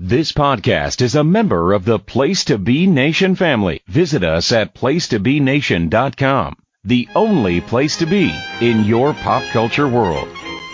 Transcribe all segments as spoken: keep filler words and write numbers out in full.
This podcast is a member of the Place to Be Nation family. Visit us at place to be nation dot com, the only place to be in your pop culture world.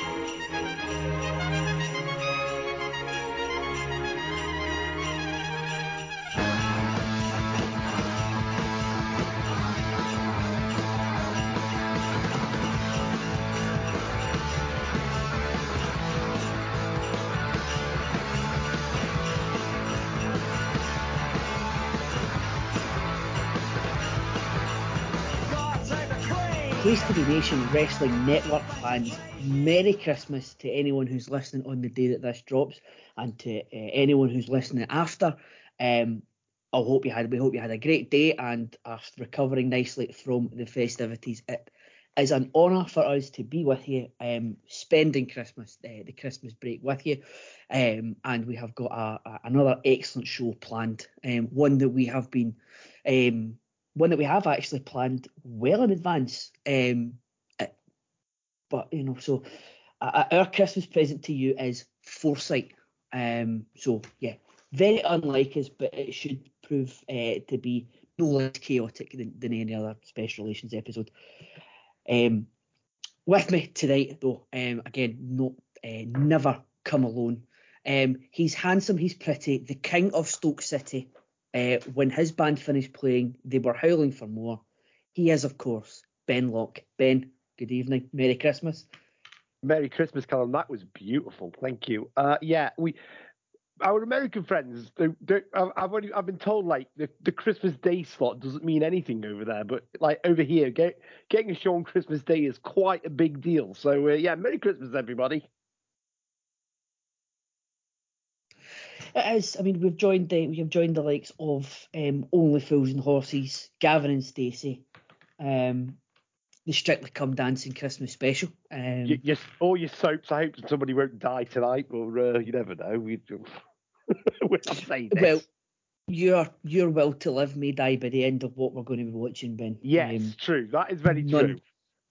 Place to Be Nation Wrestling Network fans, Merry Christmas to anyone who's listening on the day that this drops, and to uh, anyone who's listening after. Um, I hope you had we hope you had a great day and are recovering nicely from the festivities. It is an honour for us to be with you, um, spending Christmas, uh, the Christmas break with you, um, and we have got a, a, another excellent show planned. Um, one that we have been. Um, One that we have actually planned well in advance. Um, it, but, you know, so uh, our Christmas present to you is foresight. Um, so, yeah, very unlike us, but it should prove uh, to be no less chaotic than, than any other Special Relations episode. Um, with me tonight, though, um, again, not, uh, never come alone. Um, he's handsome, he's pretty, the king of Stoke City. Uh, when his band finished playing, they were howling for more. He is, of course, Ben Locke. Ben, good evening. Merry Christmas. Merry Christmas, Callum. That was beautiful. Thank you. Uh, yeah, we, our American friends, they, they, I've already, I've been told like the, the Christmas Day slot doesn't mean anything over there, but like over here, get, getting a show on Christmas Day is quite a big deal. So uh, yeah, Merry Christmas, everybody. It is. I mean, we've joined the we have joined the likes of um, Only Fools and Horses, Gavin and Stacey, um, the Strictly Come Dancing Christmas special. Um, You, you, all your soaps. I hope somebody won't die tonight, but uh, you never know. We, I'm saying this. Well, your your will to live may die by the end of what we're going to be watching, Ben. Yes, um, true. That is very none, true.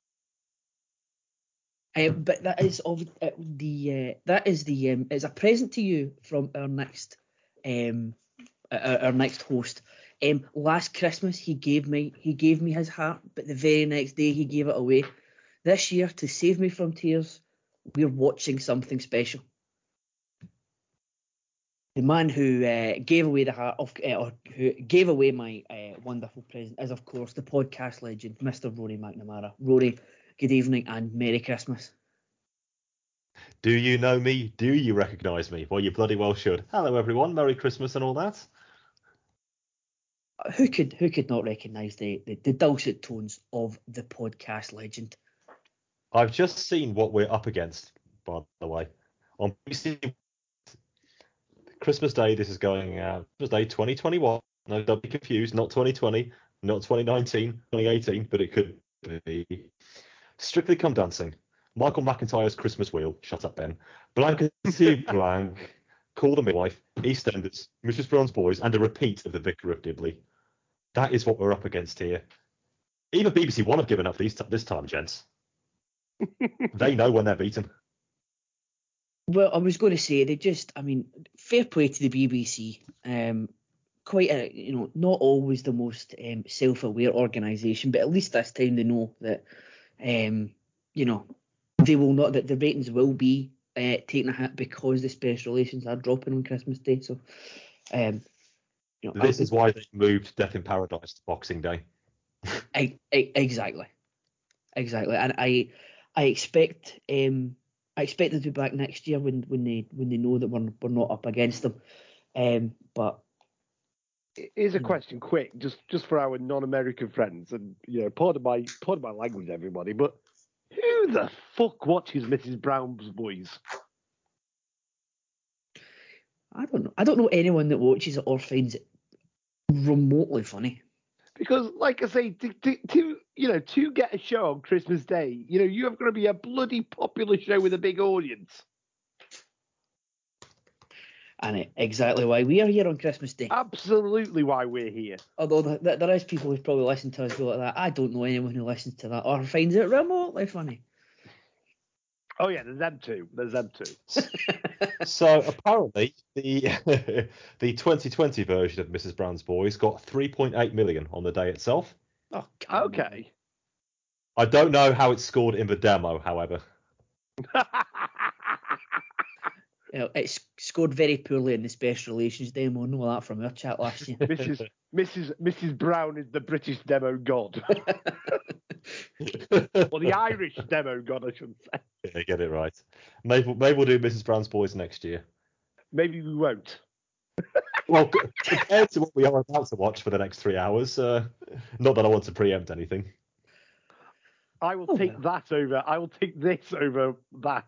Uh, but that is of uh, the uh, that is the um, it's a present to you from our next um our, our next host. Um, last Christmas he gave me he gave me his heart, but the very next day he gave it away. This year, to save me from tears, we're watching something special. The man who uh, gave away the heart of uh, or who gave away my uh, wonderful present is, of course, the podcast legend, Mister Rory McNamara. Rory, good evening and Merry Christmas. Do you know me? Do you recognise me? Well, you bloody well should. Hello, everyone. Merry Christmas and all that. Who could who could not recognise the, the, the dulcet tones of the podcast legend? I've just seen what we're up against, by the way. On B B C Christmas Day, this is going out. Christmas Day twenty twenty-one. No, don't be confused. Not twenty twenty, not twenty nineteen, twenty eighteen, but it could be. Strictly Come Dancing. Michael McIntyre's Christmas Wheel. Shut up, Ben. Blankety Blank. Call the Midwife. EastEnders. Missus Brown's Boys. And a repeat of The Vicar of Dibley. That is what we're up against here. Even B B C One have given up these t- this time, gents. They know when they're beaten. Well, I was going to say they just, I mean, fair play to the B B C. Um, quite a, you know, not always the most um, self-aware organisation, but at least this time they know that, um, you know, they will not that the ratings will be uh, taking a hit because the Special Relations are dropping on Christmas Day. So, um, you know, This I, is why they moved Death in Paradise to Boxing Day. I, I, exactly, exactly, and I, I expect, um, I expect them to be back next year when, when they when they know that we're we're not up against them, um, but. Here's a question, quick, just just for our non-American friends, and you know, pardon my pardon my language, everybody, but who the fuck watches Missus Brown's Boys? I don't know. I don't know anyone that watches it or finds it remotely funny. Because, like I say, to, to, to you know, to get a show on Christmas Day, you know, you have got to be a bloody popular show with a big audience. And exactly why we are here on Christmas Day. Absolutely why we're here. Although th- th- there is people who probably listen to us go like that. I don't know anyone who listens to that or finds it remotely funny. Oh yeah, there's them two. There's them two. So apparently the the twenty twenty version of Missus Brown's Boys got three point eight million on the day itself. Oh, come on. Okay. I don't know how it scored in the demo, however. You know, it scored very poorly in the special relations demo. I know that from our chat last year. Missus Missus Missus Brown is the British demo god. Or the Irish demo god, I should say. Yeah, get it right. Maybe maybe we'll do Missus Brown's Boys next year. Maybe we won't. Well, compared to what we are about to watch for the next three hours, uh, not that I want to preempt anything. I will Oh, take well. that over. I will take this over that.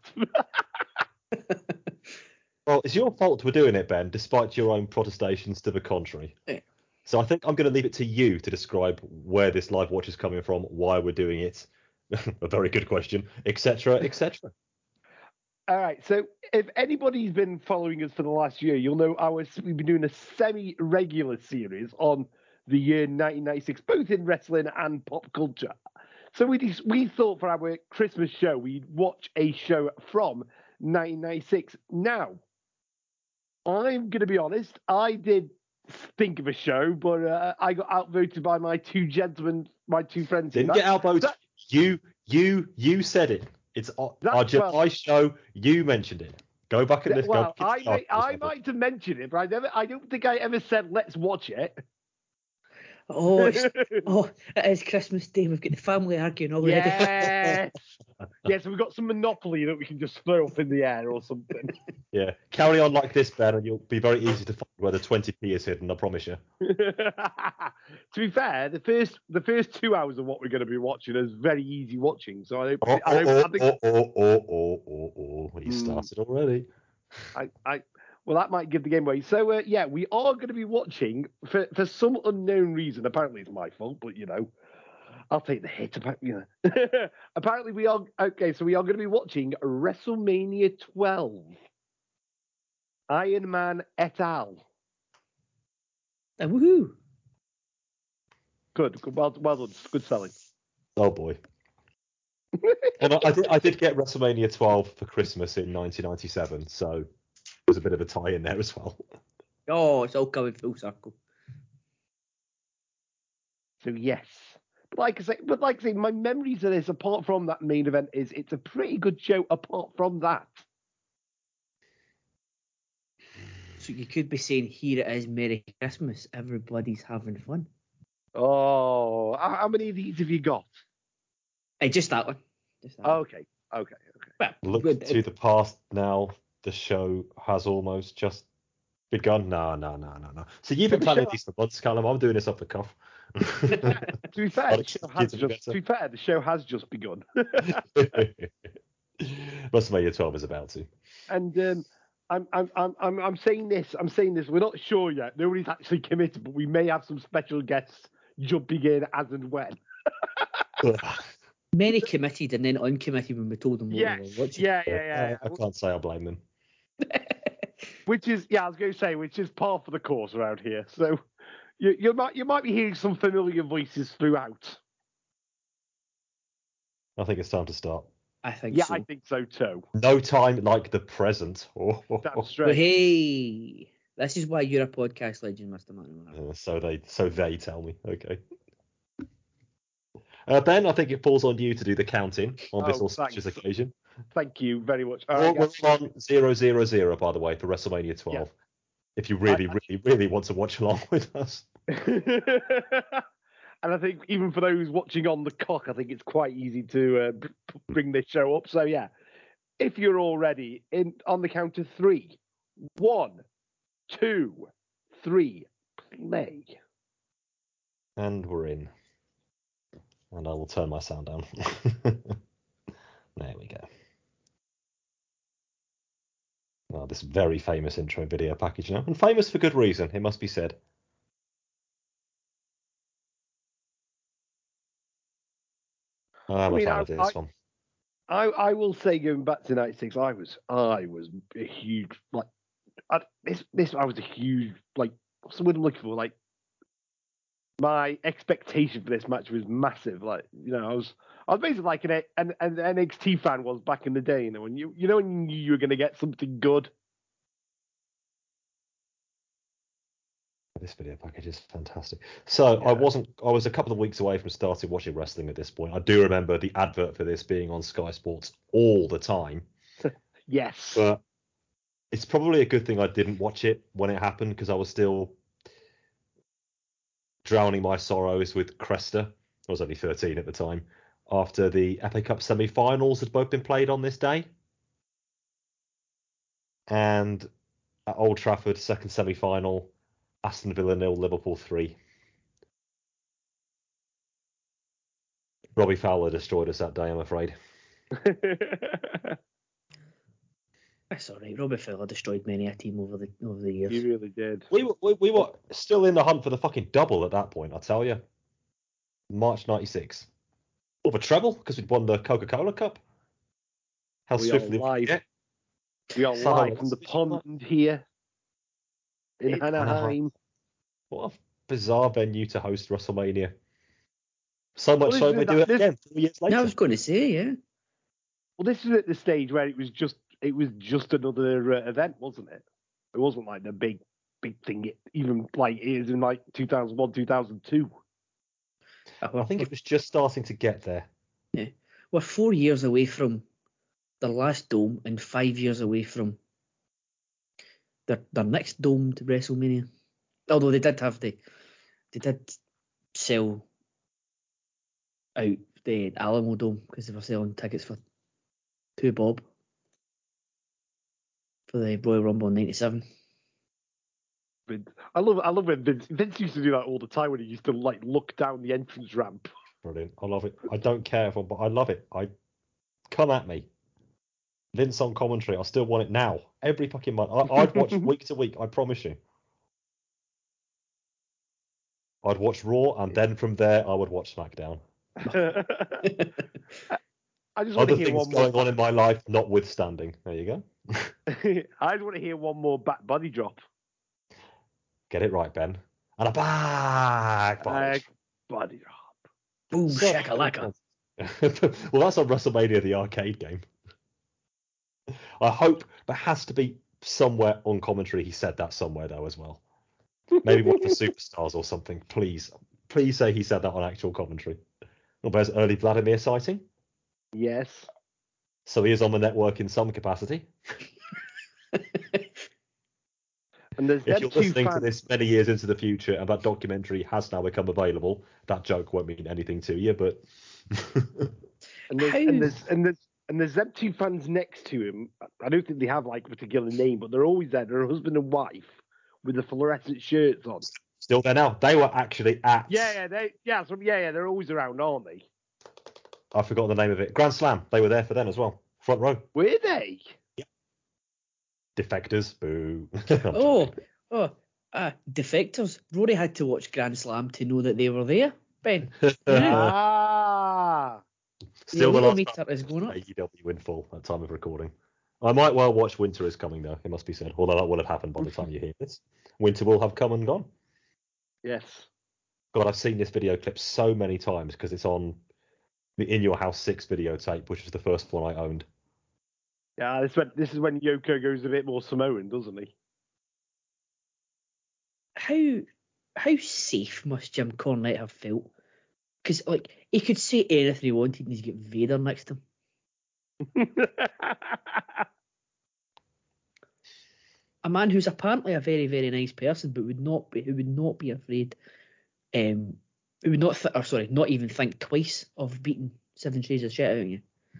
Well, it's your fault we're doing it, Ben, despite your own protestations to the contrary. Yeah. So I think I'm going to leave it to you to describe where this live watch is coming from, why we're doing it. A very good question, et cetera, et cetera. All right. So if anybody's been following us for the last year, you'll know our we've been doing a semi-regular series on the year nineteen ninety-six, both in wrestling and pop culture. So we just, we thought for our Christmas show we'd watch a show from nineteen ninety-six. Now, I'm going to be honest. I did think of a show, but uh, I got outvoted by my two gentlemen, my two friends. Didn't here. get outvoted. That- You, you, you said it. It's our, That- our July well- show. You mentioned it. Go back and Yeah, listen. well, go back I and may, I might have mentioned it, but I never. I don't think I ever said let's watch it. Oh, it's, oh, it is Christmas Day. We've got the family arguing already. Yes. Yeah, so we've got some Monopoly that we can just throw up in the air or something. Yeah, carry on like this, Ben, and you'll be very easy to find where the twenty p is hidden. I promise you. To be fair, the first the first two hours of what we're going to be watching is very easy watching. So I don't. Oh, I, don't, oh, I think oh, oh, oh, oh, oh, oh, oh. He Hmm. started already. I, I well that might give the game away. So uh, yeah, we are going to be watching for for some unknown reason. Apparently it's my fault, but you know, I'll take the hit. About you know. Apparently we are okay. So we are going to be watching WrestleMania twelve. Iron Man et al. Uh, woohoo! Good, good, well, well done, good selling. Oh boy. And I, I did I did get WrestleMania twelve for Christmas in nineteen ninety-seven, so there's a bit of a tie in there as well. Oh, it's all coming full circle. So yes, but like I say, but like I say, my memories of this, apart from that main event, is it's a pretty good show. Apart from that, So you could be saying, here it is, Merry Christmas. Everybody's having fun. oh, how how many of these have you got? Hey, just that one. Just that one. Okay, okay, okay. Well, Look good. to the past now. The show has almost just begun. No, no, no, no, no. So you've been The planning show- these for months, Callum. I'm doing this off the cuff. To be fair, I'll the show excuse has you just, to better. be fair, the show has just begun. WrestleMania twelve is about to. And um, I'm, I'm, I'm, I'm, I'm saying this. I'm saying this. We're not sure yet. Nobody's actually committed, but we may have some special guests jumping in as and when. Many committed and then uncommitted when we told them what Yes. we were watching. Yeah, yeah, yeah. I, I yeah. can't say I blame them. Which is, yeah, I was going to say, which is par for the course around here. So you, you might, you might be hearing some familiar voices throughout. I think it's time to start. I think Yeah, so. I think so too. No time like the present. Oh, oh, That's oh. But straight. hey, this is why you're a podcast legend, Mister McNamara. Uh, so they, so they tell me. Okay. Uh, Ben, I think it falls on you to do the counting on this Oh, auspicious thanks. occasion. Thank you very much. All We're, right, we're guys. on zero zero zero, by the way, for WrestleMania twelve. If you really, I- really, really want to watch along with us. And I think even for those watching on the cock, I think it's quite easy to uh, b- bring this show up. So yeah, if you're all ready, in on the count of three, one, two, three, play. And we're in. And I will turn my sound down. There we go. Well, this very famous intro video package now. And famous for good reason, it must be said. I'm a mean, fan I- of this I- one. I, I will say, going back to ninety-six, I was I was a huge like I, this this I was a huge like what's the word I'm looking for, like my expectation for this match was massive. Like, you know, I was I was basically like an an, an N X T fan was back in the day. You know, when you you know when you knew you were going to get something good. This video package is fantastic. So Yeah. I wasn't. I was a couple of weeks away from starting watching wrestling at this point. I do remember the advert for this being on Sky Sports all the time. Yes. But it's probably a good thing I didn't watch it when it happened because I was still drowning my sorrows with Cresta. I was only thirteen at the time. After the F A Cup semi-finals had both been played on this day, and at Old Trafford, second semi-final, Aston Villa nil, Liverpool three. Robbie Fowler destroyed us that day, I'm afraid. That's all right. Robbie Fowler destroyed many a team over the over the years. He really did. We were, we, we were still in the hunt for the fucking double at that point, I tell you. March ninety-six. Of a treble, because we'd won the Coca-Cola Cup. How We are swiftly we live. forget. We are So, live from the what's- pond here in It- Anaheim. Anaheim. What a bizarre venue to host WrestleMania. So much Well, so this they is do that- it this- again three years later. Yeah, I was going to say, yeah. Well, this is at the stage where it was just it was just another uh, event, wasn't it? It wasn't like the big big thing, it, even like it is in like two thousand one, two thousand two. Uh, I we're, think we're, it was just starting to get there. we're four years away from their last dome and five years away from their their next domed WrestleMania. Although they did have the they did sell out the Alamo Dome because they were selling tickets for two bob for the Royal Rumble in ninety-seven. Vince. I love I love when Vince, Vince used to do that all the time when he used to like look down the entrance ramp. Brilliant. I love it. I don't care for, but I love it. I come at me. Vince on commentary. I still want it now. Every fucking month. I, I'd watch week to week. I promise you. I'd watch Raw, and then from there, I would watch SmackDown. I just want Other to hear things one going more. on in my life, notwithstanding. There you go. I just want to hear one more back body drop. Get it right, Ben. And a back body. Back body drop. Boom, So- shakalaka. Well, that's on WrestleMania, the arcade game. I hope there has to be somewhere on commentary he said that somewhere though as well. Maybe one of the superstars or something. Please, please say he said that on actual commentary. Well, there's early Vladimir sighting, Yes. so he is on the network in some capacity. And there's If them you're two listening fans. to this many years into the future and that documentary has now become available, that joke won't mean anything to you, but And there's, How- and there's and there's and there's them two fans next to him. I don't think they have like a particular name, but they're always there. They're a husband and wife with the fluorescent shirts on. still there now. They were actually at. Yeah, yeah, they, yeah, so, yeah, yeah. They're always around, aren't they? I forgot the name of it. Grand Slam. They were there for them as well. Front row. Were they? Defectors. Boo. Oh, oh, uh, defectors. Rory had to watch Grand Slam to know that they were there, Ben. Ah. Still the the last meter is going up. A E W in full at time of recording. I might well watch Winter is Coming though, it must be said. Although that will have happened by the time you hear this. Winter will have come and gone. Yes. God, I've seen this video clip so many times because it's on the In Your House six videotape, which was the first one I owned. Yeah, this when this is when Yoko goes a bit more Samoan, doesn't he? How how safe must Jim Cornette have felt? Because like he could say anything he wanted, and he's got Vader next to him. A man who's apparently a very very nice person, but would not be who would not be afraid. Um, who would not th- or sorry, not even think twice of beating Seven Shades of shit out of you.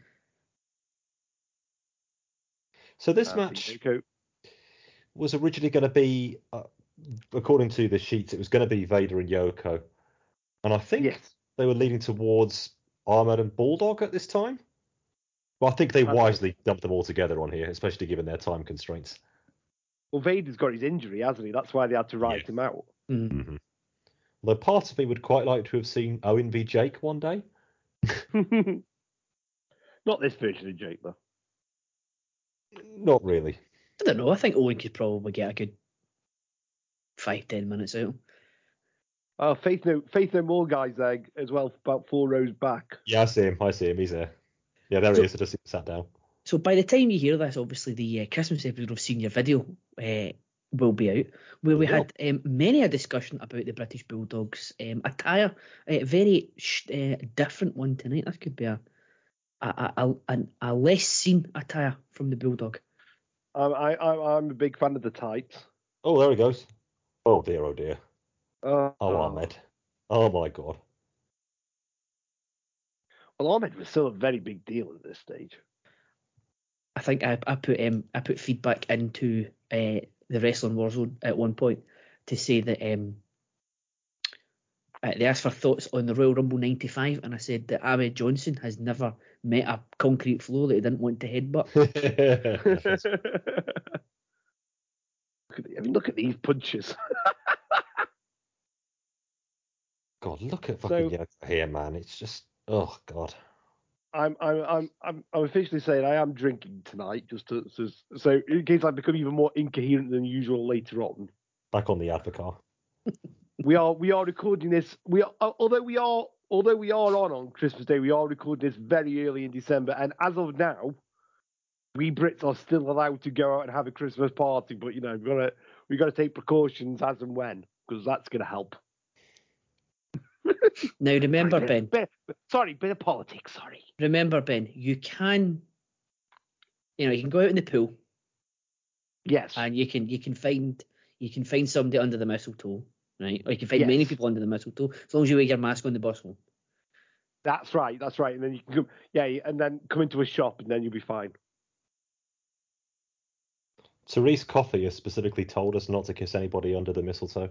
So this Ah, match Yoko. was originally going to be, uh, according to the sheets, it was going to be Vader and Yoko. And I think Yes. they were leaning towards Ahmed and Bulldog at this time. Well, I think they I think- wisely dumped them all together on here, especially given their time constraints. Well, Vader's got his injury, hasn't he? That's why they had to write Yes. him out. Mm. Mm-hmm. Although part of me would quite like to have seen Owen v Jake one day. Not this version of Jake, though. Not really. I don't know. I think Owen could probably get a good five ten minutes out. Oh, Faith No Faith No More guys there as well, about four rows back. Yeah, I see him. I see him. He's there. Yeah, there So- he is. I just sat down. So by the time you hear this, obviously the uh, Christmas episode of Senior Video uh, will be out, where we It will. had um, many a discussion about the British Bulldogs um, attire. A very sh- uh, different one tonight. This could be a a, a, a, a less seen attire from the Bulldog. Um, I, I I'm a big fan of the tights. Oh, there he goes. Oh dear, oh dear. Uh, Oh, Ahmed. Oh my God. Well, Ahmed was still a very big deal at this stage. I think I, I put um, I put feedback into uh, the Wrestling Warzone at one point to say that um, uh, they asked for thoughts on the Royal Rumble ninety-five, and I said that Ahmed Johnson has never met a concrete floor that he didn't want to headbutt. Look at, I mean, look at these punches. God, look at fucking So- Yoko here, man. It's just, oh God. I'm I'm I'm I'm I'm officially saying I am drinking tonight, just to, so, so in case I become even more incoherent than usual later on. Back on the Advocar. We are we are recording this. We are although we are although we are on on Christmas Day, we are recording this very early in December, and as of now, we Brits are still allowed to go out and have a Christmas party. But you know, we gotta we gotta take precautions as and when, because that's gonna help. Now remember, Sorry, Ben. bit, bit, sorry, bit of politics. Sorry. Remember, Ben. You can, you know, you can go out in the pool Yes. and you can you can find you can find somebody under the mistletoe, right? Or you can find Yes. many people under the mistletoe as long as you wear your mask on the bus home. That's right. That's right. And then you can come, yeah, and then come into a shop, and then you'll be fine. Therese Coffey has specifically told us not to kiss anybody under the mistletoe.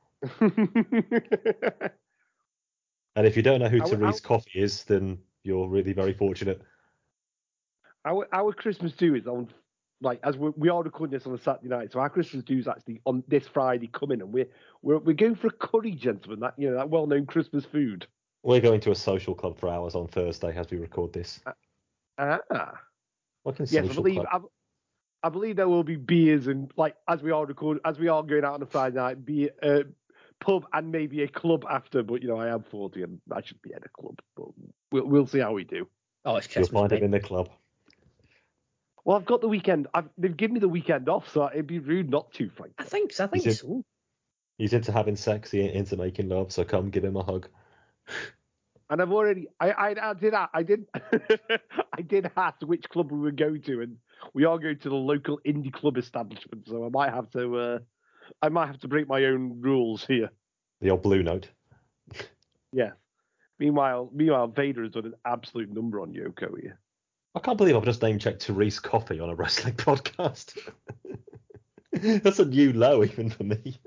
And if you don't know who I would- Therese Coffey is, then you're really very fortunate. Our our Christmas do is on, like, as we we are recording this on a Saturday night, so our Christmas do is actually on this Friday coming, and we're we're we're going for a curry, gentlemen. That you know that well known Christmas food. We're going to a social club for hours on Thursday as we record this. Ah, What can yes, I social believe club? I, I believe there will be beers and like as we are record as we are going out on a Friday night, be a pub and maybe a club after. But you know, I am forty and I should be at a club, but we'll we'll see how we do. Oh, it's You'll Christmas, find him Ben. in the club. Well, I've got the weekend. I've, they've given me the weekend off, so it'd be rude not to, frankly. I think so. I think Is it- so. He's into having sex, he ain't into making love, so come give him a hug. And I've already, I, I, I did, I did, I did ask which club we were going to, and we are going to the local indie club establishment. So I might have to, uh, I might have to break my own rules here. The old blue note. Yeah. Meanwhile, meanwhile, Vader has done an absolute number on Yoko here. I can't believe I've just name checked Therese Coffey on a wrestling podcast. That's a new low even for me.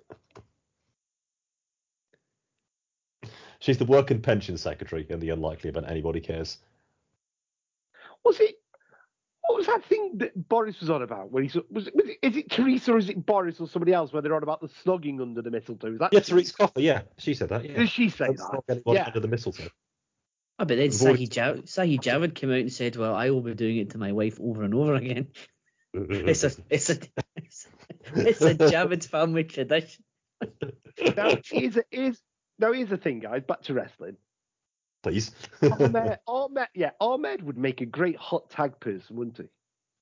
She's the work and pension secretary in the unlikely event anybody cares. Was it? What was that thing that Boris was on about? When he was, was, it, was it? Is it Teresa or is it Boris or somebody else? Where they're on about the snogging under the mistletoe? Is that? Yeah, Therese Coffey, yeah. She said that, yeah. Did she say Don't that? snog anybody Yeah. under the mistletoe. Oh, but then We've already- Sahi, Jav- Sahi Javid came out and said, "Well, I will be doing it to my wife over and over again." It's a, it's a, it's a, it's a Javid family tradition. Now, here's, a, here's, now, here's the thing, guys. Back to wrestling. Please. Ahmed, Ahmed, yeah, Ahmed would make a great hot tag person, wouldn't he?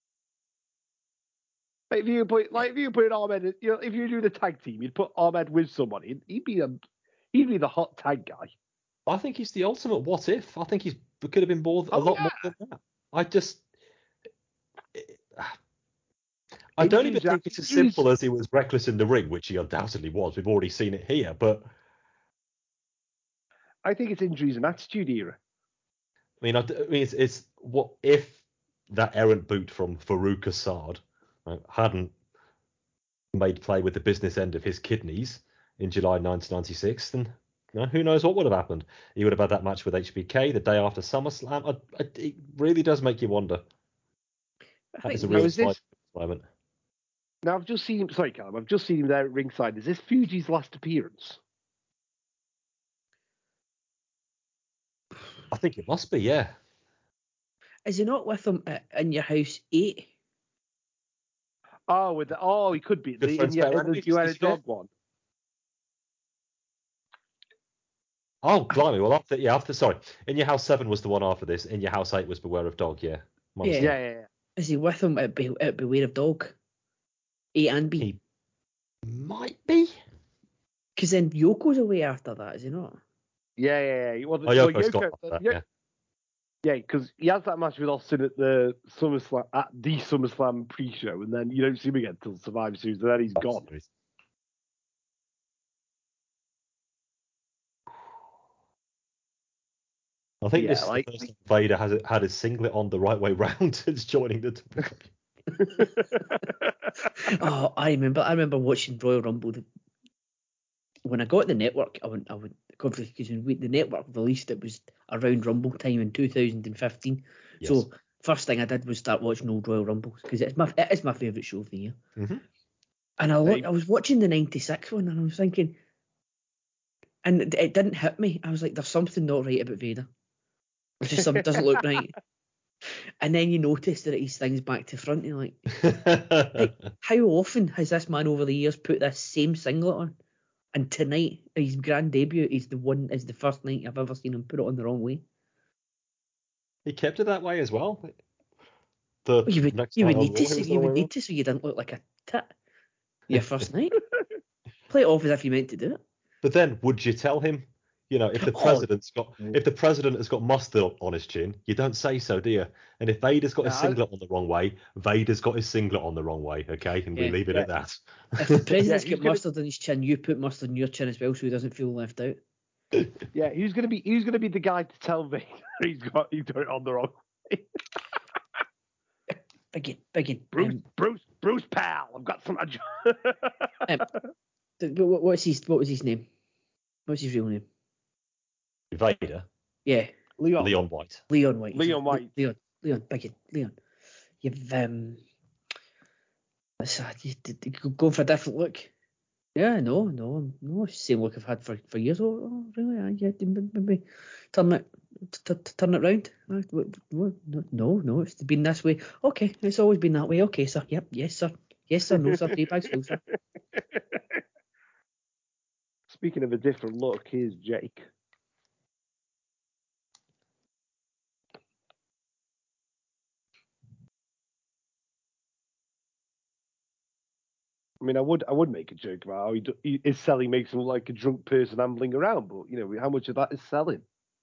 Like if you put, like if you put Ahmed, you know, if you do the tag team, you'd put Ahmed with somebody. He'd be a, he'd be the hot tag guy. I think he's the ultimate what if. I think he's could have been more, a Oh, lot yeah. more than that. I just. I don't even Injuries- think it's as injuries- simple as he was reckless in the ring, which he undoubtedly was. We've already seen it here, but I think it's injuries and attitude era. I mean, I, I mean, it's, it's what if that errant boot from Farouk Assad right, hadn't made play with the business end of his kidneys in July nineteen ninety-six, then you know, who knows what would have happened? He would have had that match with H B K the day after SummerSlam. I, I, it really does make you wonder. I That is a think Now, real is this- slide moment. Now I've just seen him. Sorry, Callum. I've just seen him there at ringside. Is this Fuji's last appearance? I think it must be, yeah. Is he not with them at, in your house eight? Oh, with the, oh, he could be Good the, in friends, the, better in the enemies, duet this year. dog one. Oh, blimey. Well, after yeah, after sorry, In Your House Seven was the one after this. In Your House Eight was Beware of Dog. Yeah. My Yeah. mistake. Yeah, yeah, yeah. Is he with him at, Be- at Beware of Dog? A and B. He might be. Because then Yoko's away after that, is he not? Yeah, yeah, yeah. Well, Oh, well, Yoko's got Yoko, off that, Yo- yeah. yeah, because he has that match with Austin at the SummerSlam at the SummerSlam pre-show, and then you don't see him again until Survivor Series, and then he's gone. I think Yeah, this is like- the first time Vader has had his singlet on the right way round since joining the W W E. Oh, I remember. I remember watching Royal Rumble. The, when I got the network, I went. I went because when we, the network released it was around Rumble time in two thousand fifteen. Yes. So first thing I did was start watching old Royal Rumbles because it's my it is my favourite show of the year. Mm-hmm. And I look, I was watching the ninety-six one, and I was thinking, and it, it didn't hit me. I was like, "There's something not right about Vader. It just something doesn't look right." And then you notice that he's things back to front. And you're like, like, how often has this man over the years put this same singlet on? And tonight, his grand debut is the one is the first night I've ever seen him put it on the wrong way. He kept it that way as well. The Well, you would, next you night would on need Raw, to, he so was you the would other way need to, so you didn't look like a tit. Your first night. Play it off as if you meant to do it. But then, would you tell him? You know, if the Oh. president's got if the president has got mustard on his chin, you don't say so, do you? And if Vader's got his Yeah, I- singlet on the wrong way, Vader's got his singlet on the wrong way. Okay, and we Yeah. leave it Yeah. at that. If the president's he's got gonna- mustard on his chin, you put mustard on your chin as well, so he doesn't feel left out. Yeah, who's gonna be who's gonna be the guy to tell Vader he's got he's doing it on the wrong way? Begin, begin. Bruce, Um, Bruce, Bruce Pal, I've got some. um, th- what- what's his? What was his name? What's his real name? Vader, Yeah, Leon. Leon White. Leon White. Leon White. Leon. Leon. Begin. Leon. You've um. Let's uh, you, did, did you go for a different look. Yeah, no, no, no. It's the same look I've had for, for years. Oh, oh really? I yeah, maybe turn it, t- t- turn it round. Uh, what- what- No, no, it's been this way. Okay, it's always been that way. Okay, sir. Yep, yes, sir. Yes, sir. No, sir. Three bags full, sir. Speaking of a different look, here's Jake. I mean, I would I would make a joke about how he, do, he his selling makes him look like a drunk person ambling around, but you know how much of that is selling?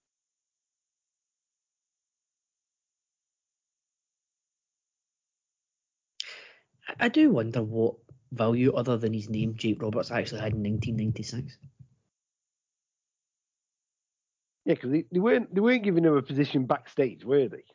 I, I do wonder what value other than his name, Jake Roberts, actually had in nineteen ninety-six. Yeah, because they, they weren't they weren't giving him a position backstage, were they?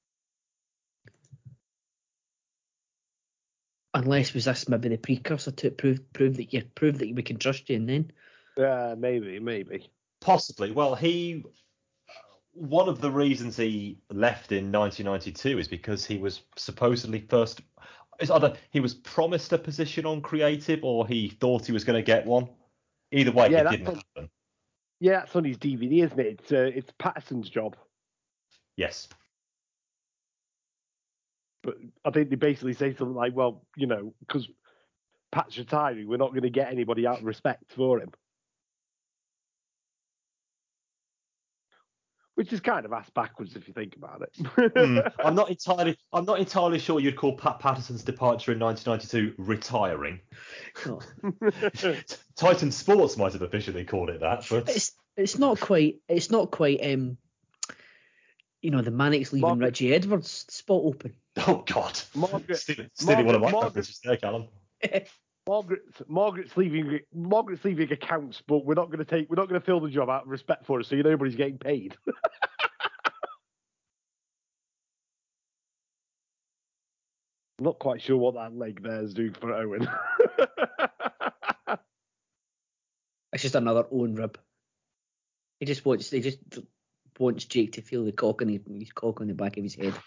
Unless was this maybe the precursor to prove prove that you prove that we can trust you, and then Yeah, maybe, maybe. Possibly. Well, he one of the reasons he left in nineteen ninety-two is because he was supposedly first. It's either he was promised a position on creative or he thought he was going to get one. Either way, Yeah, it that's didn't on- happen. Yeah, that's on his D V D, isn't it? It's uh, it's Patterson's job, Yes. but I think they basically say something like, "Well, you know, because Pat's retiring, we're not going to get anybody out of respect for him." Which is kind of ass backwards if you think about it. Hmm. I'm not entirely. I'm not entirely sure you'd call Pat Patterson's departure in nineteen ninety-two retiring. no, Titan Sports might have officially called it that, but it's it's not quite it's not quite um you know the Mannix leaving Margaret- Richie Edwards spot open. oh god, Margaret- stealing, stealing one of my Margaret- references there, Callum. Margaret's Margaret's leaving Margaret's leaving accounts, but we're not going to take we're not going to fill the job out of respect for her, so you know nobody's getting paid. I'm not quite sure what that leg there is doing for Owen. It's just another own rib. He just wants he just wants Jake to feel the cock on his, his cock on the back of his head.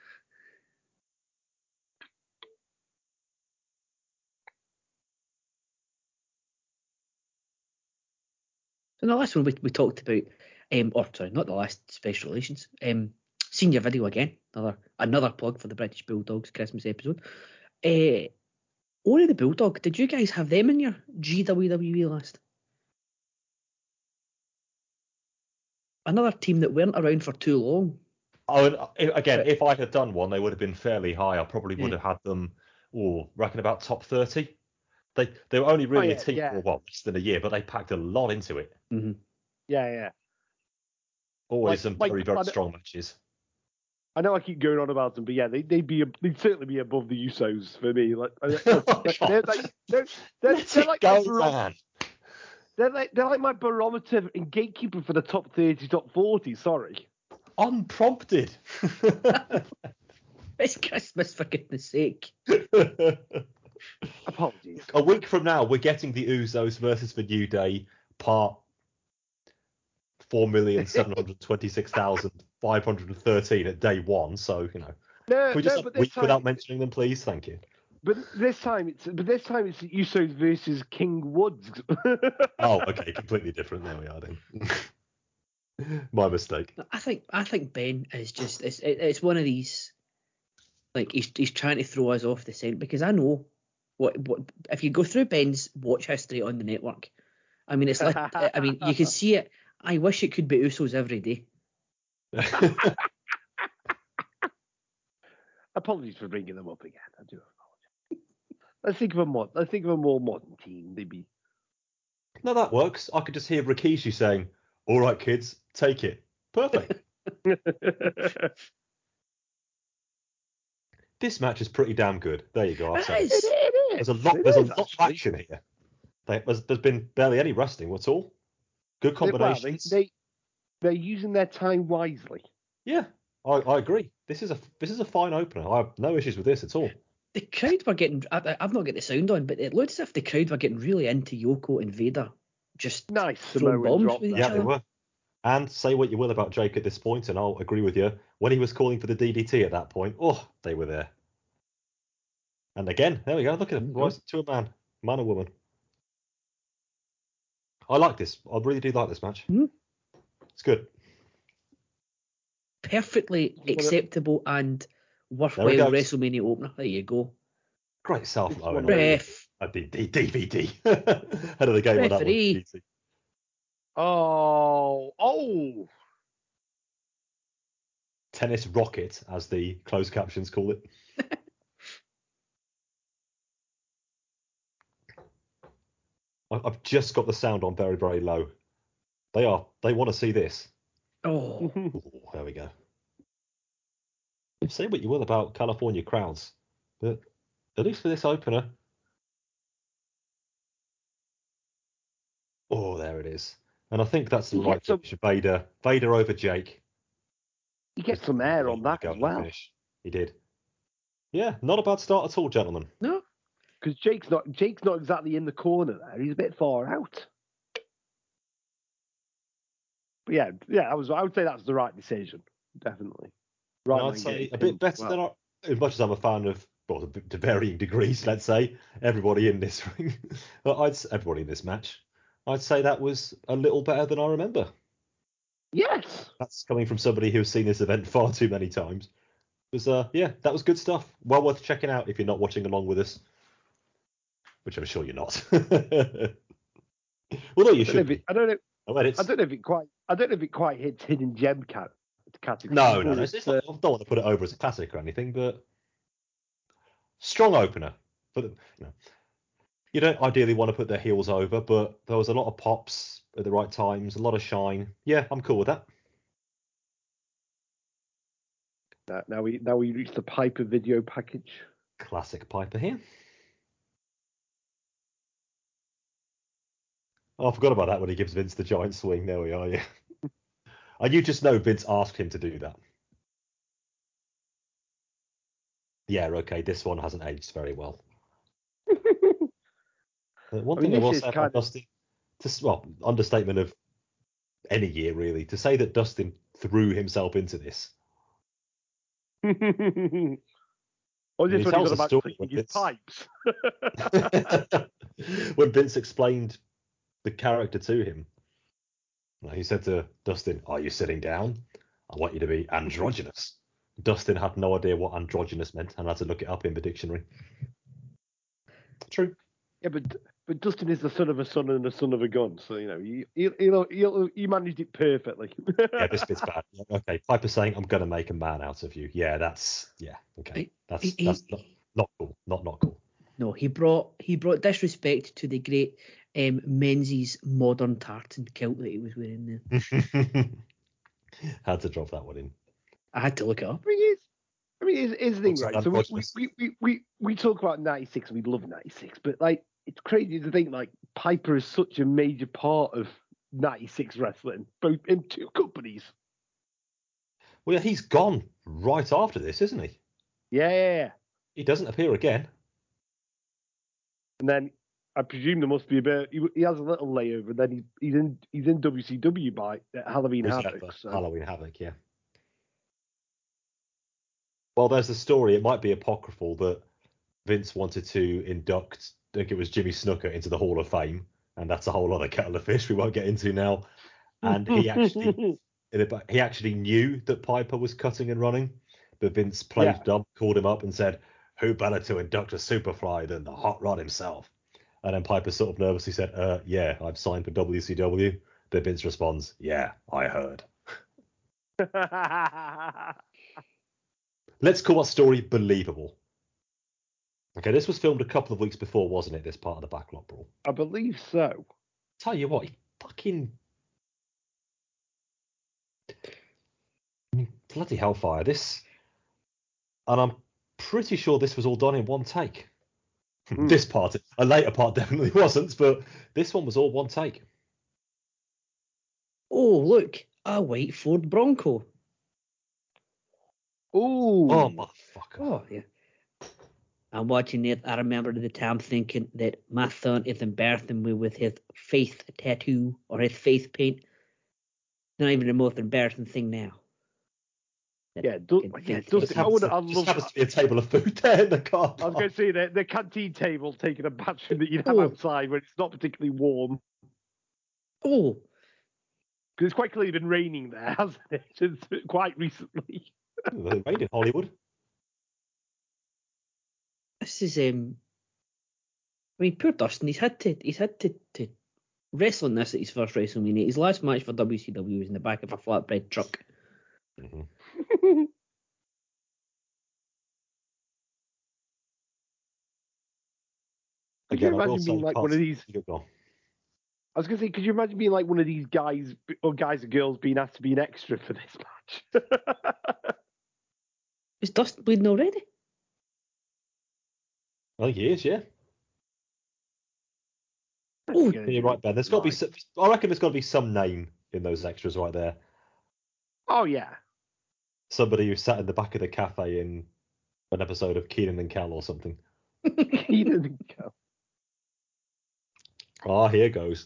So the last one we, we talked about, um, or sorry, not the last special relations. Um, senior video again, another another plug for the British Bulldogs Christmas episode. Uh, Ori the Bulldog, did you guys have them in your G W W E list? another team that weren't around for too long. Oh, and uh, again, But- if I had done one, they would have been fairly high. I probably would Yeah. have had them, oh, reckon about top thirty. They they were only really Oh, yeah, a team yeah. for what, less than a year, but they packed a lot into it. Mm-hmm. Yeah, yeah. Always Like- some like, very, very I don't- strong matches. I know I keep going on about them, but yeah, they they'd be they'd certainly be above the Usos for me. Like, I- I- they're, like, they're, they're, Let they're it like go, my barom- man. they're like they're like my barometer and gatekeeper for the top thirty, top forty. Sorry. Unprompted. It's Christmas, for goodness sake. Apologies. A week from now, we're getting the Usos versus the New Day part four million seven hundred twenty-six thousand five hundred thirteen at day one. So, you know, No, can we just no, have but a week this time, without mentioning them, please? Thank you. but this time it's but this time it's Usos versus King Woods. Oh, okay, completely different. There we are then. My mistake. I think I think Ben is just it's it, it's one of these, like he's he's trying to throw us off the scent, because I know what what if you go through Ben's watch history on the network, I mean it's like I mean you can see it. I wish it could be Usos every day. Apologies for bringing them up again. I do apologize. Let's think of a mod. Let's think of a more modern team. Maybe. No, that works. I could just hear Rikishi saying, "All right, kids, take it." Perfect. This match is pretty damn good. There you go. I've said It it. is. There's a lot. It There's a is, lot of actually. action here. There- There's, there's been barely any wrestling at all. Good Well, they, combinations. they they're using their time wisely. Yeah, I, I agree. This is a this is a fine opener. I have no issues with this at all. The crowd were getting. I, I've not got the sound on, but it looked as if the crowd were getting really into Yoko and Vader. Just Nice throwing Samoan bombs drop with each there. Yeah, they other. were. And say what you will about Jake at this point, and I'll agree with you. When he was calling for the D D T at that point, oh, they were there. And again, there we go. Look at him. Mhm. Rise to a man, man or woman. I like this. I really do like this match. Mhm. It's good. Perfectly acceptable and worthwhile goes. WrestleMania opener. There you go. Great self It's low. one and of all. Ref. A D- D- D V D. Head of the game on that one. Referee. Easy. Oh, oh. Tennis rocket, as the closed captions call it. I- I've just got the sound on very, very low. They are. They want to see this. Oh, Ooh, there we go. Say what you will about California crowds, but at least for this opener. Oh, there it is. And I think that's the You right get some- finish. Vader. Vader over Jake. You get some air on that Go as and well. finish. He did. Yeah, not a bad start at all, gentlemen. no. Because Jake's not Jake's not exactly in the corner there. He's a bit far out. But yeah, yeah, I was I would say that's the right decision, definitely. And Rather I'd than say getting a bit pinned better as than well. I, as much as I'm a fan of, well, to varying degrees, let's say, everybody in this ring, but I'd s- everybody in this match, I'd say that was a little better than I remember. Yes. That's coming from somebody who's seen this event far too many times. It was, uh, yeah, that was good stuff. Well worth checking out if you're not watching along with us, which I'm sure you're not. Although you I don't know should if be. it, I don't know. Oh, edits. I don't know if it quite. I don't know if it quite hits hidden gem cat category. No, no, but no. It's, it's uh, not, I don't want to put it over as a classic or anything, but strong opener. For the, you know, you don't ideally want to put their heels over, but there was a lot of pops at the right times, a lot of shine. Yeah, I'm cool with that. now- now we now we reach the Piper video package. Classic Piper here. Oh, I forgot about that when he gives Vince the giant swing. There we are, yeah. And you just know Vince asked him to do that. Yeah, okay, this one hasn't aged very well. Uh, one I thing mean, I will this is say kind about of- Dustin, to, well, understatement of any year really, to say that Dustin threw himself into this. Or He just when he tells got a about story clicking with his this. pipes. When Vince explained the character to him, he said to Dustin, "Are you sitting down? I want you to be androgynous." Dustin had no idea what androgynous meant and had to look it up in the dictionary. True. Yeah, but but Dustin is the son of a son and the son of a gun, so you know he he he'll, he'll, he managed it perfectly. Yeah, this bit's bad. Okay, Piper saying I'm gonna make a man out of you. Yeah, that's yeah. Okay, that's He- he- that's not, not cool. Not not cool. No, he brought he brought disrespect to the great um, Menzies modern tartan kilt that he was wearing there. Had to drop that one in. I had to look it up. I mean, it's, I mean, it's, it's the thing, Looks right? So we, we, androgynous. we, we, we, we talk about ninety-six and we love ninety-six, but like, it's crazy to think like Piper is such a major part of ninety-six wrestling, both in two companies. Well, yeah, he's gone right after this, isn't he? Yeah, yeah, yeah. He doesn't appear again. And then I presume there must be a bit. He, he has a little layover. Then he's he's in he's in W C W by uh, Halloween He's Havoc. at the So. Halloween Havoc, yeah. Well, there's a story. It might be apocryphal that Vince wanted to induct, I think it was Jimmy Snuka, into the Hall of Fame, and that's a whole other kettle of fish we won't get into now. And he actually, he actually knew that Piper was cutting and running, but Vince played Yeah. dumb, called him up, and said, "Who better to induct a Superfly than the Hot Rod himself?" And then Piper sort of nervously said, "Uh, yeah, I've signed for W C W." But Vince responds, "Yeah, I heard." Let's call that story believable. Okay, this was filmed a couple of weeks before, wasn't it? This part of the Backlot Brawl. I believe so. Tell you what, he fucking I mean, bloody hellfire! This, and I'm pretty sure this was all done in one take. Mm. This part, a later part, definitely wasn't, but this one was all one take. Oh, look, a white Ford Bronco. Ooh. Oh motherfucker! Oh, yeah. I'm watching it. I remember at the time thinking that my son is embarrassing me with his face tattoo or his face paint. Not even the most embarrassing thing now. Yeah, do, Can yeah, think does, Just I happens, would. to, I just love happens that. to be a table of food there in the car. I was going to say the the canteen table taking a bathroom that you'd have Oh. outside when it's not particularly warm. Oh, Because it's quite clearly been raining there, hasn't it? Since quite recently. They made in Hollywood. this is um. I mean, poor Dustin. He's had to. He's had to to wrestle in this at his first WrestleMania. His last match for W C W was in the back of a flatbed truck. Mm-hmm. Could Again, you I will imagine say being like one of these? you go on. I was going to say, could you imagine being like one of these guys or guys or girls being asked to be an extra for this match? Is Dustin bleeding already? I think he is, yeah. Oh, Yeah, You're right, Ben. There's got to be. Some, I reckon there's got to be some name in those extras right there. Oh yeah. Somebody who sat in the back of the cafe in an episode of Keenan and Kel or something. Keenan and Kel. Ah, here goes.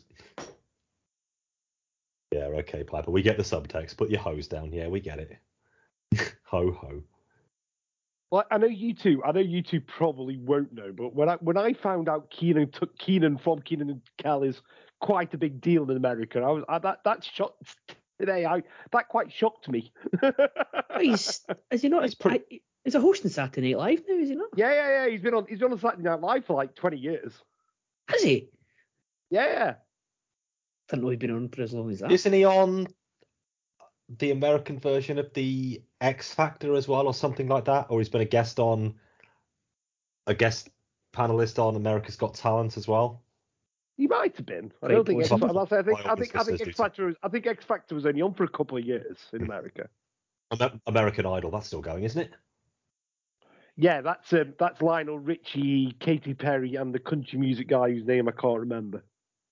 Yeah, okay, Piper. We get the subtext. Put your hose down. Yeah, we get it. Ho ho. Well, I know you two. I know you two probably won't know, but when I when I found out Keenan took Keenan from Keenan and Kel is quite a big deal in America, I was I, that that shocked today. I that quite shocked me. Oh, he's is he not? He's He's, pretty- I, he's a host in Saturday Night Live now, is he not? yeah, yeah, yeah. He's been on he's been on Saturday Night Live for like twenty years. Is he? Yeah, yeah. Didn't know he'd been on for as long as that. Isn't he on the American version of the X Factor as well, or something like that? Or he's been a guest on a guest panelist on America's Got Talent as well. He might have been. I Quite don't think X possible. Factor. I think By all I means, think I think listeners, X do Factor was I think X Factor was only on for a couple of years in America. Amer- American Idol, that's still going, isn't it? Yeah, that's um, that's Lionel Richie, Katy Perry, and the country music guy whose name I can't remember.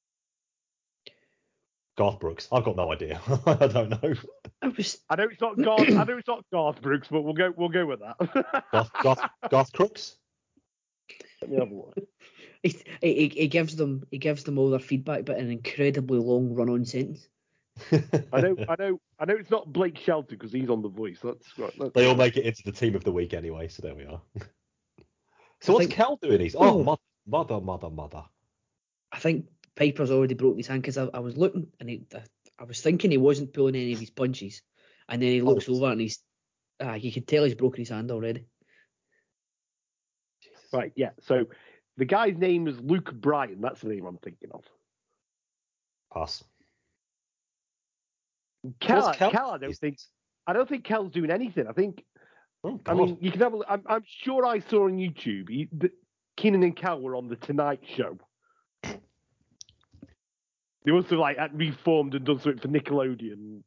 Garth Brooks. I've got no idea. I don't know. I was. I know it's not Garth. I know it's not Garth Brooks, but we'll go we'll go with that. Garth, Garth, Garth Crooks? Let me have a look. He, he, he gives them he gives them all their feedback, but in an incredibly long run-on sentence. I know I know I know it's not Blake Shelton because he's on The Voice. That's right. That's They all right. make it into the team of the week anyway, so there we are. So I what's think- Kel doing? He's oh, Oh. mother, mother, mother, mother. I think Piper's already broken his hand because I, I was looking and he, I, I was thinking he wasn't pulling any of his punches, and then he looks Oh. over and he's ah, you can tell he's broken his hand already. Right, yeah. So The guy's name is Luke Bryan. That's the name I'm thinking of. Pass. Kel, What's Kel? Kel, I don't think. I don't think Kel's doing anything. I think. Oh, I mean, you can have. A, I'm, I'm sure I saw on YouTube. He, the, Keenan and Kel were on the Tonight Show. They must have like had reformed and done something for Nickelodeon.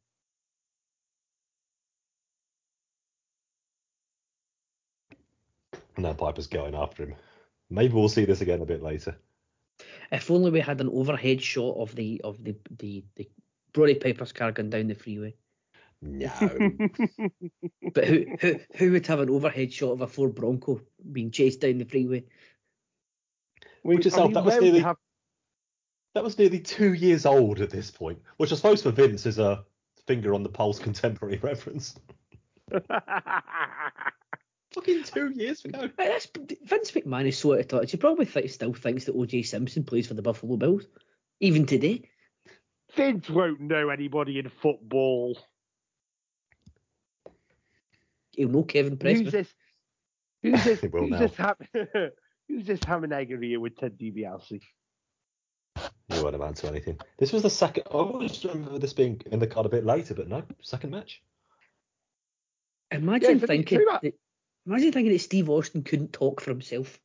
No, Piper's going after him. Maybe we'll see this again a bit later. If only we had an overhead shot of the of the the, the Roddy Piper's car going down the freeway. No. But who, who who would have an overhead shot of a Ford Bronco being chased down the freeway? Which itself, that was nearly have... that was nearly two years old at this point, which I suppose for Vince is a finger on the pulse contemporary reference. Fucking two years ago. That's, Vince McMahon is so out of touch. He probably th- still thinks that O J Simpson plays for the Buffalo Bills, even today. Vince won't know anybody in football. He'll know Kevin Pressman. Who's this? Who's this? who's, now. this ham- who's this ham and egger here with Ted DiBiase? You won't amount to anything. This was the second. I always remember this being in the card a bit later, but no, second match. Imagine yeah, thinking. That, imagine thinking that Steve Austin couldn't talk for himself.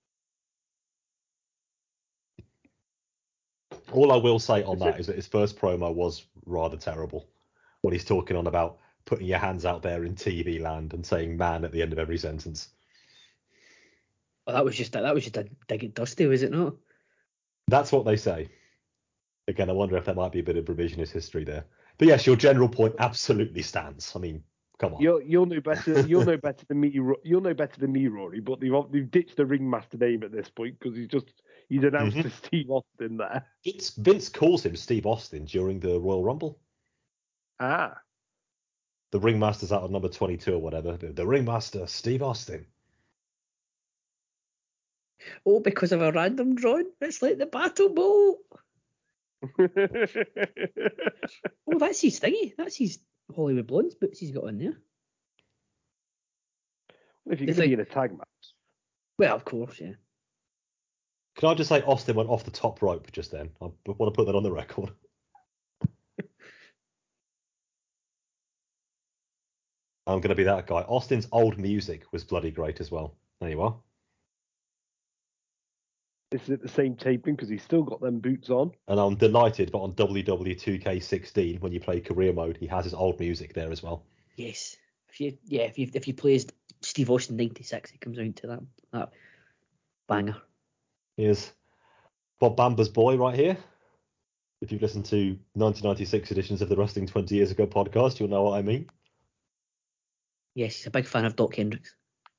All I will say on that is that his first promo was rather terrible. When he's talking on about putting your hands out there in T V land and saying "man" at the end of every sentence. Well, that was just a, that was just a dig at Dusty, was it not? That's what they say. Again, I wonder if there might be a bit of revisionist history there. But yes, your general point absolutely stands. I mean, come on. You'll you'll know better. You'll know better than me. You'll know better than me, Rory. But they've they've ditched the ringmaster name at this point because he's just he's announced mm-hmm. to Steve Austin there. It's, Vince calls him Steve Austin during the Royal Rumble. Ah. The ringmaster's out of number twenty-two or whatever. The, the ringmaster, Steve Austin. Oh, because of a random drawing? It's like the Battle Bowl. Oh, that's his thingy. That's his Hollywood Blondes boots he's got on there. Well, if you're going to be in a tag match. Well, of course, yeah. Can I just say Austin went off the top rope just then? I want to put that on the record. I'm going to be that guy. Austin's old music was bloody great as well. There you are. This is at the same taping because he's still got them boots on. And I'm delighted, but on W W E two K sixteen, when you play career mode, he has his old music there as well. Yes. If you yeah, if you if you play as Steve Austin ninety-six, it comes out to that that banger. Here's Bob Bamber's boy right here. If you've listened to nineteen ninety-six editions of the Wrestling twenty Years Ago podcast, you'll know what I mean. Yes, he's a big fan of Doc Hendricks.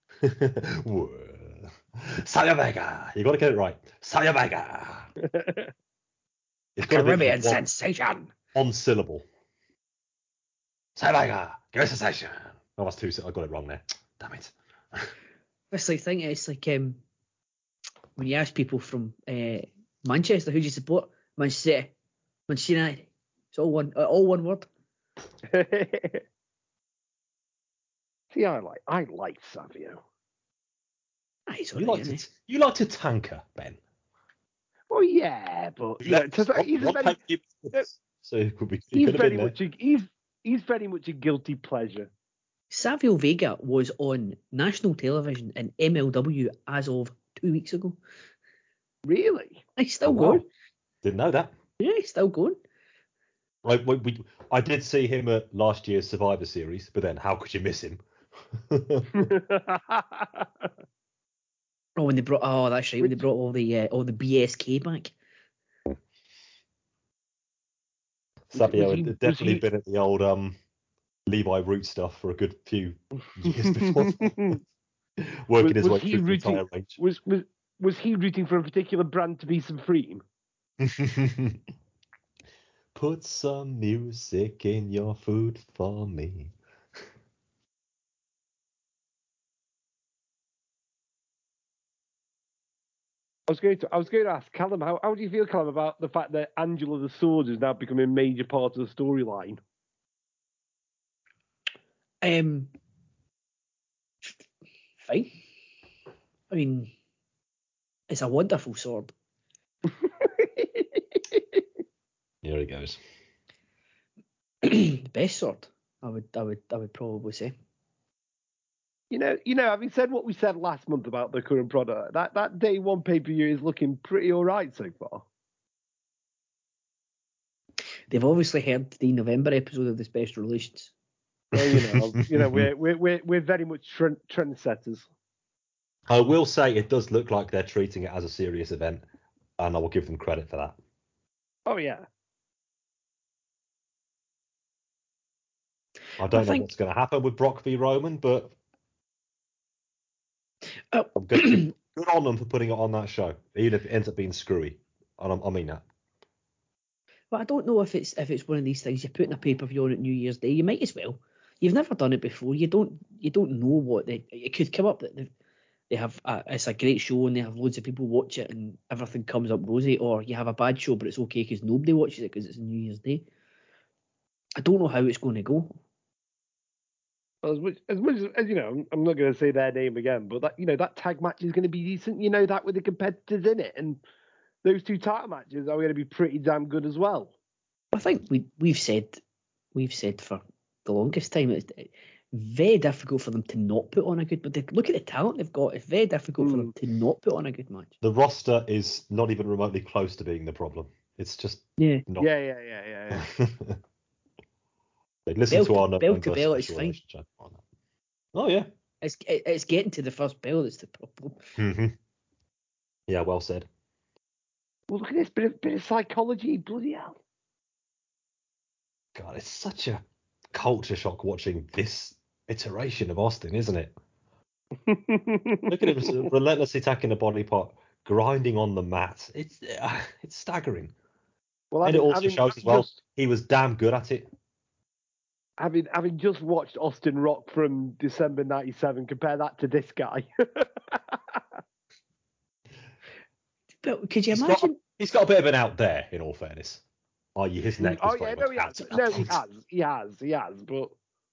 Sayonara. You got to get it right. Sayonara. It's got Caribbean sensation. On syllable. Sayonara. Give us a sensation. Oh, that's two. I got it wrong there. Damn it. It's like thing. It's like um, when you ask people from uh, Manchester, who do you support? Manchester City, Manchester United. It's all one, uh, all one word. See, I like I like Savio. Ah, he's you, right, like to, you like to tanker, Ben. Well, yeah, but you know, to, he's what, very, what so he could be. He he's could have very been much a, he's he's very much a guilty pleasure. Savio Vega was on national television in M L W as of two weeks ago. Really? He's still oh, wow. going. Didn't know that. Yeah, he's still going. I, we, we, I did see him at last year's Survivor Series, but then how could you miss him? Oh, when they brought oh, that's right. When they brought all the uh, all the B S K back. Savio he, had definitely he... been at the old um, Levi Root stuff for a good few years before. Working his way through the entire range. Was, was, was he rooting for a particular brand to be supreme? Put some music in your food for me. I was going to I was going to ask Callum, how, how do you feel, Callum, about the fact that Angela the Sword is now becoming a major part of the storyline? Um, fine. I mean, It's a wonderful sword. Here he goes. The best sword, I would, I would, I would probably say. You know, you know, having said what we said last month about the current product, that, that day one pay per view is looking pretty all right so far. They've obviously heard the November episode of the Special Relations. Well, you know, you know, we're we're we're, we're very much trend, trendsetters. I will say it does look like they're treating it as a serious event, and I will give them credit for that. Oh yeah. I don't I know think- what's going to happen with Brock v Roman, but Oh, I'm good, good on them for putting it on that show, even if it ends up being screwy. And I, I mean that. But I don't know if it's if it's one of these things you're putting a pay per view on at New Year's Day. You might as well. You've never done it before. You don't you don't know what they. It could come up that they, they have a, it's a great show and they have loads of people watch it and everything comes up rosy, or you have a bad show but it's okay because nobody watches it because it's New Year's Day. I don't know how it's going to go. Well, as much as, much as you know, I'm, I'm not going to say their name again, but that you know that tag match is going to be decent. You know that with the competitors in it, and those two title matches are going to be pretty damn good as well. I think we we've said we've said for the longest time it's very difficult for them to not put on a good. But they, look at the talent they've got. It's very difficult Mm. for them to not put on a good match. The roster is not even remotely close to being the problem. It's just Yeah, not. Yeah, yeah, yeah, yeah. yeah. They listen Bell to to- our Bell November to Bell is special fine. relationship on that. Oh yeah. it's it, it's getting to the first bell that's the problem. Mm-hmm. Yeah, well said. Well, look at this bit of, bit of psychology, bloody hell. God, it's such a culture shock watching this iteration of Austin, isn't it? Look at him relentlessly attacking the body part, grinding on the mat. It's uh, it's staggering. Well, And having, it also having shows as well just, he was damn good at it. having having just watched Austin Rock from December ninety-seven, compare that to this guy. But could you He's imagine? got, he's got a bit of an out there, in all fairness. Oh, you his neck was oh very yeah, no, much he out has. at that No, he point. has. He has. He has. But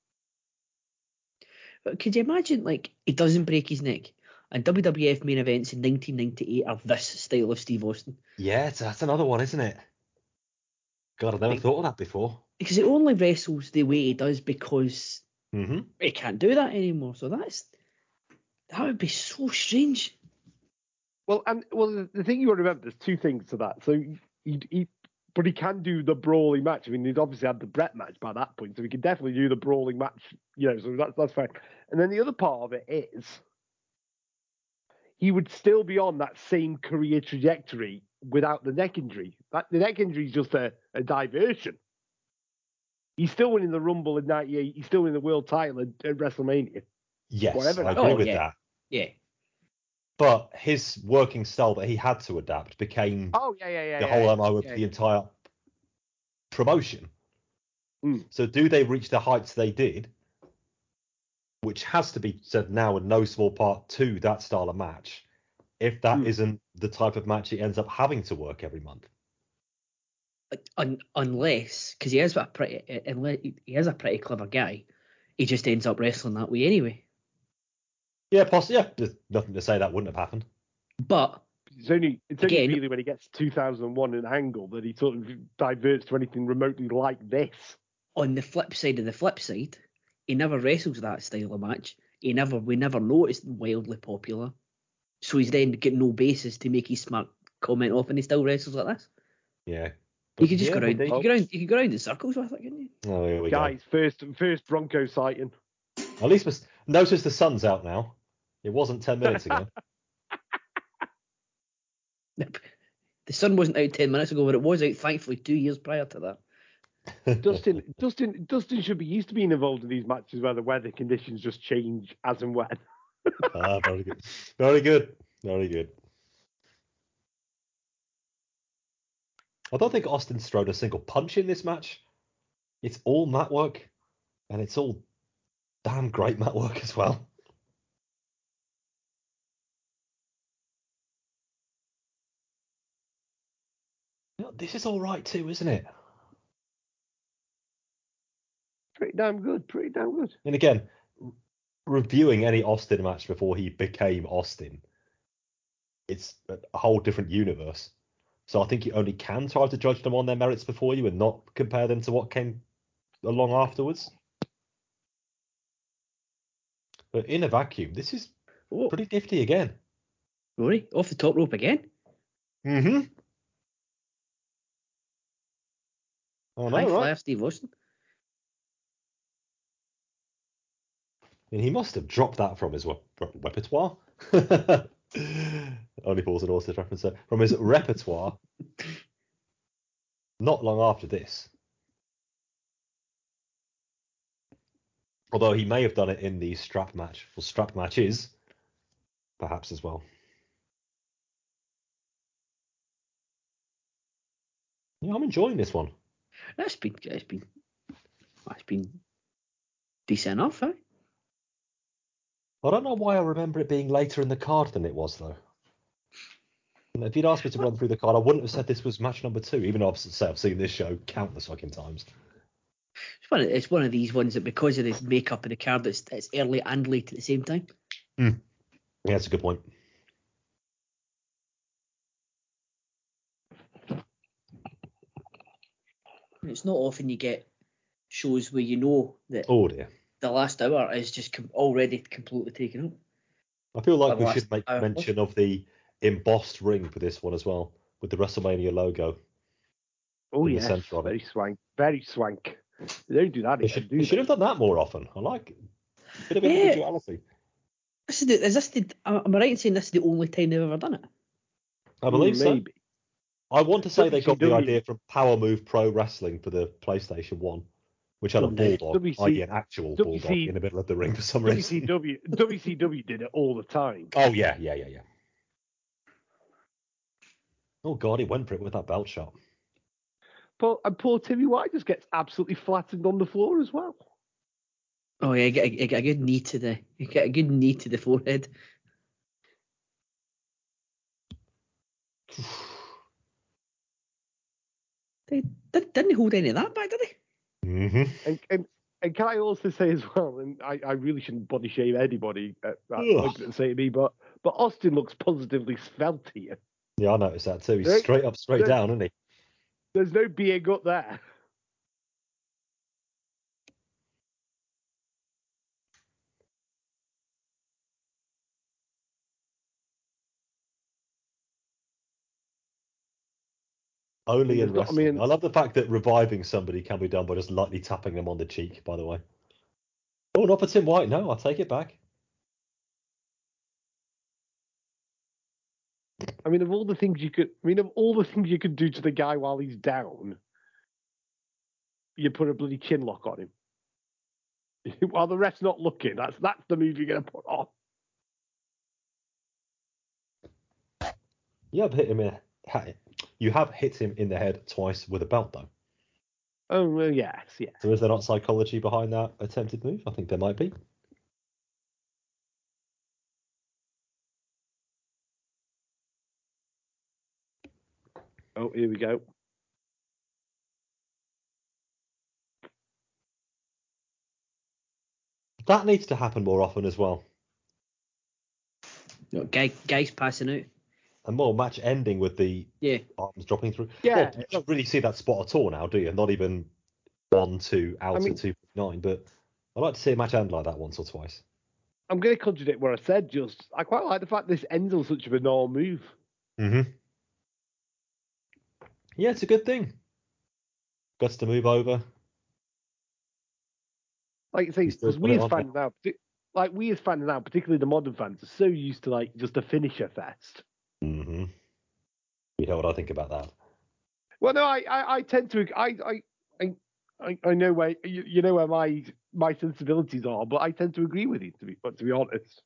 But could you imagine, like, he doesn't break his neck, and W W F main events in nineteen ninety-eight are this style of Steve Austin? Yeah, it's, that's another one, isn't it? God, I've never Like- thought of that before. Because he only wrestles the way he does because Mm-hmm. he can't do that anymore. So that's that would be so strange. well, and well, the, the thing you got to remember, there's two things to that. So he, he, but he can do the brawling match. I mean, he's obviously had the Brett match by that point, so he can definitely do the brawling match. You know, so that's that's fine. And then the other part of it is, he would still be on that same career trajectory without the neck injury. That the neck injury is just a, a diversion. He's still winning the Rumble in ninety-eight. He's still winning the world title at, at WrestleMania. Yes, Whatever I that- agree Oh, with yeah. that. Yeah. But his working style that he had to adapt became Oh yeah, yeah, yeah. the yeah, whole yeah, M O of yeah. the entire promotion. Mm. So do they reach the heights they did, which has to be said now in no small part to that style of match, if that Mm. isn't the type of match he ends up having to work every month? Un- unless, because he is a pretty, unless he is a pretty clever guy, he just ends up wrestling that way anyway. Yeah, possibly. Yeah, there's nothing to say that wouldn't have happened. But It's only it's Again- only really when he gets to two thousand one in Angle that he sort of diverts to anything remotely like this. on the flip side of the flip side, he never wrestles that style of match. He never, we never know it's wildly popular. So he's then got no basis to make his smart comment off, and he still wrestles like this. Yeah. You could just yeah, go around. but You they- could go around. You could go around in circles with it, couldn't you? Oh, here we Guys, first first Bronco sighting. go. At least mis- notice the sun's out now. It wasn't ten minutes ago. The sun wasn't out ten minutes ago, but it was out, thankfully, two years prior to that. Dustin Dustin Dustin should be used to being involved in these matches where the weather conditions just change as and when. Ah, very good. Very good. Very good. I don't think Austin's thrown a single punch in this match. It's all mat work, and it's all damn great mat work as well. You know, this is all right too, isn't it? Pretty damn good. Pretty damn good. And again, r- reviewing any Austin match before he became Austin, it's a whole different universe. So I think you only can try to judge them on their merits before you and not compare them to what came along afterwards. But in a vacuum, this is Oh, pretty nifty again. Rory, off the top rope again. Mm-hmm. Oh, High no, flyer, right? Steve Austin. And he must have dropped that from his re- repertoire. Only Paul's an Austin reference there. From his repertoire. Not long after this. Although he may have done it in the strap match. Well, strap matches, perhaps as well. Yeah, I'm enjoying this one. That's been, it's been, that's been decent enough, eh? I don't know why I remember it being later in the card than it was, though. If you'd asked me to run through the card, I wouldn't have said this was match number two, even though I've, say, I've seen this show countless fucking times. It's one, of, it's one of these ones that because of the makeup of the card, it's, it's early and late at the same time. Mm. Yeah, that's a good point. It's not often you get shows where you know that Oh dear. the last hour is just com- already completely taken up. I feel like Or the we last should make hour mention of the embossed ring for this one as well, with the WrestleMania logo. Oh in the yes, centre of it. very swank, very swank. They don't do that They again, should, do they they? should have done that more often. I like it. A bit of Yeah. individuality. This is, the, is this the, am I right in saying this is the only time they've ever done it? I believe Mm, so. maybe. I want to say they got the W C W. idea from Power Move Pro Wrestling for the PlayStation one, which had a Oh, no. bulldog, W C that is an actual W C bulldog in the middle of the ring for some reason. W C W, W C W did it all the time. Oh, yeah, yeah, yeah, yeah. Oh, God, he went for it with that belt shot. But, and poor Timmy White just gets absolutely flattened on the floor as well. Oh yeah, get a, get a good knee to the get a good knee to the forehead. They didn't, didn't hold any of that back, did they? Mm-hmm. And, and and can I also say as well, and I, I really shouldn't body shame anybody uh, uh, looking at say me, but but Austin looks positively svelte here. Yeah, I noticed that too. He's There- straight up, straight there- down, isn't he? There's no being up there. Only There's in not- I wrestling. I, mean- love the fact that reviving somebody can be done by just lightly tapping them on the cheek, by the way. Oh, not for Tim White. No, I'll take it back. I mean, of all the things you could, I mean, of all the things you could do to the guy while he's down, you put a bloody chin lock on him. While the rest's not looking, that's that's the move you're going to put on. You have hit him in. You have hit him in the head twice with a belt, though. Oh, well, yes, yes. So is there not psychology behind that attempted move? I think there might be. Oh, here we go. That needs to happen more often as well. You know, guy, guys passing out. And more match ending with the Yeah. arms dropping through. Yeah. Well, you don't really see that spot at all now, do you? Not even one, two, out I mean- at two nine. But I like to see a match end like that once or twice. I'm going to contradict what I said. Just, I quite like the fact this ends on such a banal move. Mm-hmm. Yeah, it's a good thing. Guts to move over. Like I say, You still because put we it as on fans now, partic- like we as fans now, particularly the modern fans, are so used to like just a finisher fest. Mm-hmm. You know what I think about that? Well, no, I, I, I tend to, I, I, I, I, I know where you, you know where my my sensibilities are, but I tend to agree with you to be, but to be honest.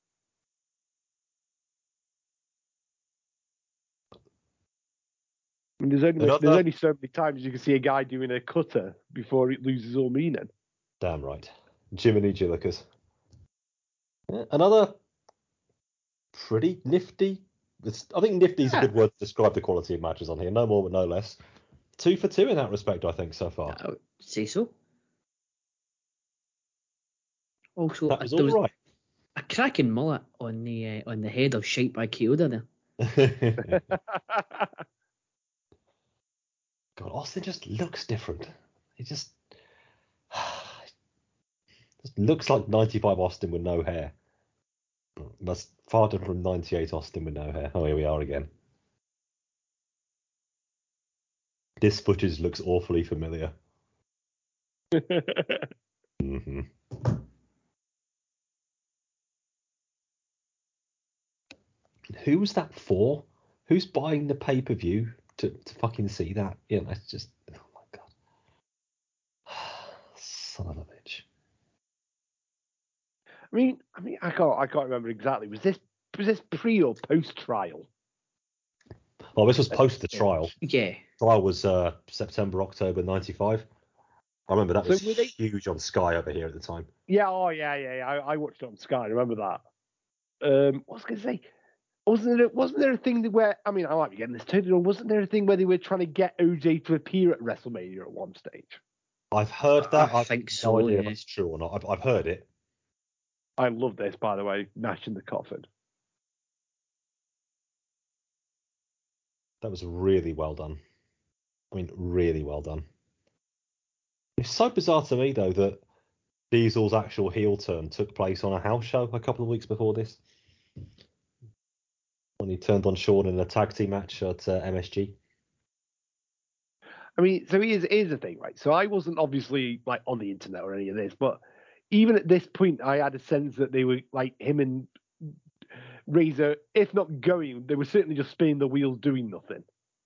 I mean, there's only Another- there's only so many times you can see a guy doing a cutter before it loses all meaning. Damn right. Jiminy Jillikers. Yeah, another pretty nifty. It's, I think nifty is a good word to describe the quality of matches on here. No more but no less. Two for two in that respect, I think, so far. I would say so. Also, That uh, was there all was right. a cracking mullet on the uh, on the head of Shite by Kyoda there. God, Austin just looks different. He just, just looks like ninety-five Austin with no hair. That's far different from ninety-eight Austin with no hair. Oh, here we are again. This footage looks awfully familiar. mm-hmm. Who was that for? Who's buying the pay-per-view to, to fucking see that? You know, it's just, oh my god. Son of a bitch. I mean, I mean, I can't, I can't remember exactly. Was this, was this pre or post trial? Well, this was post the trial. Yeah. Trial was uh, September, October ninety-five. I remember that was so they... huge on Sky over here at the time. Yeah, oh yeah, yeah, yeah. I, I watched it on Sky. I remember that. Um, what was I going to say? Wasn't there, wasn't there a thing that where, I mean, I might be getting this totally wrong. Wasn't there a thing where they were trying to get O J to appear at WrestleMania at one stage? I've heard that. I I've think no so, idea yeah. if that's true or not. I've, I've heard it. I love this, by the way, Nash in the coffin. That was really well done. I mean, really well done. It's so bizarre to me, though, that Diesel's actual heel turn took place on a house show a couple of weeks before this. When he turned on Shawn in a tag team match at uh, M S G. I mean, so here's, here's the thing, right? So I wasn't obviously like on the internet or any of this, but even at this point, I had a sense that they were like him and Razor, if not going, they were certainly just spinning the wheels doing nothing.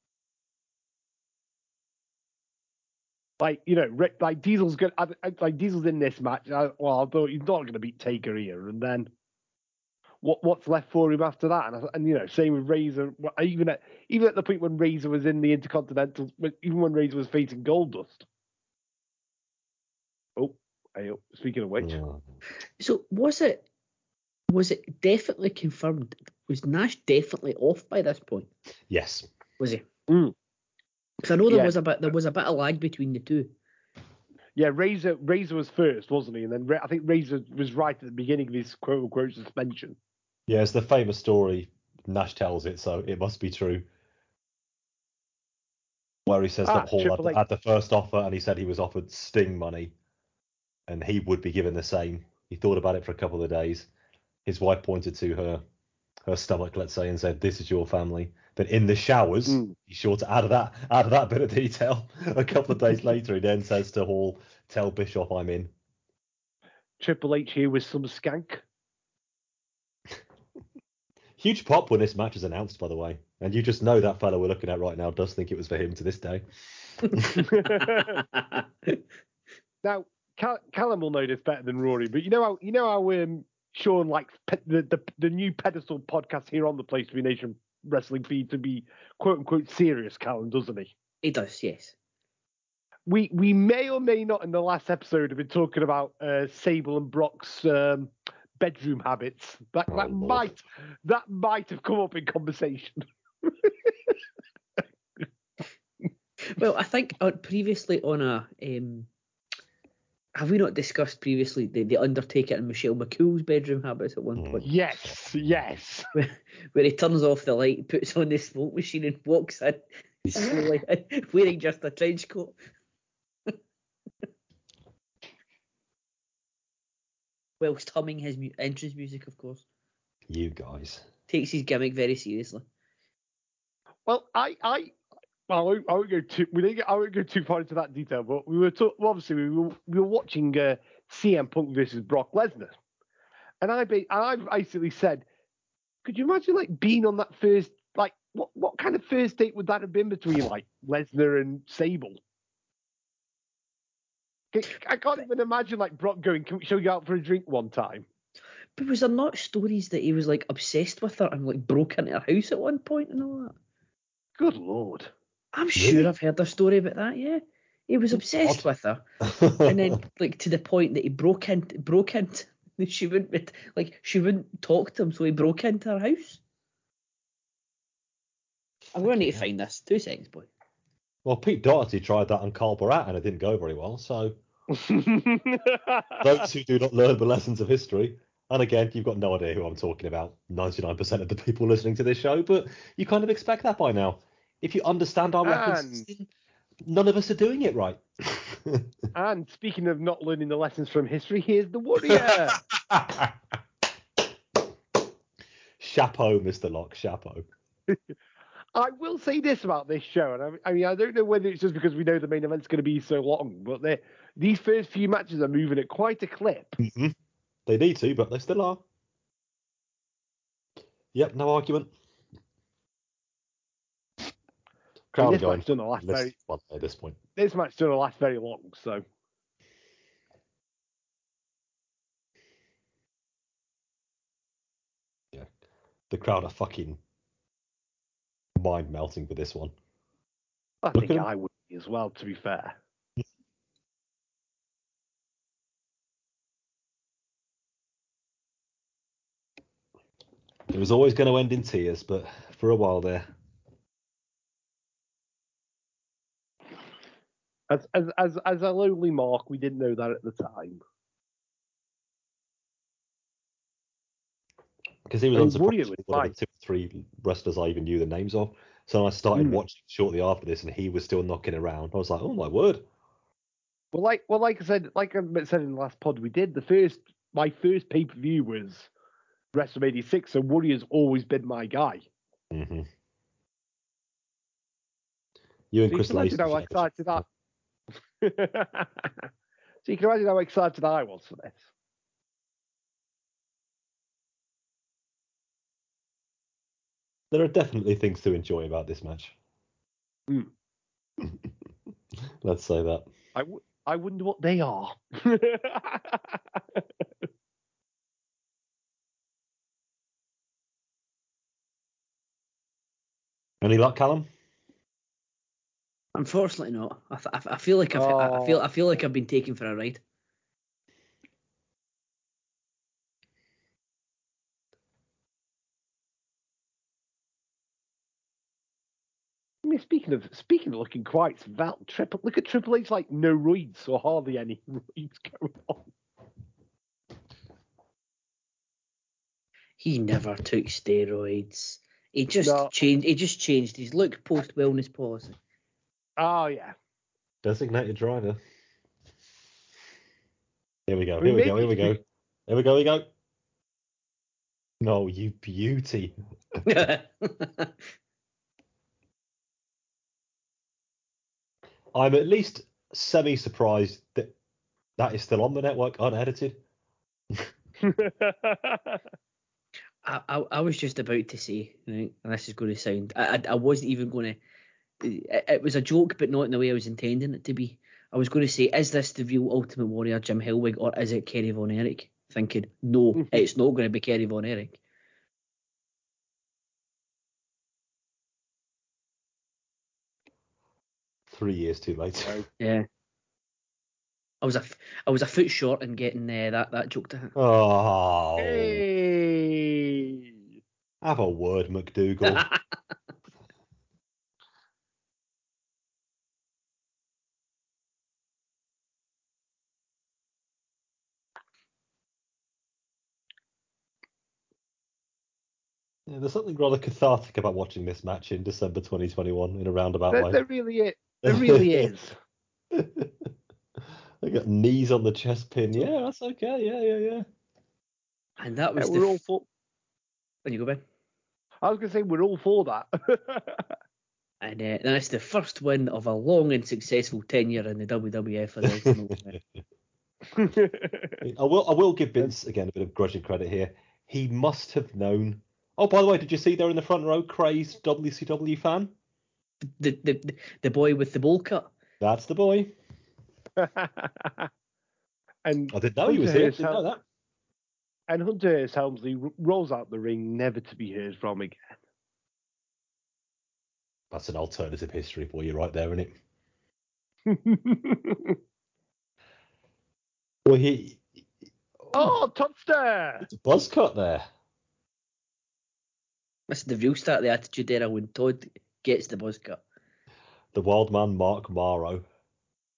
Like, you know, like Diesel's good. Like Diesel's in this match. I, well, although he's not going to beat Taker here, and then what? What's left for him after that? And, and you know, same with Razor. Even at even at the point when Razor was in the Intercontinental, even when Razor was facing Goldust. Oh, hey, oh, speaking of which, Yeah. So was it? Was it definitely confirmed? Was Nash definitely off by this point? Yes. Was he? Mm. Because I know there Yeah. was a bit there was a bit of lag between the two. Yeah, Razor Razor was first, wasn't he? And then I think Razor was right at the beginning of his quote unquote suspension. Yeah, it's the famous story. Nash tells it, so it must be true. Where he says Ah, that Hall had Triple the, H. had the first offer, and he said he was offered Sting money, and he would be given the same. He thought about it for a couple of days. His wife pointed to her her stomach, let's say, and said, "This is your family." But in the showers, Mm. he's sure to add that add that bit of detail. A couple of days later, he then says to Hall, "Tell Bischoff I'm in." Triple H here with some skank. Huge pop when this match is announced, by the way. And you just know that fellow we're looking at right now does think it was for him to this day. Now, Cal- Callum will know this better than Rory, but you know how you know how um, Sean likes pe- the, the the new pedestal podcast here on the Place to Be Nation wrestling feed to be quote unquote serious, Callum, doesn't he? He does, yes. We we may or may not in the last episode have been talking about uh, Sable and Brock's um, bedroom habits. That Oh, that Lord. might that might have come up in conversation. Well, I think uh, previously on a um, have we not discussed previously the, the Undertaker and Michelle McCool's bedroom habits at one Mm. point? Yes, yes. Where, where he turns off the light, puts on the smoke machine, and walks in slowly, wearing just a trench coat. Whilst humming his mu- entrance music, of course. You guys. Takes his gimmick very seriously. Well, I, I, well, I won't, I won't go too. We didn't get, I won't go too far into that detail, but we were talk, well, obviously we were we were watching uh, C M Punk versus Brock Lesnar, and I, ba- I basically said, could you imagine like being on that first, like what what kind of first date would that have been between like Lesnar and Sable? I can't even imagine like Brock going, Can we, shall we go out for a drink one time? But was there not stories that he was like obsessed with her and like broke into her house at one point and all that? Good Lord. I'm sure Really? I've heard a story about that, yeah. He was obsessed Odd. with her. And then like to the point that he broke in broke into she wouldn't like she wouldn't talk to him, so he broke into her house. I'm gonna need to find this. Two seconds, boy. Well, Pete Doherty tried that on Carl Barat and it didn't go very well. So those who do not learn the lessons of history, And again, you've got no idea who I'm talking about. ninety-nine percent of the people listening to this show, but you kind of expect that by now. If you understand our references, And, none of us are doing it right. and speaking of not learning the lessons from history, here's the Warrior. Chapeau, Mister Locke, chapeau. I will say this about this show, and I, I mean, I don't know whether it's just because we know the main event's going to be so long, but these first few matches are moving at quite a clip. Mm-hmm. They need to, but they still are. Yep, no argument. Crowd I mean, this going match doesn't last very. At this point, this match doesn't last very long, so. Yeah, the crowd are fucking mind melting for this one. I Look think I would be as well, to be fair. It was always going to end in tears, but for a while there. As as as as a lonely mark, we didn't know that at the time. Because he was I mean, unsurprisingly was one of the two or three wrestlers I even knew the names of. So I started mm. watching shortly after this, and he was still knocking around. I was like, oh my word. Well, like well, like I said, like I said in the last pod we did, the first my first pay per view was WrestleMania six, so Warrior's always been my guy. Mm-hmm. You and so Chris you can imagine how excited that. So you can imagine how excited I was for this. There are definitely things to enjoy about this match. Mm. Let's say that. I, w- I wonder what they are. Any luck, Callum? Unfortunately, not. I, th- I feel like I've, oh. I feel I feel like I've been taken for a ride. I mean, speaking of speaking of looking quite val, triple, look at Triple H like no roids or hardly any roids going on. He never took steroids. He just No. changed. He just changed his look post wellness policy. Oh yeah. Designated driver. Here we go. I mean, here we maybe... go. Here we go. Here we go. Here we go. No, you beauty. I'm at least semi-surprised that that is still on the network, unedited. I, I I was just about to say, right, and this is going to sound. I I, I wasn't even going to. It, it was a joke, but not in the way I was intending it to be. I was going to say, is this the real Ultimate Warrior, Jim Hellwig, or is it Kerry Von Erich? Thinking, no, it's not going to be Kerry Von Erich. Three years too late. Yeah. I was a, I was a foot short in getting uh, that, that joke to hit. Oh. Hey. Have a word, McDougal. Yeah, there's something rather cathartic about watching this match in December twenty twenty-one in a roundabout There, way. there really is. There really is. I got knees on the chest pin. Yeah, that's okay. Yeah, yeah, yeah. And that was yeah, the. we're all for. When you go, Ben. I was going to say we're all for that. And uh, that's the first win of a long and successful tenure in the W W F for the Ultimate Warrior. I will. I will give Vince again a bit of grudging credit here. He must have known. Oh, by the way, did you see there in the front row, crazed W C W fan? The the the boy with the bowl cut. That's the boy. and I didn't know he was here. Didn't know that. And Hunter Hearst Helmsley rolls out the ring, never to be heard from again. That's an alternative history for you right there, isn't it? Well, he. Oh, Topster! It's a buzz cut there. This is the real start of the Attitude Era when Todd gets the buzz cut. The wild man, Mark Morrow.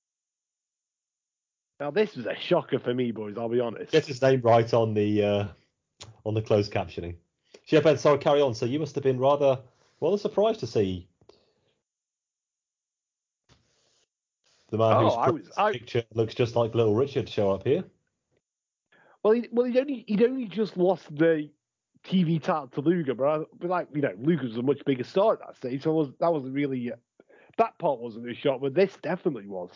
Now, this was a shocker for me, boys, I'll be honest. Gets his name right on the uh, on the closed captioning. Yeah, Ben, sorry, carry on. So you must have been rather rather surprised to see the man Oh, whose I was. I, picture looks just like Little Richard show up here. well, he, well, he'd only he'd only just lost the T V title to Luger, but, I, but like you know, Luger was a much bigger star at that stage, so was, that wasn't really uh, that part wasn't a shock, but this definitely was.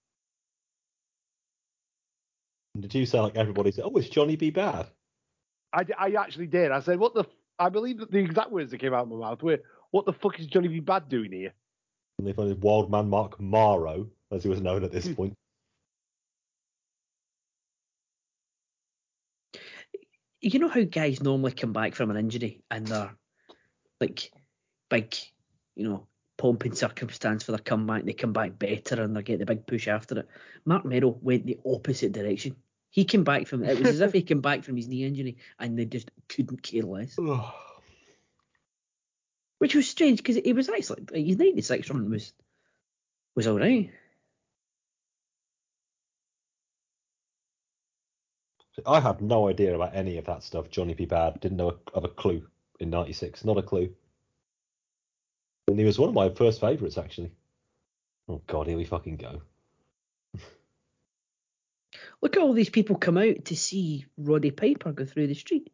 Did you say like everybody said, "Oh, it's Johnny B. Bad"? I, I actually did. I said, "What the?" F-? I believe that the exact words that came out of my mouth were, "What the fuck is Johnny B. Bad doing here?" And they found Wild Man Mark Morrow, as he was known at this point. You know how guys normally come back from an injury and they're like big, you know, pomp and circumstance for their comeback. They come back better and they get the big push after it. Mark Merrill went the opposite direction. He came back from it was as if he came back from his knee injury and they just couldn't care less. Which was strange because he was actually like, his ninety-six run was was all right. I had no idea about any of that stuff. Johnny B. Bad didn't know of a clue in ninety-six. Not a clue. And he was one of my first favourites, actually. Oh, God, here we fucking go. Look at all these people come out to see Roddy Piper go through the street.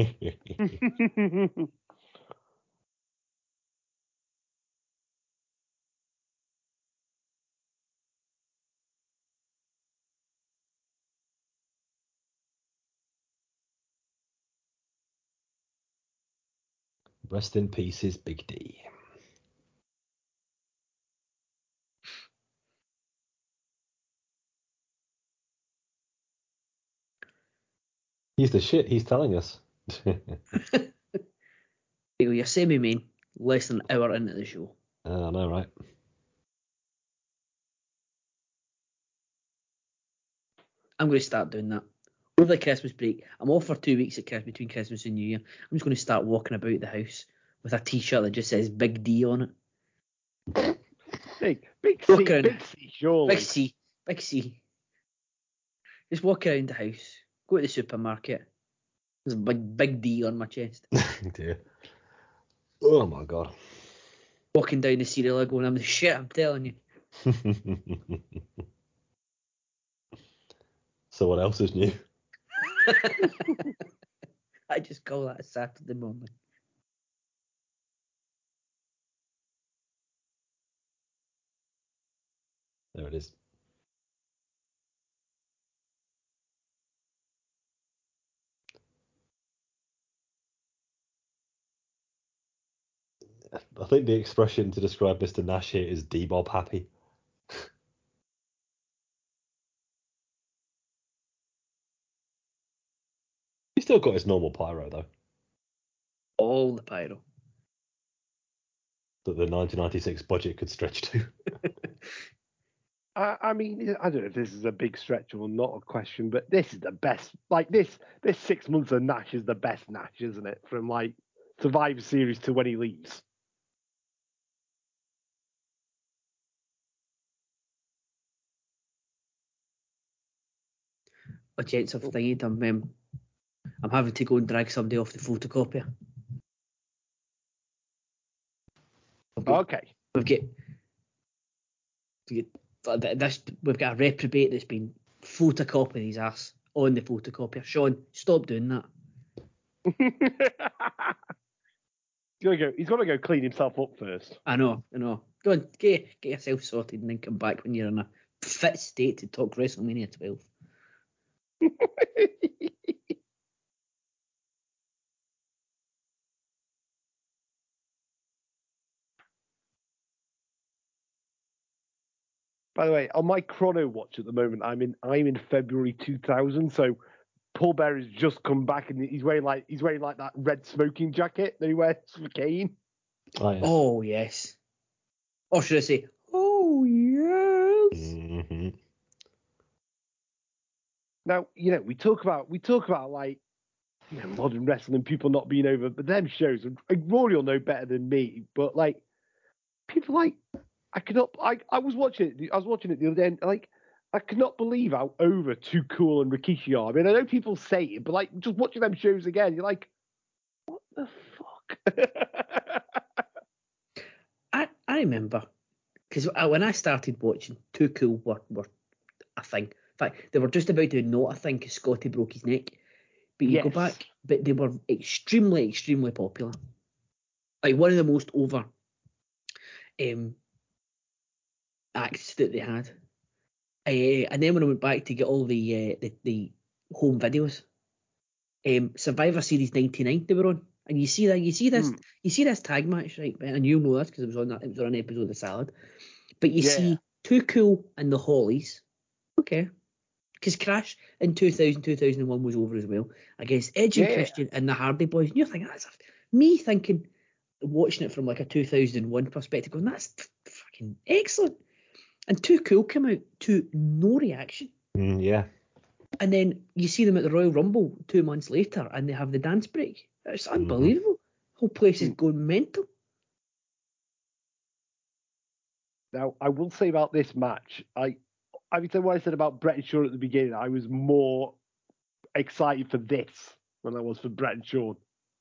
Rest in pieces, Big D. He's the shit, he's telling us. You're semi-main, less than an hour into the show. Oh, I know, right? I'm going to start doing that. Over the Christmas break, I'm off for two weeks at Christmas, between Christmas and New Year. I'm just going to start walking about the house with a t-shirt that just says Big D on it. Big, big C, Walk around, big C, surely. Big C, Big C. Just walk around the house, go to the supermarket. There's a big, big D on my chest. Dear. Oh, my God. Walking down the cereal aisle going, I'm the shit, I'm telling you. So what else is new? I just call that a Saturday morning. There it is. I think the expression to describe Mister Nash here is D-Bob happy. He's still got his normal pyro, though. All the pyro. That the nineteen ninety-six budget could stretch to. I, I mean, I don't know if this is a big stretch or not a question, but this is the best. Like this, this six months of Nash is the best Nash, isn't it? From like Survivor Series to when he leaves. Oh, gents, I've thingied. I'm, um, I'm having to go and drag somebody off the photocopier. Okay. We've got, we've got this. We've got a reprobate that's been photocopying his ass on the photocopier. Sean, stop doing that. He's gonna go. He's gonna go clean himself up first. I know, I know. Go on, get get yourself sorted and then come back when you're in a fit state to talk WrestleMania twelve. By the way, on my chrono watch at the moment, I'm in I'm in February two thousand. So Paul Bearer's just come back and he's wearing like he's wearing like that red smoking jacket that he wears for Kane. Oh, yes. Oh yes. Or should I say, oh yes? Mm-hmm. Now, you know, we talk about we talk about like you know modern wrestling, people not being over, but them shows, and Rory will know better than me. But like people like I could not. I I was watching it. I was watching it the other day, and like I cannot believe how over Too Cool and Rikishi are. I mean, I know people say it, but like just watching them shows again, you're like, what the fuck? I I remember because when I started watching, Too Cool were, were a thing. In fact, they were just about to not a thing because Scotty broke his neck. But you go Yes. back, but they were extremely, extremely popular. Like one of the most over um, acts that they had. Uh, and then when I went back to get all the uh, the, the home videos, um, Survivor Series ninety-nine they were on, and you see that you see this Mm. you see this tag match, right? And you know this because it was on that it was on an episode of Salad. But you Yeah. see Too Cool and the Hollies, okay, because Crash in two thousand, two thousand one was over as well against Edge and Yeah. Christian and the Hardy Boys. And you're thinking that's a, me thinking watching it from like a two thousand one perspective, going that's f- fucking excellent. And Too Cool came out to no reaction. Mm, yeah. And then you see them at the Royal Rumble two months later and they have the dance break. It's unbelievable. Mm-hmm. Whole place is going mental. Now, I will say about this match, I, I mean, what I said about Bret and Shawn at the beginning, I was more excited for this than I was for Bret and Shawn.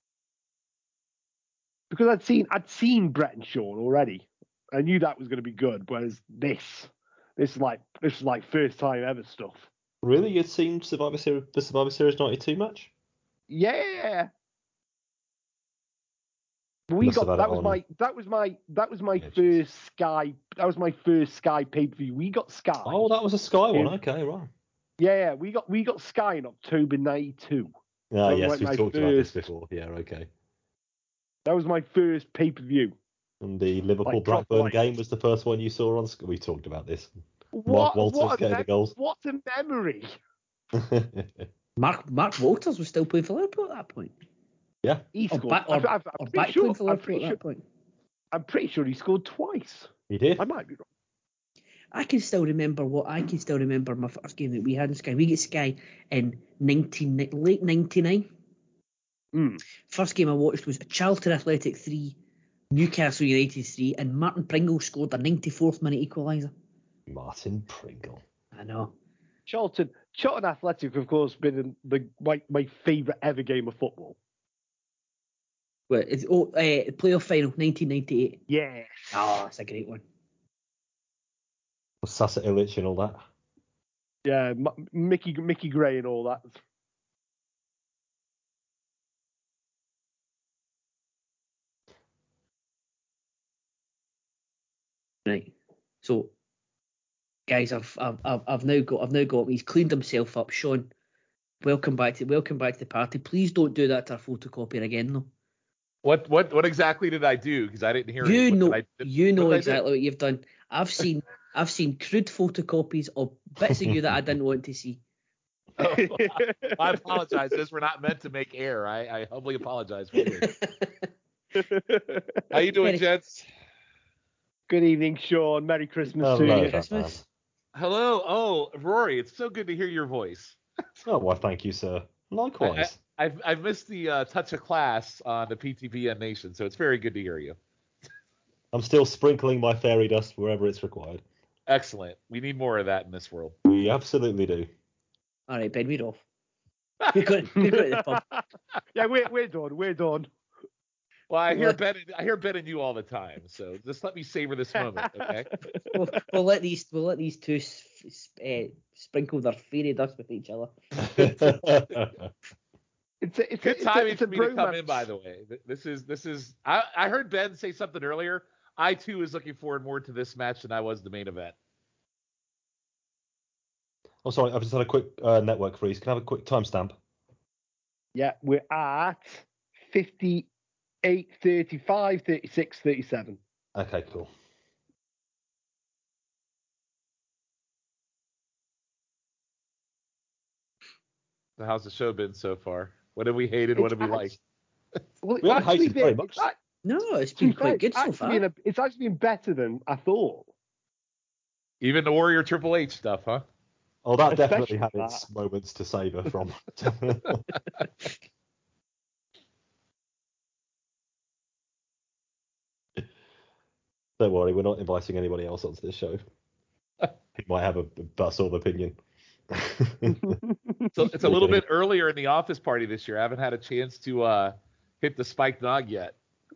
Because I'd seen I'd seen Bret and Shawn already. I knew that was going to be good. Whereas this, this is like this is like first time ever stuff. Really, you'd seen Survivor Series, the Survivor Series ninety-two match? Yeah. We Must have got had that it was on- my that was my that was my Yeah, jeez. first Sky that was my first Sky pay per view. We got Sky. Oh, that was a Sky one. In- Okay, right. Yeah, yeah, we got we got Sky in October ninety-two. Ah, That was yes, like we've my talked about this first- before. Yeah, okay. That was my first pay per view. And the Liverpool Like, proper, Blackburn like- game was the first one you saw on. Sky. We talked about this. What Walters what a getting the mem- goals. What a memory! Mark Mark Walters was still playing for Liverpool at that point. Yeah. He Or, scored. back, or, I'm, I'm, I'm or pretty back sure. playing for I'm Liverpool pretty at sure. that point. I'm pretty sure he scored twice. He did. I might be wrong. I can still remember what I can still remember my first game that we had in Sky. We get Sky in nineteen late ninety-nine. Mm. First game I watched was Charlton Athletic three, Newcastle United three, and Martin Pringle scored a ninety-fourth minute equaliser. Martin Pringle. I know. Charlton, Charlton Athletic, of course, been in the my, my favourite ever game of football. Well, it's oh, uh, playoff final nineteen ninety-eight. Yes. Oh, that's a great one. Sasa Ilic and all that. Yeah, M- Mickey Mickey Gray and all that. Right. So, guys, I've I've I've I've now got I've now got he's cleaned himself up. Sean, welcome back to welcome back to the party. Please don't do that to our photocopier again, though. What what what exactly did I do? Because I didn't hear You it. What know did I, you what know did I do? exactly what you've done. I've seen I've seen crude photocopies of bits of you that I didn't want to see. Oh, I apologize. Those were not meant to make air. I, I humbly apologize for this. How you doing, Very- gents? Good evening, Sean. Merry Christmas Hello, to Merry you. Batman. Christmas. Hello. Oh, Rory, it's so good to hear your voice. Oh, why, thank you, sir. Likewise. I, I've I've missed the uh, touch of class on the P T V N Nation, so it's very good to hear you. I'm still sprinkling my fairy dust wherever it's required. Excellent. We need more of that in this world. We absolutely do. All right, Ben, we're off. We're going, we're going to the pub. Yeah, we're we're done. We're done. Well, I hear What? Ben. I hear Ben and you all the time, so just let me savor this moment, okay? We'll, we'll let these we'll let these two s- s- uh, sprinkle their fairy dust with each other. It's a it's a, Good it's a, timing it's a for me to come in, bromance. by the way. Th- This is this is. I, I heard Ben say something earlier. I too was looking forward more to this match than I was the main event. Oh, sorry, I've just had a quick uh, network freeze. Can I have a quick timestamp? Yeah, we're at fifty-eight, thirty-five, thirty-six, thirty-seven. Okay, cool. So how's the show been so far? What have we hated? What It's have we act- liked? Well, it's We haven't actually hated very been, much. it's, act- No, it's to been be fair, quite good it's so actually far. been a, it's actually been better than I thought. Even the Warrior Triple H stuff, huh? Oh, that Especially definitely had that. its moments to savour from. Don't worry, we're not inviting anybody else onto this show. he might have a, a sort of opinion. So it's a little bit earlier in the office party this year. I haven't had a chance to uh, hit the spiked nog yet.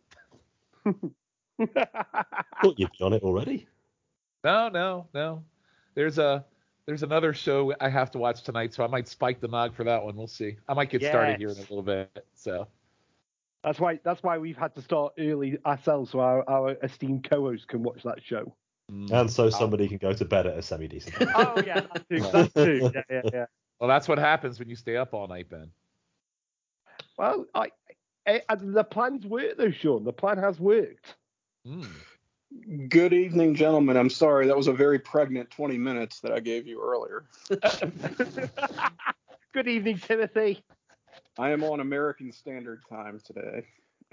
Thought you'd be on it already. No, no, no. There's a there's another show I have to watch tonight, so I might spike the nog for that one. We'll see. I might get Yes. started here in a little bit. So That's why that's why we've had to start early ourselves, so our, our esteemed co-host can watch that show. And so somebody can go to bed at a semi-decent time. Oh yeah, that too. That too. Yeah, yeah, yeah. well, that's what happens when you stay up all night, Ben. Well, I, I, I the plan's worked though, Sean. The plan has worked. Mm. Good evening, gentlemen. I'm sorry, that was a very pregnant twenty minutes that I gave you earlier. Good evening, Timothy. I am on American Standard Time today.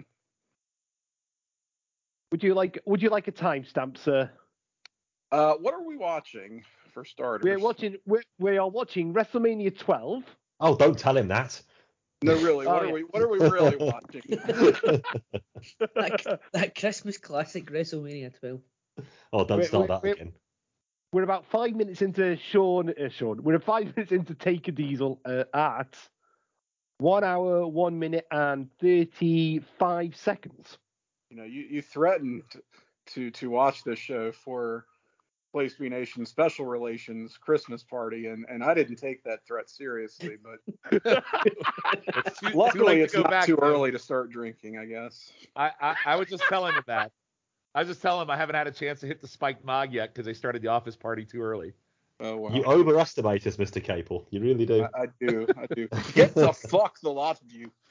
Would you like Would you like a timestamp, sir? Uh, what are we watching for starters? We're watching. We're, we are watching WrestleMania twelve. Oh, don't tell him that. No, really. What Oh, are yeah. we? What are we really watching? that, that Christmas classic WrestleMania twelve. Oh, don't We're- start we're- that we're- again. We're about five minutes into Sean. Uh, Sean. We're five minutes into Take a Diesel uh, at one hour, one minute, and thirty-five seconds. You know, you, you threatened to to watch this show for Place to Be Nation Special Relations Christmas Party, and, and I didn't take that threat seriously. But It's too, too luckily, late it's to go not back. too Ben. early to start drinking, I guess. I, I, I was just telling him that. I was just telling him I haven't had a chance to hit the spiked nog yet because they started the office party too early. Oh wow. You overestimate us, Mister Capel. You really do. I, I do. I do. Get the fuck the lot of you.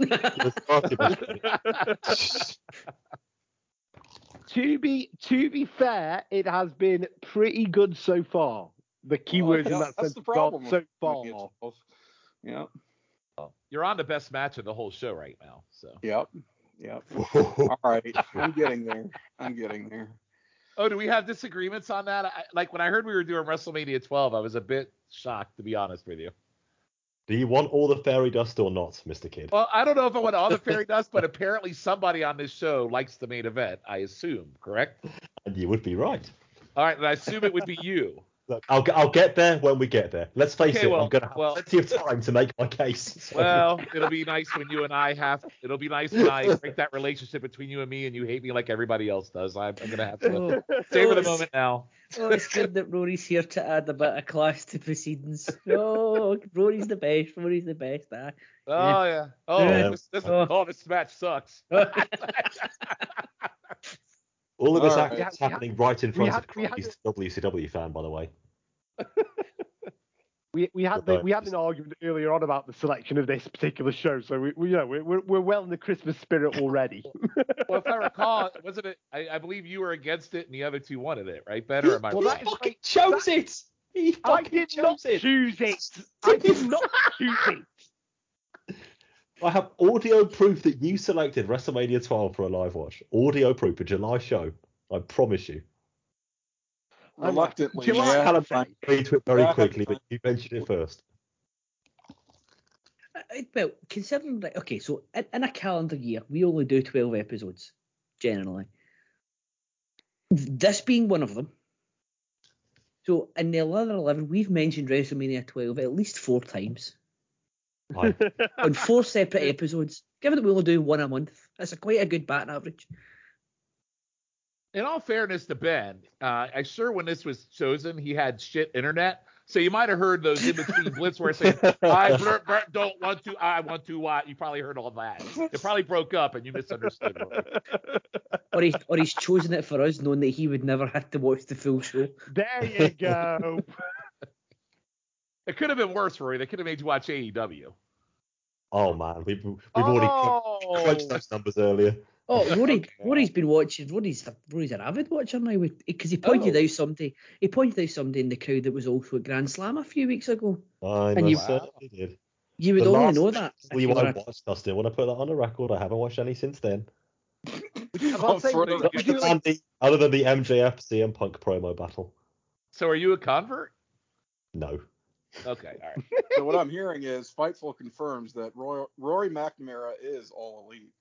To be to be fair, it has been pretty good so far. The keywords Well, in yeah, that that's sense the problem so with far. WrestleMania twelve. Yeah. You're on the best match of the whole show right now. So. Yep. Yep. All right. I'm getting there. I'm getting there. Oh, do we have disagreements on that? I, like when I heard we were doing WrestleMania twelve, I was a bit shocked, to be honest with you. Do you want all the fairy dust or not, Mister Kidd? Well, I don't know if I want all the fairy dust, but apparently somebody on this show likes the main event, I assume, correct? And you would be right. All right, and I assume it would be you. Look, I'll, I'll get there when we get there. Let's face Okay, it, well- I'm going to have well- plenty of time to make my case. So- Well, it'll be nice when you and I have. It'll be nice when I break that relationship between you and me, and you hate me like everybody else does. I'm, I'm gonna have to Oh, savor the it's- moment now. Oh, it's good that Rory's here to add a bit of class to proceedings. Oh, Rory's the best. Rory's the best. Ah. Oh yeah. Oh, Yeah. this, this, Oh. oh, this match sucks. All of this All action right. is happening right in front had- of we had- Craigs, W C W fan, by the way. We we had the, we had an argument earlier on about the selection of this particular show, so we, we you know we're we're we're well in the Christmas spirit already. Well, if I recall, wasn't it? I, I believe you were against it, and the other two wanted it, right? Better, am I Well, wrong? that is fucking chose it! He I fucking did not chose it! choose it. I did not choose it. I have audio proof that you selected WrestleMania twelve for a live watch. Audio proof, a July show. I promise you. Reluctantly, July- may I have Callum say- agreed to it very Yeah. quickly, but you mentioned it first. I- Well, considering that, okay, so in, in a calendar year, we only do twelve episodes, generally. This being one of them. So in the other eleven, we've mentioned WrestleMania twelve at least four times I, on four separate episodes. Given that we only do one a month, that's a quite a good batting average. In all fairness to Ben, uh, I'm sure when this was chosen, he had shit internet. So you might have heard those in between blips where it said, I blur, blur, don't want to, I want to, what? You probably heard all that. It probably broke up and you misunderstood. Or he's, or he's chosen it for us, knowing that he would never have to watch the full show. There you go. It could have been worse, Rory. They could have made you watch A E W. oh man, we've we've already Oh. crunched those numbers earlier. Oh, Rory, Okay. Rory's been watching. Rory's a, Rory's an avid watcher now, because he pointed Oh. out somebody. He pointed out somebody in the crowd that was also at Grand Slam a few weeks ago. I And you- most certainly did. You would The only last know that. if Well, you you were I a- watched. I still want to put that on the record. I haven't watched any since then. I'll say, For the would record. you Other like- than the, other than the M J F C M Punk promo battle. So are you a convert? No. Okay, all right. So what I'm hearing is Fightful confirms that Roy, Rory McNamara is all elite.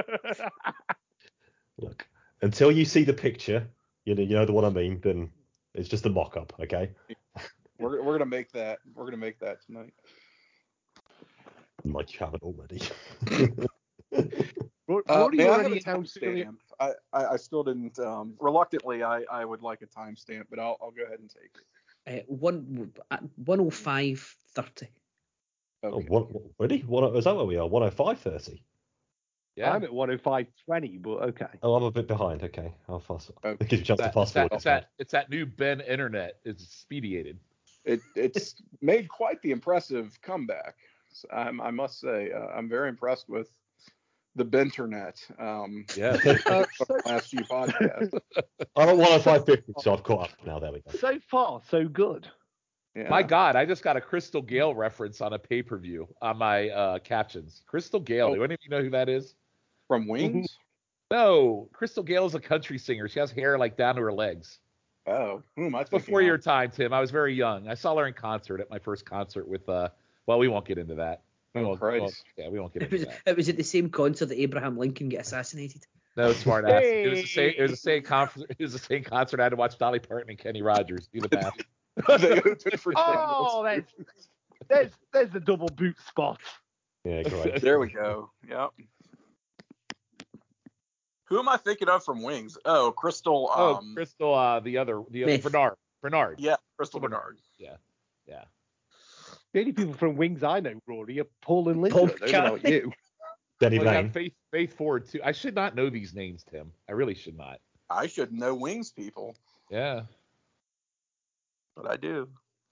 Look, until you see the picture, you know, you know the one I mean, then It's just a mock-up, okay? We're we're gonna make that. We're gonna make that tonight. Like you haven't already. Ro- Uh, Rory may I have a already announced earlier- timestamp? I, I I still didn't. Um, reluctantly, I I would like a timestamp, but I'll I'll go ahead and take it. Uh, one one oh five thirty. Oh, Okay. what, what, ready? What, is that where we are? one oh five thirty? Yeah. I'm at one oh five twenty, but okay. Oh, I'm a bit behind. Okay, I'll fast. Okay. It gives you a chance It's to that, fast it's, that, forward. it's, that, it's that new Ben Internet. It's expedited. It it's made quite the impressive comeback. So I'm, I must say, uh, I'm very impressed with the Benternet. Um, Yeah. Uh, from so, the last few podcasts. I'm at one oh five fifty, so I've caught up now. There we go. so far, so good. Yeah. My God, I just got a Crystal Gale reference on a pay-per-view on my uh, captions. Crystal Gale. Oh. Do any of you know who that is? From Wings. No. Crystal Gale is a country singer. She has hair like down to her legs. Oh, who am I thinking? Before of? your time, Tim. I was very young. I saw her in concert at my first concert with. Uh, well, we won't get into that. We Oh, won't, Christ. won't- yeah, we won't get It into was that. it was at the same concert that Abraham Lincoln get assassinated. No, smart ass. It was the same. It was the Hey. same conference. It was the same concert. I had to watch Dolly Parton and Kenny Rogers. Do the math. They opened for Oh, Daniels. there's, there's there's the double boot spot. Yeah, great. There we go. Yep. Who am I thinking of from Wings? Oh, Crystal. Oh, Um, Crystal. Uh, the other. The other. Beth. Bernard. Bernard. yeah, Crystal Crystal Bernard. Yeah. Yeah. The only people from Wings I know, Rory, are Paul and Linda. Paul I don't know about McCartney. you. Denny Well, you Lane. got Faith, Faith Ford too. I should not know these names, Tim. I really should not. I should know Wings people, Yeah. but I do.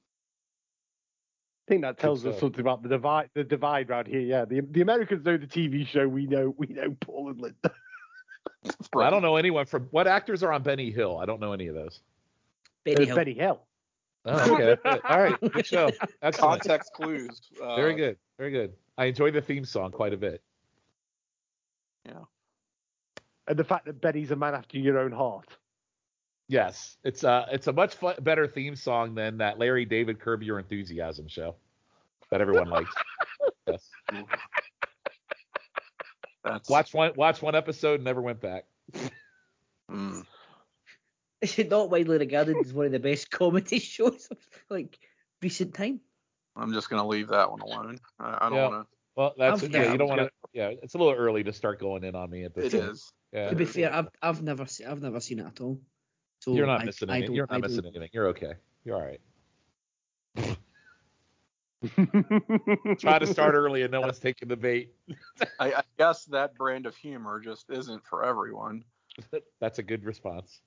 I think that tells Think us so. something about the divide, the divide around here. Yeah, the the Americans know the T V show. We know we know Paul and Linda. Well, I don't know anyone from what actors are on Benny Hill. I don't know any of those. Benny There's Hill. Benny Hill. Oh, okay. Good. All right. Good show. Excellent. Context clues. Uh, Very good. Very good. I enjoy the theme song quite a bit. Yeah. And the fact that Benny's a man after your own heart. Yes, it's a it's a much fu- better theme song than that Larry David Curb Your Enthusiasm show that everyone likes. Yes. That's Watch one watch one episode and never went back. Mm. Is it not widely regarded as one of the best comedy shows of like recent time? I'm just gonna leave that one alone. I, I don't Yeah. want Well, that's I've yeah. never- You don't want to. Yeah, it's a little early to start going in on me at to. this. It point. is. Yeah. To be fair, I've I've never se- I've never seen it at all. So You're not I, missing I anything. don't- You're I not don't- missing anything. You're okay. You're all right. Try to start early and no one's taking the bait. I, I guess that brand of humor just isn't for everyone. That's a good response.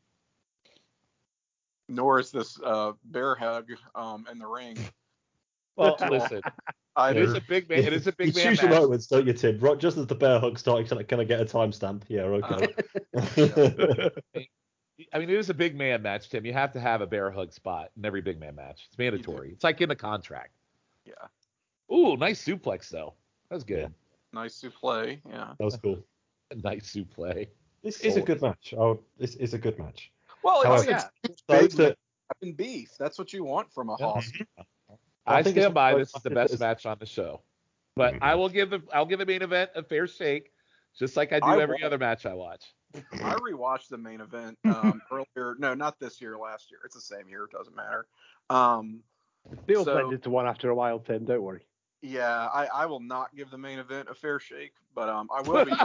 Nor is this uh, bear hug um, in the ring. Well, listen, I it is a big man. It is a big you man choose your match. moments, don't you, Tim? Right, just as the bear hug started, can I, can I get a timestamp? Yeah, okay. I mean, it is a big man match, Tim. You have to have a bear hug spot in every big man match. It's mandatory. It's like in the contract. Yeah. Ooh, nice suplex though. That was good. Yeah. Nice to play. Yeah. That was cool. Nice suplex. This is a good match. Oh, this is a good match. Well, However, it's, yeah. it's Those big that- and beef. That's what you want from a Yeah. Hoss. I, I think it's stand by. one of This those is the matches best that match on the show. But Mhm. I will give the I'll give the main event a fair shake, just like I do I every won't. other match I watch. I rewatched the main event um, earlier. No, not this year. Last year. It's the same year. It doesn't matter. Um, They all So- blend into one after a while, Tim. Don't worry. yeah, I, I will not give the main event a fair shake, but um, I will be.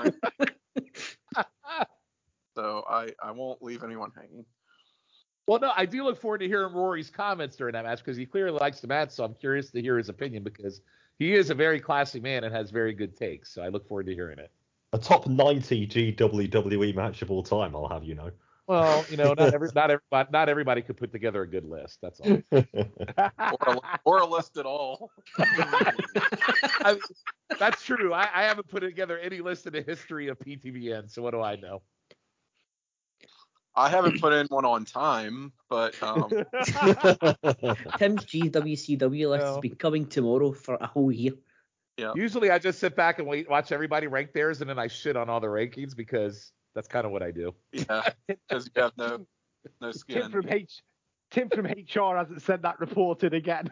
so I, I won't leave anyone hanging. Well, no, I do look forward to hearing Rory's comments during that match because he clearly likes the match. So I'm curious to hear his opinion because he is a very classy man and has very good takes. So I look forward to hearing it. A top ninety G W W E match of all time, I'll have you know. Well, you know, not every not everybody not everybody could put together a good list. That's all. Or a, or a list at all. I mean, that's true. I, I haven't put together any list in the history of P T V N. So what do I know? I haven't put in one on time, but um, Tim's G W C W list No. has been coming tomorrow for a whole year. yeah. Usually I just sit back and wait, watch everybody rank theirs, and then I shit on all the rankings because that's kind of what I do. Yeah, because you have no no Tim skin. from H Tim from H R hasn't sent that report in again.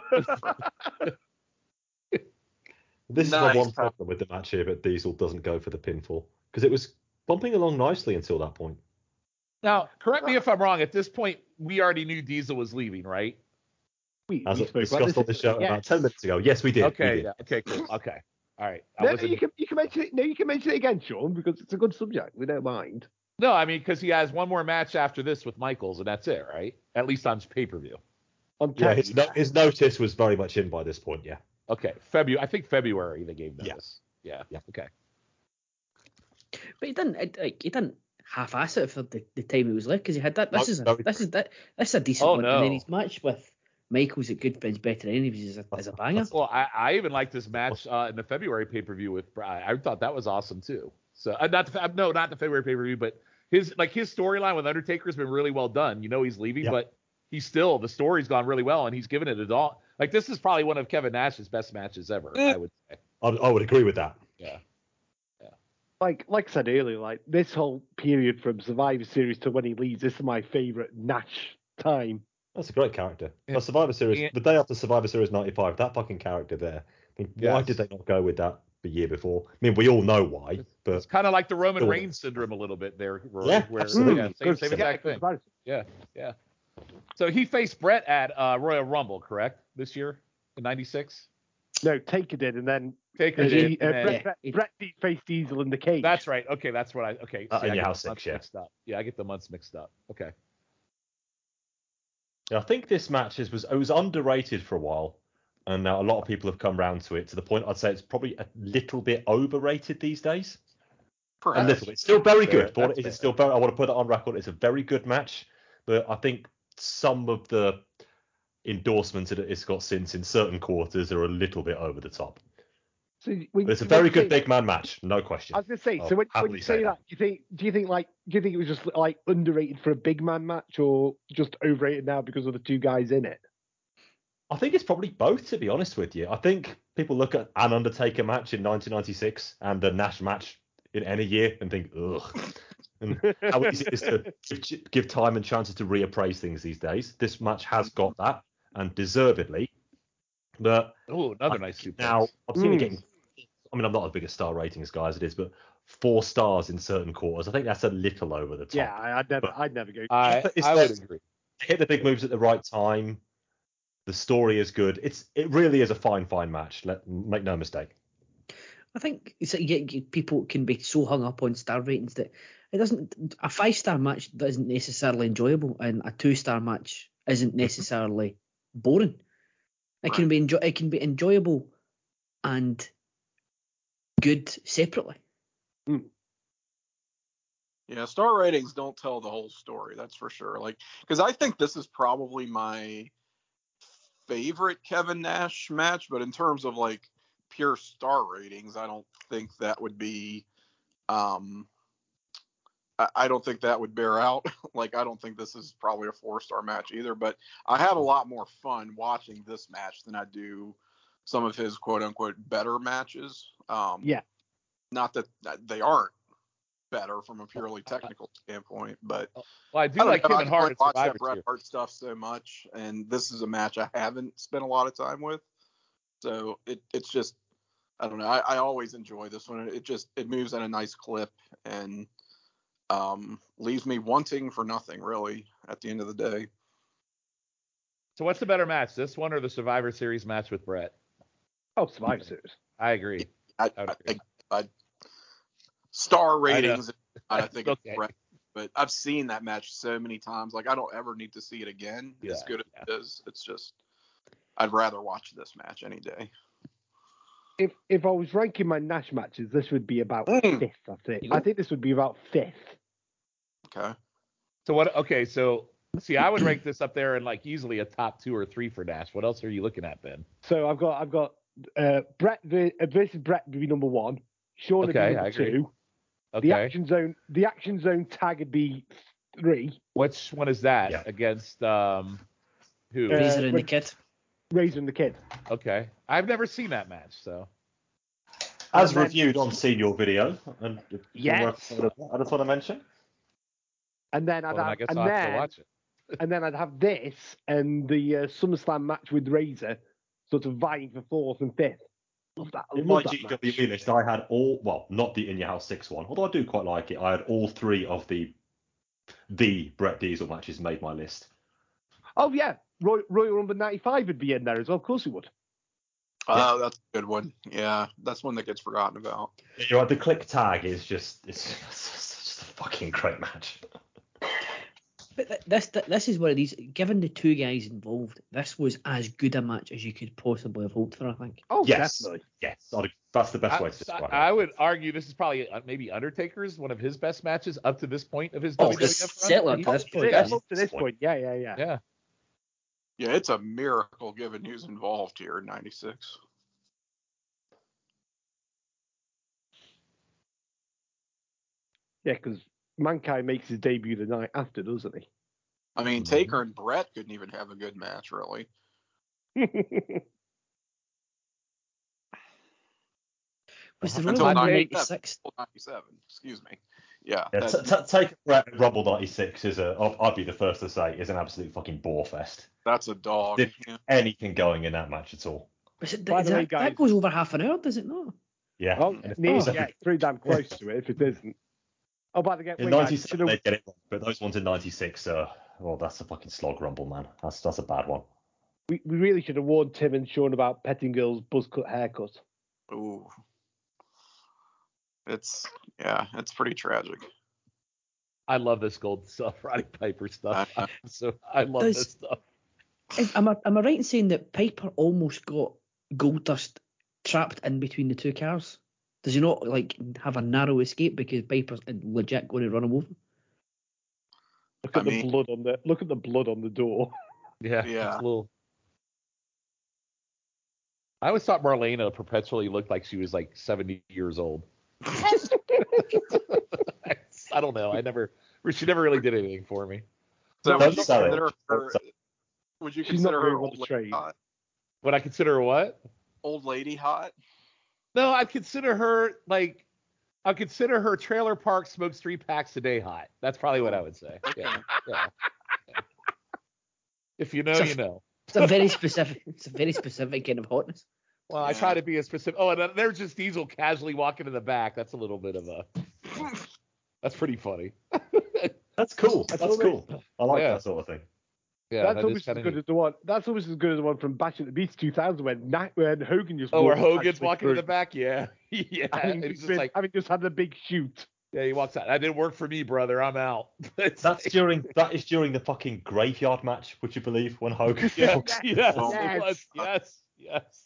This Nice. is the one problem with the match here, but Diesel doesn't go for the pinfall because it was bumping along nicely until that point. Now, correct me if I'm wrong. At this point, we already knew Diesel was leaving, right? We, As we we spoke about discussed on the this. show Yes. about ten minutes ago. Yes, we did. Okay. We did. Yeah. Okay. Cool. Okay. All right. I No, no, wasn't- you can you can mention it. No, you can mention it again, Sean, because it's a good subject. We don't mind. No, I mean, because he has one more match after this with Michaels, and that's it, right? At least on pay per view. On Yeah, tag, his, no, his notice was very much in by this point. Yeah. Okay. February. I think February they gave Yeah. notice. Yeah. Yeah. Okay. But he didn't. it- Like he didn't half-ass it for the, the time he was left because he had that. This No, is a no, this is that this is a decent Oh, one. And then no. his match with Michaels at Good Friends Better Enemies is a, is a banger. Well, I, I even liked this match uh, in the February pay per view with. I, I thought that was awesome too. So uh, not the, no, not the February pay per view, but his like his storyline with Undertaker has been really well done. You know he's leaving, Yeah. but he's still the story's gone really well, and he's given it a all. Like this is probably one of Kevin Nash's best matches ever. I would say. I, I would agree with that. Yeah. like like I said earlier, like this whole period from Survivor Series to when he leaves, this is my favourite Nash time. That's a great character. Yeah. The Survivor Series, Yeah. the day after Survivor Series ninety-five, that fucking character there. I mean, why Yes. did they not go with that the year before? I mean, we all know why, but It's kind of like the Roman Still- Reigns syndrome a little bit there, Rory, Yeah, where absolutely. yeah, same, Good same stuff. exact Yeah, thing. comparison. Yeah, yeah. So he faced Brett at uh, Royal Rumble, correct? This year in ninety-six. No, Taker did, and then Taker uh, did. he- uh, and then- Brett, Brett, Yeah. Brett Deep faced Diesel in the cage. That's right. Okay, that's what I. Okay, Uh, see, I in your get house the months six, yeah. mixed up. Yeah, I get the months mixed up. Okay. I think this match is, was it was underrated for a while, and now a lot of people have come round to it to the point I'd say it's probably a little bit overrated these days. A Perhaps. little bit. It's still very Fair, good. For what that's it is, it's fair. still very. I want to put it on record. It's a very good match, but I think some of the endorsements that it's got since in certain quarters are a little bit over the top. So when, But it's a when very you good say big that- man match, no question. I was gonna say. I'll So when, when happily you say say that, that. do you think do you think like do you think it was just like underrated for a big man match, or just overrated now because of the two guys in it? I think it's probably both, to be honest with you. I think people look at an Undertaker match in nineteen ninety-six and a Nash match in any year and think, ugh. And how easy it is to give, give time and chances to reappraise things these days. This match has got that, and deservedly. But Oh, another I nice think suplex. now I'm seeing it Mm. getting. I mean, I'm not the biggest star ratings guy as it is, but four stars in certain quarters. I think that's a little over the top. Yeah, I- I'd never, But- I'd never go. I It's I would less- agree. Hit the big moves at the right time. The story is good. It's it really is a fine, fine match. Let make no mistake. I think it's like you get, people can be so hung up on star ratings that it doesn't. A five star match isn't necessarily enjoyable, and a two star match isn't necessarily boring. It can Right. be enjoy. It can be enjoyable and good separately. Yeah, star ratings don't tell the whole story, that's for sure. Like, because I think this is probably my favorite Kevin Nash match, but in terms of like pure star ratings, I don't think that would be. Um, I, I don't think that would bear out. Like, I don't think this is probably a four star match either. But I had a lot more fun watching this match than I do some of his quote unquote better matches. Um, Yeah. Not that that they aren't better from a purely technical standpoint, but Well, I do I don't like know, him I and just Hart like at watch that Survivor Bret Series. Hart stuff so much, and this is a match I haven't spent a lot of time with, so it it's just I don't know. I, I always enjoy this one. It just it moves at a nice clip and um, leaves me wanting for nothing really at the end of the day. So what's the better match, this one or the Survivor Series match with Brett? Oh, Survivor Series. I agree. I, I would I, agree. I, I star ratings. I, I think Okay. it's Bret, but I've seen that match so many times. Like I don't ever need to see it again. As Yeah, good as yeah. it is, it's just I'd rather watch this match any day. If if I was ranking my Nash matches, this would be about Mm. fifth. I think. You go. I think this would be about fifth. Okay. So what? Okay, so see, I would rank this up there in like easily a top two or three for Nash. What else are you looking at, Ben? So I've got I've got uh, Brett v- uh, versus Brett would be number one. Sean would Okay, be I number agree. two. Okay, The action zone the action zone tag would be three. which one is that Yeah. against um who? Uh, Razor and the when- Kid. Razor and the Kid. Okay, I've never seen that match, so As And then- reviewed on Senior Video, and if you Yes. want to- I just want to mention. And then I'd well, then have I guess and I'll have to then go watch it. and then I'd have this and the uh, SummerSlam match with Razor sort of vying for fourth and fifth. Love that. I In my love that G match. W E list, I had all, well, not the In Your House six one, although I do quite like it. I had all three of the the Bret Diesel matches made my list. Oh yeah, Roy, Royal Rumble ninety-five would be in there as well. Of course he would. Oh, that's a good one. Yeah, that's one that gets forgotten about. You're right. The click tag is just it's, it's just a fucking great match. But th- this th- this is one of these. Given the two guys involved, this was as good a match as you could possibly have hoped for. I think. Oh, Yes, definitely. yes, that's the best I, way to describe I it. would argue this is probably uh, maybe Undertaker's one of his best matches up to this point of his Oh, W W F run. certainly up to this point. Yeah, Yes. up to this point, yeah, yeah, yeah. Yeah. Yeah, it's a miracle given who's involved here in ninety-six. Yeah, because Mankind makes his debut the night after, doesn't he? I mean, Mhm. Taker and Brett couldn't even have a good match, really. Was the Until Royal Rumble ninety-seven. ninety-six? ninety-seven, excuse me. Yeah. Yeah, that- t- t- take Bret at Rumble ninety-six is a. I'll, I'll be the first to say is an absolute fucking bore fest. that's a dog. Didn't Yeah. anything going in that match at all. Was it, By the that, way, guys- that goes over half an hour, does it not? Yeah. Oh, and if near, it was yeah, every- it's pretty damn close to it if it isn't. Oh, by the way, in guys, ninety-seven should have- they get it wrong, but those ones in ninety-six, uh, well, that's a fucking slog Rumble, man. That's that's a bad one. we, we really should have warned Tim and Sean about Pettingill's buzz cut haircut. Ooh. It's, yeah, it's pretty tragic. I love this gold stuff, Roddy Piper stuff. Uh, so I love Does- this stuff. Is- Am I, am I right in saying that Piper almost got Goldust trapped in between the two cars? Does he not like have a narrow escape because Piper's legit going to run him over? Look I at the mean- blood on the look at the blood on the door. Yeah. Yeah. It's a little. I always thought Marlena perpetually looked like she was like seventy years old. I don't know. I never. She never really did anything for me. So Don't would you sell it. consider her, Don't sell would you She's not consider very her well old lady trained. hot? Would I consider her what? Old lady hot? No, I'd consider her like. I'd consider her trailer park smokes three packs a day hot. That's probably what I would say. Yeah. Yeah. yeah. If you know, So- you know. It's a very specific. It's a very specific kind of hotness. Well, I Yeah. try to be as specific. Oh, and then there's just Diesel casually walking in the back. That's a little bit of a. That's pretty funny. That's cool. That's That's cool. I like Yeah. that sort of thing. Yeah, that's that is almost as kinda good neat. as the one. That's almost as good as the one from Bash at the Beach two thousand when Na- when Hogan just. Oh, where walked Hogan's actually walking in the through, back? Yeah. yeah. Having And he's just, just been- like, having just had a big shoot. yeah, he walks out. That didn't work for me, brother. I'm out. It's That's like- during that is during the fucking graveyard match. Would you believe when Hogan? Yeah, Yes. yes, Yes. it was. Yes, yes.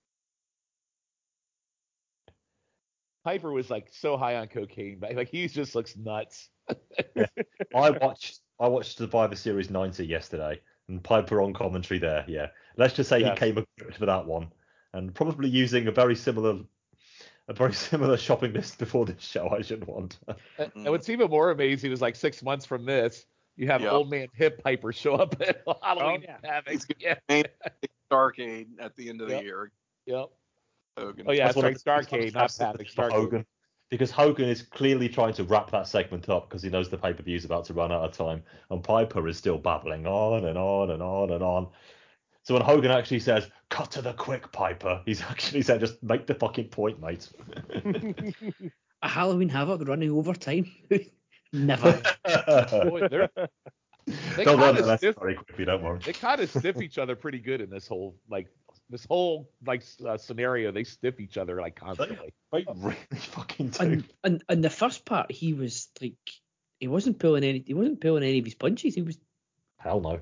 Piper was like so high on cocaine, but like he just looks nuts. I watched I watched Survivor Series ninety yesterday, and Piper on commentary there. Yeah, let's just say Yes. he came equipped for that one, and probably using a very similar a very similar shopping list before this show. I should want. And and what's even more amazing is like six months from this, you have Yeah. old man Hip Piper show up at Halloween yeah. Havoc. He's gonna Yeah. name Starcade at the end of the Yep. year. Yep. Hogan. Oh yeah, that's one of right. the biggest Starcade, not contrasts Havoc. for Starcade. Hogan, because Hogan is clearly trying to wrap that segment up because he knows the pay per view is about to run out of time, and Piper is still babbling on and on and on and on. So when Hogan actually says, "Cut to the quick, Piper," he's actually saying, "Just make the fucking point, mate." A Halloween Havoc running overtime. Never. Boy, they're, they They'll learn kinda the lesson stiff- very quickly, don't worry. they kind of stiff each other pretty good in this whole like this whole like uh, scenario. They stiff each other like constantly. They really fucking do. And, and and the first part, he was like, he wasn't pulling any. He wasn't pulling any of his punches. He was. Hell no.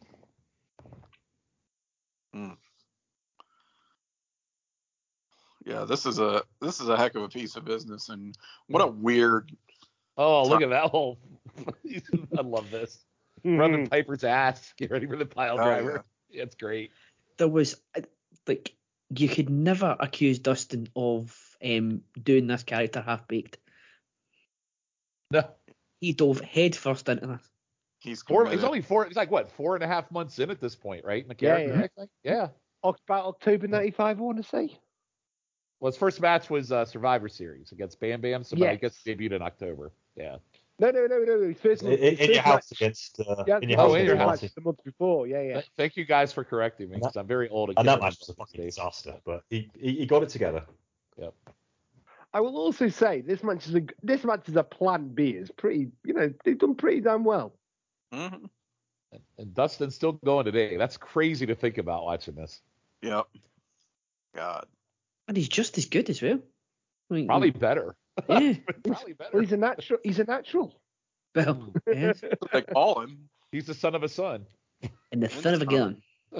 Yeah, this is a this is a heck of a piece of business, and what a weird. Oh, look at that whole. I love this. Rubbing Piper's ass. Get ready for the pile Oh, driver. It's great. There was uh, like you could never accuse Dustin of um doing this character half baked. No, He dove head first into this. He's four. committed. He's only four. He's like what, four and a half months in at this point, right? In the Yeah, character, yeah. I think. Yeah. Oct- About October ninety-five, I want to say. Well, his first match was uh, Survivor Series against Bam Bam. So I Yes. guess debuted in October. Yeah. No, no, no, no. His first, In, his in first your house match, against uh, yeah, in your oh, house in his your against first house. match the month before. Yeah, yeah. Th- Thank you guys for correcting me And because I'm very old. and And can't that remember match was a those fucking dates. disaster, but he, he he got it together. Yep. I will also say this match is a this match is a plan B. It's pretty, you know, they've done pretty damn well. Mm-hmm. And, and Dustin's still going today. That's crazy to think about watching this. Yep. God. And he's just as good as well. I mean, Probably better. Yeah. Probably better. Well, he's a natural. He's a natural. Well, yes. That's what they call him. He's the son of a son. And the son of a gun.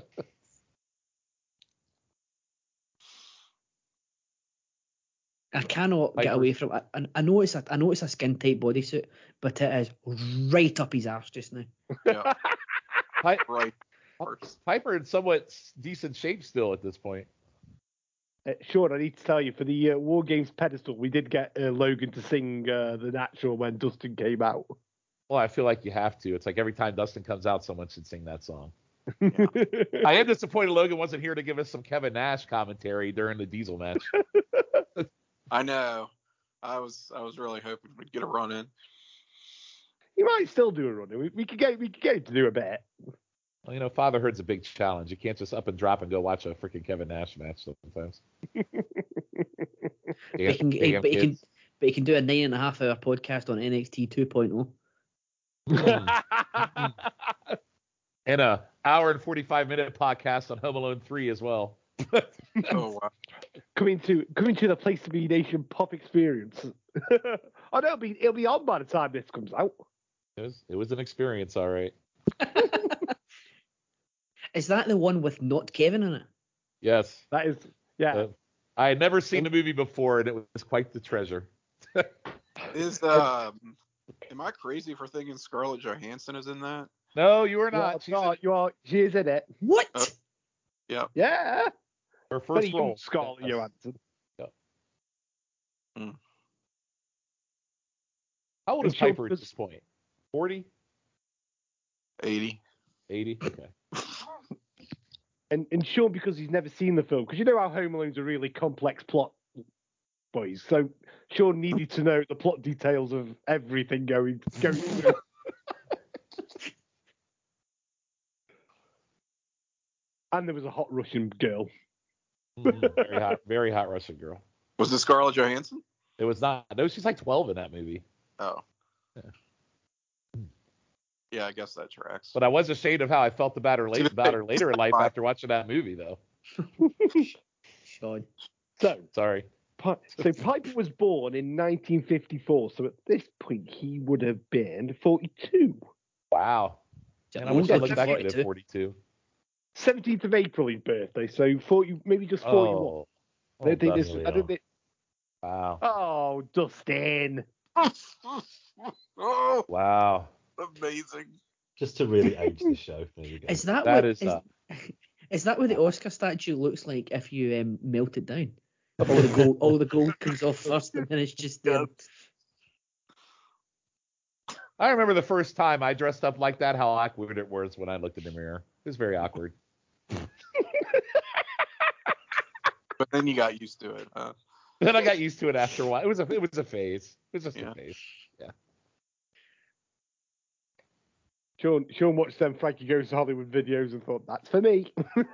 I cannot get Piper. away from it. I, I know it's a I know it's a skin tight bodysuit, but it is right up his arse just now. Yeah. Pi- Right. First. Piper in somewhat decent shape still at this point. Uh, Sean, I need to tell you, for the uh, War Games pedestal, we did get uh, Logan to sing uh, The Natural when Dustin came out. Well, I feel like you have to. It's like every time Dustin comes out, someone should sing that song. Yeah. I am disappointed Logan wasn't here to give us some Kevin Nash commentary during the Diesel match. I know. I was I was really hoping we'd get a run in. He might still do a run. We, we could get we could get him to do a bit. Well, you know, fatherhood's a big challenge. You can't just up and drop and go watch a freaking Kevin Nash match sometimes. But Damn- he can, he, damn but, he can, kids. but he can do a nine and a half hour podcast on N X T two point oh. And a hour and forty-five minute podcast on Home Alone three as well. Oh wow. coming to coming to the Place to Be Nation pop experience. Oh, no, it'll be it'll be on by the time this comes out. It was, it was an experience, all right. Is that the one with not Kevin in it? Yes. That is, yeah. Uh, I had never seen the movie before, and it was quite the treasure. Is um am I crazy for thinking Scarlett Johansson is in that? No, you are You are, not. She's you are, you are, she is in it. What? Oh. Yep. Yeah. her Very first young role. Scarlett Yes. Johansson. How old is And Sean Piper at was- this point? forty? eighty. eighty? Okay. And and Sean, because he's never seen the film, because you know how Home Alone's a really complex plot, boys. So Sean needed to know the plot details of everything going going through. And there was a hot Russian girl. Mhm. Very hot, very hot Russian girl. Was it Scarlett Johansson? It was not. No, she's like twelve in that movie. Oh. Yeah. Yeah, I guess that tracks. But I was ashamed of how I felt about her, late, about her later in life after watching that movie, though. Sean. So, Sorry. Pi- so Piper was born in nineteen fifty-four. So at this point, he would have been forty-two. Wow. And I wish I looked back at it at forty-two. seventeenth of April, his birthday. So forty, maybe just forty-one. Oh. I don't think that's this. really I don't old. think. Wow. Oh, Dustin. Oh, Wow. amazing. Just to really age the show. There we go. Is that, That what is, is, uh, is that what the Oscar statue looks like if you um, melt it down? All the gold, all the gold comes off first, and then it's just um, I remember the first time I dressed up like that, how awkward it was when I looked in the mirror. It was very awkward. But then you got used to it. Huh? Then I got used to it after a while. It was a it was a phase. It was just Yeah. a phase. Yeah. Sean, Sean watched them Frankie Goes to Hollywood videos and thought, that's for me.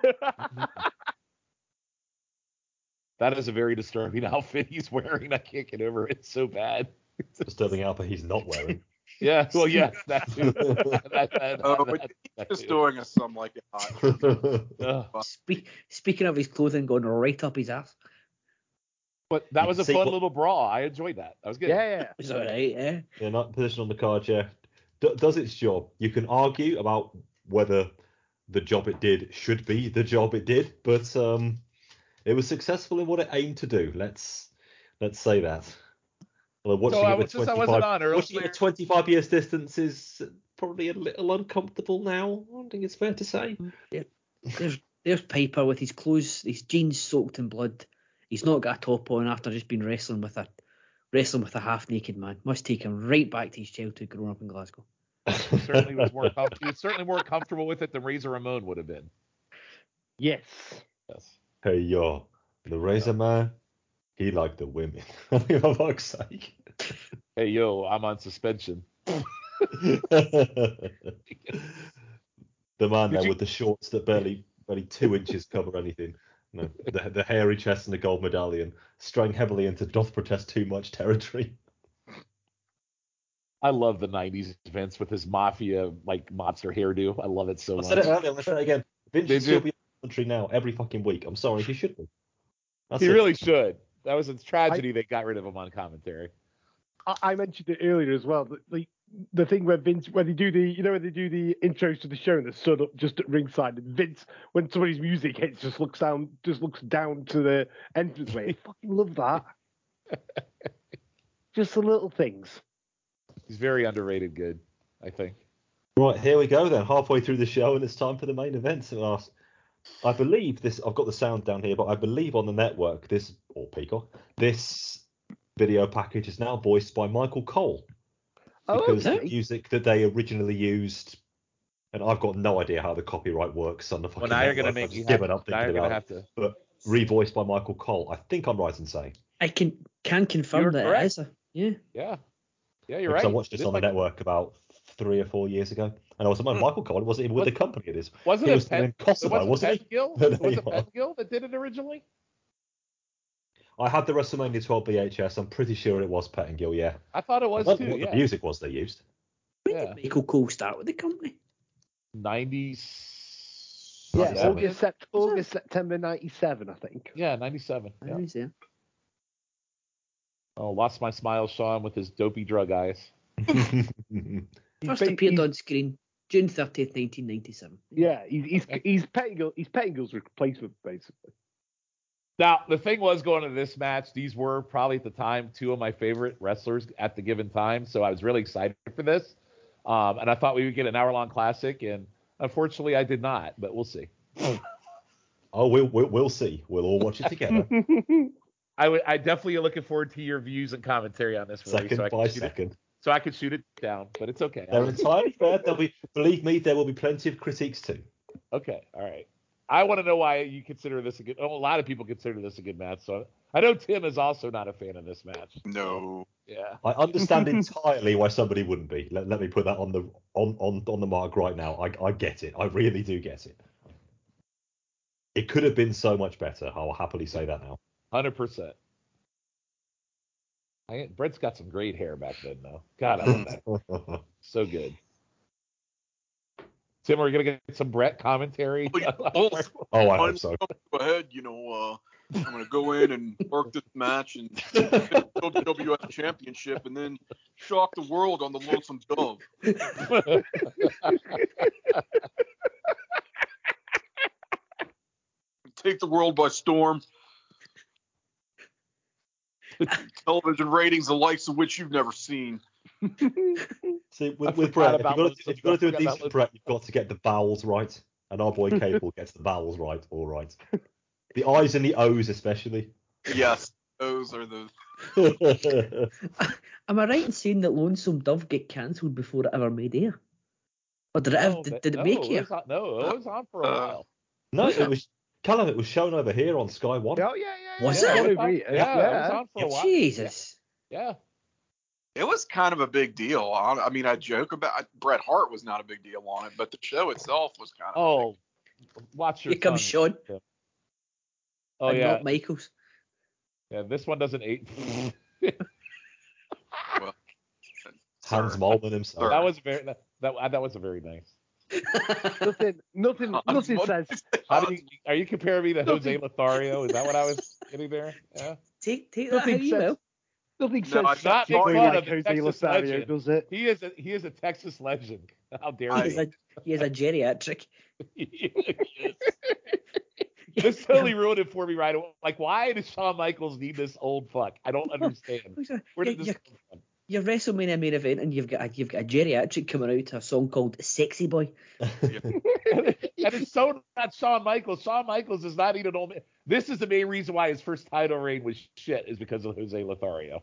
That is a very disturbing outfit he's wearing. I can't get over it. It's so bad. Disturbing outfit he's not wearing. Yeah. Well, yes, that too. that, that, Oh, that, but that, he's that just too. doing a some like it hot. Ugh. spe- speaking of his clothing going right up his ass. But that You was can a see fun what- little bra. I enjoyed that. That was good. Yeah. It's all right, yeah. Yeah, not position on the card, yeah. D- does its job. You can argue about whether the job it did should be the job it did, but um, it was successful in what it aimed to do. Let's let's say that. Well, watching So I it with was- since I wasn't on earlier- watching it at twenty-five years distance is probably a little uncomfortable now. I think it's fair to say. There's there's Piper with his clothes, his jeans soaked in blood. He's not got a top on after just been wrestling with a wrestling with a half naked man. Must take him right back to his childhood growing up in Glasgow. He certainly was more com- he was certainly more comfortable with it than Razor Ramon would have been. Yes. Yes. Hey yo, the Razor Man, he liked the women. For fuck's sake. Hey yo, I'm on suspension. The man Did there you- with the shorts that barely barely two inches cover anything. No, the, the hairy chest and the gold medallion, straying heavily into doth protest too much territory. I love the nineties Vince with his mafia like monster hairdo. I love it so I much. said it earlier, I'm going to say it again. Vince Did should still you? be in the country now every fucking week. I'm sorry, he should be. That's He it. really should. That was a tragedy they got rid of him on commentary. I, I mentioned it earlier as well. That the the thing where Vince, when they do the, you know, when they do the intros to the show and they're stood up just at ringside, and Vince, when somebody's music hits, just looks down, just looks down to the entranceway. I fucking love that. Just the little things. He's very underrated good, I think. Right, here we go then. Halfway through the show, and it's time for the main event. And last, I believe this. I've got the sound down here, but I believe on the network, this or Peacock, this video package is now voiced by Michael Cole. Because Oh, okay. the music that they originally used, and I've got no idea how the copyright works on the fucking Well, now you're network. gonna make I've me just have. given up Now thinking you're gonna about have it. to. But revoiced by Michael Cole. I think I'm right in saying. I can can confirm You're that correct. it is. A, yeah. Yeah. Yeah, you're Because right. I watched It this is on like- the network about three or four years ago, and I was like, Hmm. Michael Cole wasn't even with Was- the company it is. Wasn't he it was Penn? in Kosovo, It wasn't wasn't he? Penn Gill? There Was you it are. Penn Gill that did it originally? I had the WrestleMania twelve V H S. I'm pretty sure it was Pettingill, yeah. I thought it I was don't know too. what Yeah. the music was they used. When Yeah. did Michael Cole start with the company? ninety. Yeah, ninety-seven. August, Sept- August, September ninety-seven, I think. Yeah, ninety-seven. I Yeah. was there. Oh, lost my smile, Sean, with his dopey drug eyes. He's First ba- appeared he's- on screen June thirtieth, nineteen ninety-seven. Yeah, he's he's he's Pettingill, he's Pettingill's replacement basically. Now, the thing was going to this match, these were probably at the time two of my favorite wrestlers at the given time. So I was really excited for this. Um, and I thought we would get an hour long classic. And unfortunately, I did not, but we'll see. Oh, we'll, we'll we'll see. We'll all watch it together, I would, I definitely am looking forward to your views and commentary on this, Willie, second so I can by shoot it- second. so I could shoot it down, but it's okay. They're entirely fair. There'll be, believe me, there will be plenty of critiques too. Okay, all right. I want to know why you consider this a good. Oh, a lot of people consider this a good match. So I know Tim is also not a fan of this match. No. Yeah. I understand entirely why somebody wouldn't be. Let, let me put that on the on, on, on the mark right now. I, I get it. I really do get it. It could have been so much better. I'll happily say that now. Hundred percent. Brett's got some great hair back then, though. God, I love that. So good. Tim, we're gonna get some Brett commentary. Oh, yeah. Oh, Oh, I Fine, hope so. Go ahead, you know, uh, I'm going to go in and work this match and get the W W F Championship and then shock the world on the Lonesome Dove. Take the world by storm. Television ratings the likes of which you've never seen. See, I with, with forgot Brett, if about you've got Lonesome to, if you've got to do a Dove. I forgot decent about Brett, you've got to get the vowels right. And our boy Cable gets the vowels right, all right. The I's and the O's especially. Yes, those are the. Am I right in saying that Lonesome Dove get cancelled before it ever made air? Or did it, No, have, did, that- did it no, make it air? was on, no, it was on for a Uh, while. No, Was it it? was Callum. It was shown over here on Sky One. Oh yeah, yeah, Was yeah. it? yeah, was on, over yeah, here. it was on for a while. Jesus. Yeah. It was kind of a big deal. I, I mean, I joke about Bret Hart was not a big deal on it, but the show itself was kind of. Oh, watch your Here comes tongue. Sean. Oh and yeah, not Michaels. yeah. This one doesn't eight. Well, Hans sir. Molman himself. Sir. That was very that, that that was a very nice. Nothing, nothing, nothing says. How do you, are you comparing me to Jose Lothario? Is that what I was getting there? Yeah. take take that how Nothing you says. will. Nothing No, I- says Not sexy make boy fun like of the Jose Texas Lothario, legend. does it? He is a he is a Texas legend. How dare I- He is you? a, he is a geriatric. This totally ruined it for me right away. Like, why does Shawn Michaels need this old fuck? I don't understand. Where did this Your, come from? your WrestleMania main event, and you've got a, you've got a geriatric coming out to a song called "Sexy Boy." And it's so not Shawn Michaels. Shawn Michaels is not even old man. This is the main reason why his first title reign was shit, is because of Jose Lothario.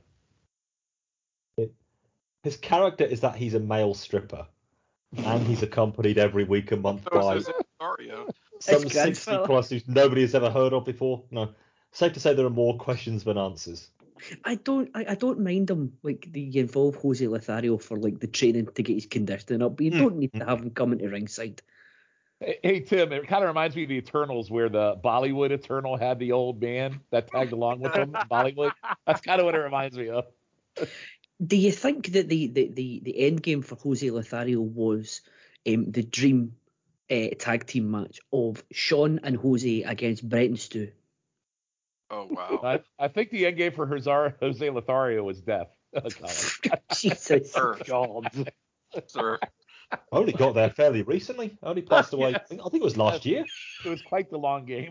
His character is that he's a male stripper, and he's accompanied every week and month So by says Lothario. some His sixty grandfather. plus who nobody has ever heard of before. No, safe to say there are more questions than answers. I don't I, I don't mind him like the you involve Jose Lothario for like the training to get his conditioning up, but you Hmm. don't need to have him coming to ringside. Hey, hey, Tim, it kind of reminds me of the Eternals, where the Bollywood Eternal had the old man that tagged along with them. Bollywood. That's kind of what it reminds me of. Do you think that the the the, the end game for Jose Lothario was um, the dream uh, tag team match of Sean and Jose against Brett and Stu? Oh wow. I, I think the end game for Jose, Jose Lothario was death. Jesus. Sir, God. sir. I only got there fairly recently. I only passed away. Yes. I think I think it was last year. It was quite the long game.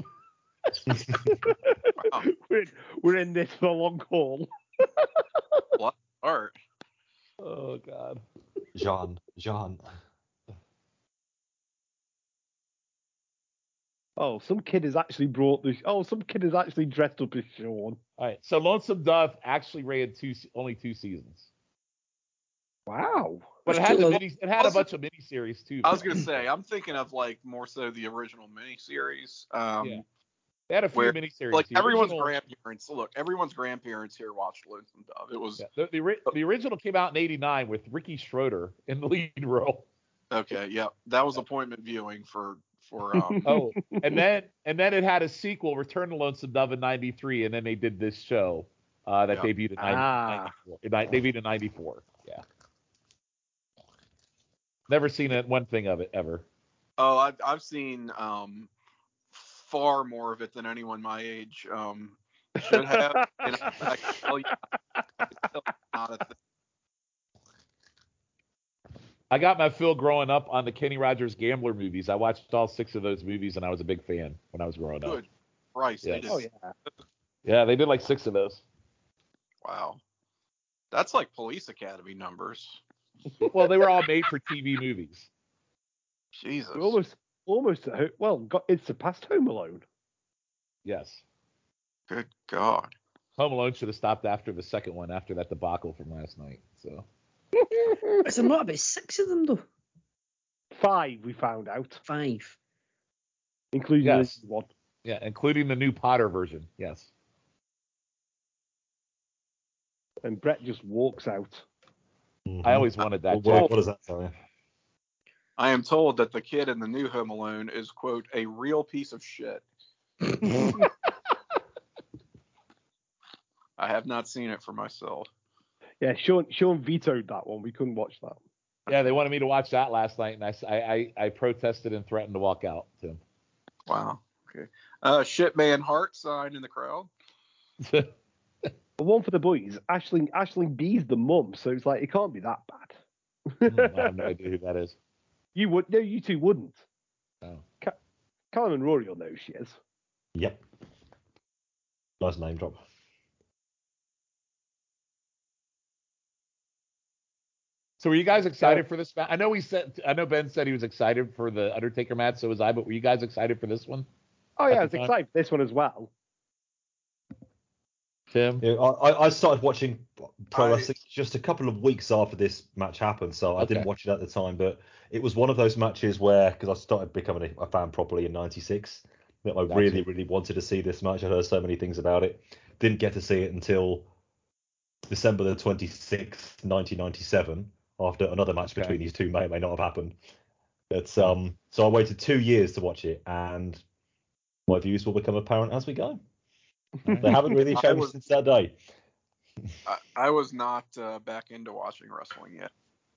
Wow. We're, we're in this for a long haul. What art? Oh God. Jean, Jean. Oh, some kid has actually brought this. Oh, some kid has actually dressed up as Sean. All right. So Lonesome Dove actually ran two, only two seasons, Wow. but it There's had two the of- mini, it had a Was it- bunch of miniseries too. I was gonna say, I'm thinking of like more so the original miniseries. Um, Yeah. They had a few where, miniseries. like The everyone's original- grandparents. Look, everyone's grandparents here watched Lonesome Dove. It was Yeah, the, the, ori- the original came out in eighty-nine with Ricky Schroeder in the lead role. okay. Yeah, that was appointment viewing for for. Um, Oh, and then and then it had a sequel, Return to Lonesome Dove in ninety-three, and then they did this show uh, that Yeah. debuted in ninety, Ah. ninety-four. It ni- debuted in ninety-four. Yeah. Never seen it, one thing of it ever. oh, I've I've seen um, far more of it than anyone my age um, should have. and I, I can tell you, it's still not a thing. I got my fill growing up on the Kenny Rogers Gambler movies. I watched all six of those movies, and I was a big fan when I was growing up. Good Christ, they Yes. did. Oh yeah. Yeah, they did like six of those. Wow, that's like Police Academy numbers. Well, they were all made for T V movies. Jesus. We're almost, almost at ho- well, got it surpassed Home Alone. Yes. Good God. Home Alone should have stopped after the second one, after that debacle from last night. So Is there not about six of them though? Five, we found out, Five. including Yes. the one. yeah, including the new Potter version. Yes. And Brett just walks out. I always wanted that. What, what, joke. what does that tell you? I am told that the kid in the new Home Alone is, quote, a real piece of shit. I have not seen it for myself. Yeah, Sean, Sean vetoed that one. We couldn't watch that. Yeah, they wanted me to watch that last night, and I, I, I, I protested and threatened to walk out. Tim. Wow. Okay. Uh, Shitman Hart sign in the crowd. The one for the boys, Ashling, Ashling B's the mum, so it's like it can't be that bad. Hmm, I have no idea who that is. You would no, you two wouldn't. Oh. Ca- Callum and Rory will know who she is. Yep. Nice name drop. So were you guys excited for this match? I know we said, I know Ben said he was excited for the Undertaker match, so was I. But were you guys excited for this one? Oh yeah, At I the was time? excited for this one as well. Tim. Yeah, I, I started watching pro I- wrestling just a couple of weeks after this match happened, so I Okay. didn't watch it at the time. But it was one of those matches where, because I started becoming a, a fan properly in ninety-six, that I Gotcha. really, really wanted to see this match. I heard so many things about it. Didn't get to see it until December the twenty-sixth, nineteen ninety-seven, after another match Okay. between these two may or may not have happened. But, um, so I waited two years to watch it, and my views will become apparent as we go. They haven't really I changed was- since that day. I, I was not uh, back into watching wrestling yet.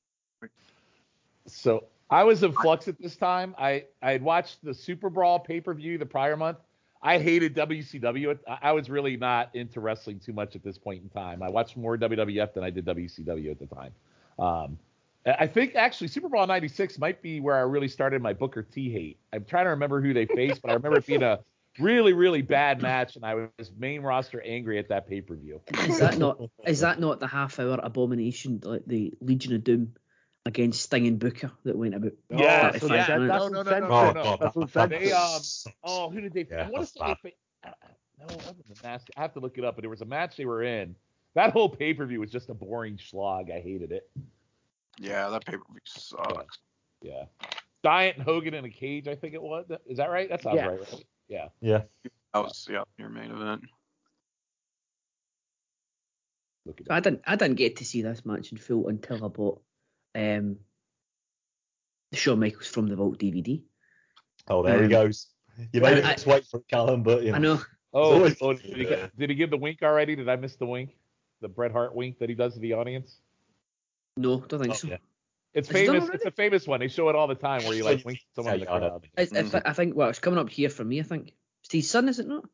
So I was in flux at this time. I, I had watched the Super Brawl pay-per-view the prior month. I hated W C W. I I was really not into wrestling too much at this point in time. I watched more W W F than I did W C W at the time. Um, I think actually Super Brawl ninety-six might be where I really started my Booker T hate. I'm trying to remember who they faced, but I remember it being a really, really bad match, and I was main roster angry at that pay-per-view. Is that not is that not the half hour abomination, like the Legion of Doom against Sting and Booker that went about Yes, thirty-five yes. minutes? That's No, no, no, uncensored. no, Oh, no. God, That's that- uncensored. They, um, sucks. Oh, who did they? Yeah, I want that's to say they. fa- No, it wasn't the nasty. I have to look it up, but there was a match they were in. That whole pay per view was just a boring slog. I hated it. Yeah, that pay-per-view sucks. Yeah. Giant and Hogan in a cage, I think it was. Is that right? That sounds Yes. right, right? Yeah. Yeah. That was, yeah, your main event. Look at I it. didn't I didn't get to see this match in full until I bought um, the Shawn Michaels from the Vault D V D. Oh, there Um, he goes. You made I- us wait for it, Callum, but you know. I know. Oh, always- oh did, he, did he give the wink already? Did I miss the wink? The Bret Hart wink that he does to the audience? No, don't think Oh, so. yeah. It's Has he done famous. already? It's a famous one. They show it all the time where he like winks at someone in the Yeah, I know. crowd. It's, if, I think, well, it's coming up here for me, I think. It's his son, is it not?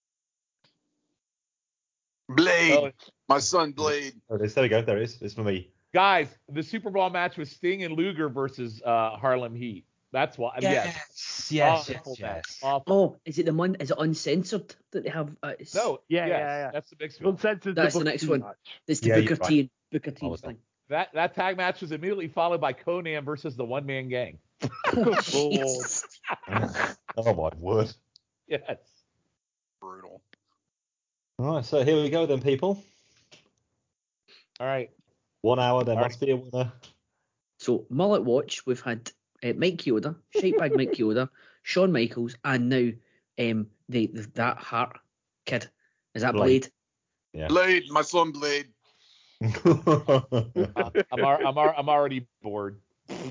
Blade, Oh, my son Blade. Oh, there there we go. There it is. It's for me. guys, the Super Bowl match was Sting and Luger versus uh, Harlem Heat. That's why. Yes. yes, Awful yes, match. yes. Awful. Oh, is it the one? Is it uncensored that they have? Uh, it's, No. Yeah, yes, yeah, yeah. That's the next one. Uncensored. That's the Booker next T one. match. It's the Yeah, Booker you're T and Booker T I was thing. That that tag match was immediately followed by Conan versus the One Man Gang. Jesus. Oh my word. Yes. Brutal. All right, so here we go then, people. All right. One hour, there All must be a winner. So, Mullet Watch, we've had uh, Mike Chioda, Shitebag Mike Chioda, Shawn Michaels, and now um, the, the that Hart kid. Is that Blade. Blade? Yeah. Blade, my son Blade. Uh, I'm ar- I'm ar- I'm already bored.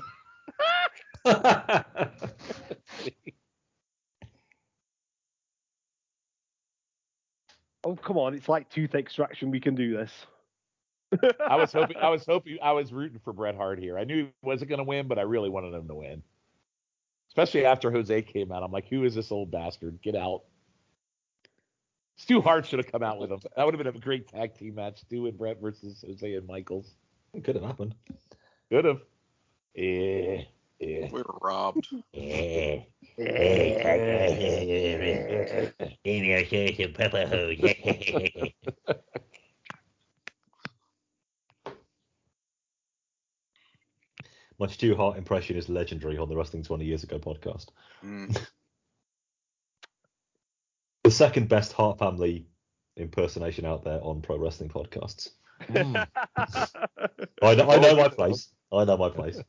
Oh, come on. It's like tooth extraction. We can do this. I was hoping I was hoping I was rooting for Bret Hart here. I knew he wasn't going to win, but I really wanted him to win. Especially after Jose came out, I'm like, who is this old bastard? Get out. Stu Hart should have come out with him. That would have been a great tag team match. Stu and Bret versus Jose and Michaels. It could have happened. Could have. Yeah. Yeah. We were robbed. My Stu Hart impression is legendary on the Wrestling twenty Years Ago podcast. Mm. The second best Hart family impersonation out there on pro wrestling podcasts. Mm. I know, I know my place. I know my place.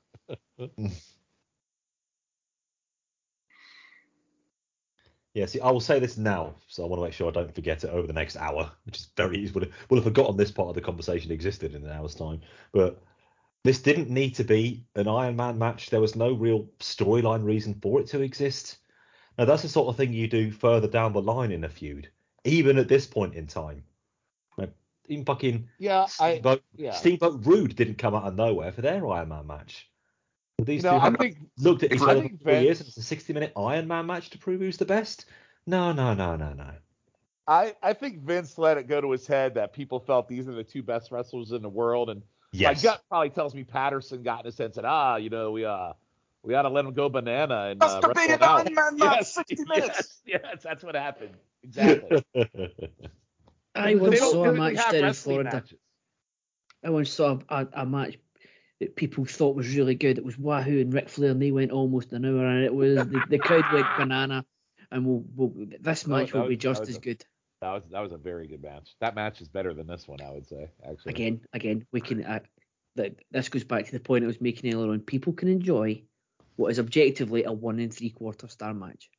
Yeah, see, I will say this now, so I want to make sure I don't forget it over the next hour, which is very easy. We'll have, we'll have forgotten this part of the conversation existed in an hour's time. But this didn't need to be an Iron Man match. There was no real storyline reason for it to exist. Now, that's the sort of thing you do further down the line in a feud, even at this point in time. Like, even fucking Yeah, I Steamboat, yeah. Steamboat Rude didn't come out of nowhere for their Iron Man match. These You know, two I have think looked at each I other think for four Vince- years and it's a sixty minute Iron Man match to prove who's the best. No, no, no, no, no. I, I think Vince let it go to his head that people felt these are the two best wrestlers in the world, and Yes. my gut probably tells me Patterson got in his head and said, ah, you know, we uh we ought to let him go banana and Must uh, have been wrestle an him out. Iron Man match, Yes, sixty yes, minutes. yes, that's what happened. Exactly. I They once don't saw a typically match have down in wrestling Florida. matches. I once saw a, a match that people thought was really good. It was Wahoo and Ric Flair, and they went almost an hour, and it was the, the crowd went banana. And we'll, we'll this Oh, match that will be was- just that was as a- good. That was that was a very good match. That match is better than this one, I would say. Actually, Again, again, we can. Uh, that this goes back to the point I was making earlier on. People can enjoy what is objectively a one and three quarter star match.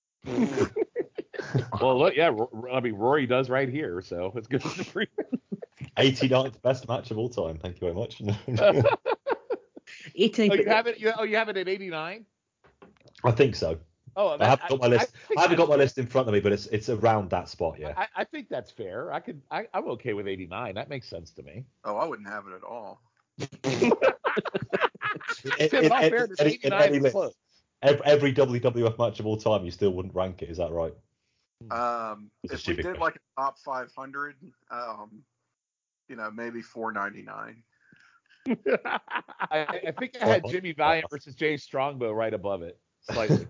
Well, look, yeah, Ro- I mean Rory does right here, so it's good to free. eighty-ninth best match of all time. Thank you very much. eighty-nine. Oh, you have it. You, oh, you have it at eighty-nine. I think so. Oh, I that, haven't got my list. I, think haven't got my that's- list in front of me, but it's it's around that spot. Yeah. I, I think that's fair. I could. I, I'm okay with eighty-nine. That makes sense to me. Oh, I wouldn't have it at all. In- Tim, in in all any- fairness, in any eighty-nine is list, close. Every, every W W F match of all time, you still wouldn't rank it. Is that right? Um, It's a if we stupid did question. like a top five hundred, um, you know, maybe four ninety-nine. I, I think I had Jimmy Valiant versus Jay Strongbow right above it, slightly.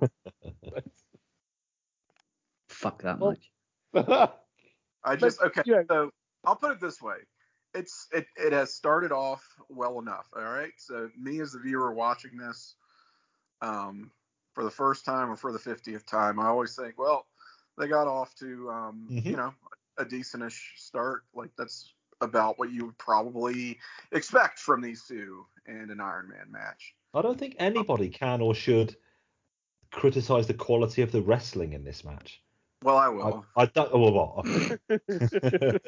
Fuck that Well- match. I just okay. you know- So I'll put it this way: it's it it has started off well enough. All right. So me as the viewer watching this, um, for the first time or for the fiftieth time, I always think, well, they got off to um, Mhm. you know, a decentish start. Like that's about what you would probably expect from these two in an Iron Man match. I don't think anybody can or should criticize the quality of the wrestling in this match. Well, I I, will. I don't. Well, what?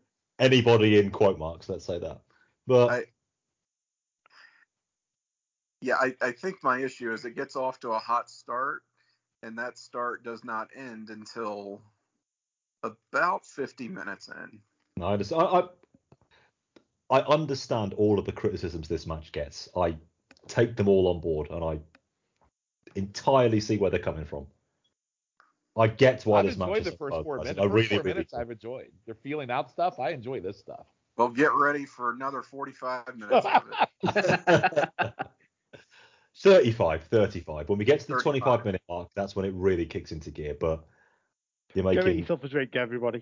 Anybody in quote marks, let's say that. But I- Yeah, I, I think my issue is it gets off to a hot start, and that start does not end until about fifty minutes in. No, I understand. I, I, I understand all of the criticisms this match gets. I take them all on board, and I entirely see where they're coming from. I get why I've this match enjoyed is the first so four buzz. minutes. I First really, four really minutes do. I've enjoyed. They're feeling out stuff. I enjoy this stuff. Well, get ready for another forty-five minutes of it. thirty-five, thirty-five. When we get to the thirty-five. twenty-five minute mark, that's when it really kicks into gear. But you're Go get making. yourself a drink, everybody.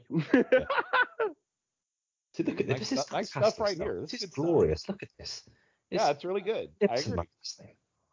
See, look at this. Nice This is stuff- nice fantastic stuff right stuff. here. This This is is good stuff. glorious. Look at this. Yeah, it's really good. I It's agree. amazing.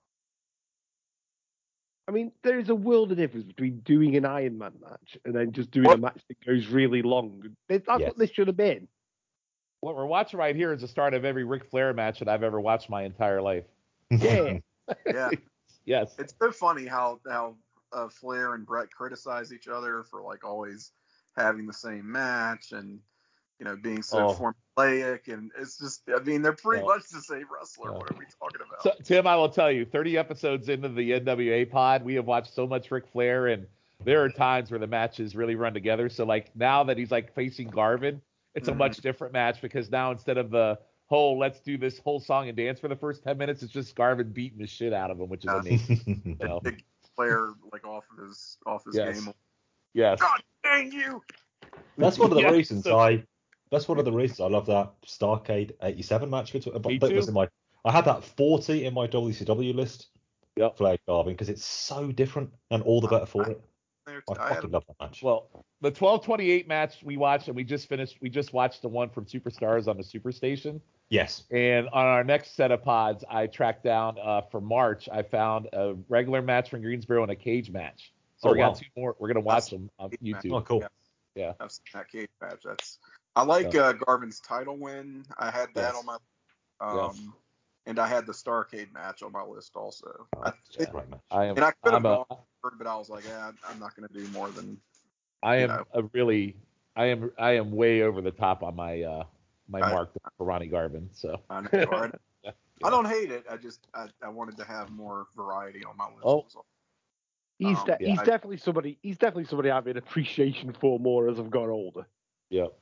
I mean, there is a world of difference between doing an Iron Man match and then just doing What? a match that goes really long. That's Yes. what this should have been. What we're watching right here is the start of every Ric Flair match that I've ever watched my entire life. Yeah. Yeah. Yes. It's so funny how how uh, Flair and Brett criticize each other for like always having the same match and you know being so Oh. formulaic, and it's just I mean they're pretty Oh. much the same wrestler. Oh. What are we talking about? So, Tim, I will tell you, thirty episodes into the N W A pod, we have watched so much Ric Flair, and there are times where the matches really run together. So, like, now that he's, like, facing Garvin, it's a Mhm. much different match because now instead of the whole let's do this whole song and dance for the first ten minutes, it's just Garvin beating the shit out of him, which is Yeah. amazing. So, It gets Flair like off of his off his yes. game. Yes. God dang you! That's one of the Yeah, reasons so- I. That's one of the reasons I love that Starcade eighty-seven match. Between, Me that was too. in my, I had that forty in my W C W list. Yep. Flair Garvin because it's so different and all the better for it. I I had fucking love that match. Well, the twelve twenty-eight match we watched, and we just finished, we just watched the one from Superstars on the Superstation. Yes. And on our next set of pods, I tracked down uh, for March. I found a regular match from Greensboro and a cage match. So Oh, we got wow. two more. We're gonna watch them on YouTube. Oh, cool. Yeah. Yeah. I've seen that cage match. That's I like Yeah. uh, Garvin's title win. I had that Yes. on my um, Yes. and I had the Starcade match on my list also. Oh, I, it's a great match. I am. and I could have I'm a, gone, for it, but I was like, yeah, I'm not going to do more than. I you am know. a really. I am. I am way over the top on my uh my I- mark for Ronnie Garvin. So. I, know, I, Yeah. I don't hate it. I just I, I wanted to have more variety on my list. Oh. was all. He's Um, de- yeah, he's I- definitely somebody. He's definitely somebody I have an appreciation for more as I've got older. Yep.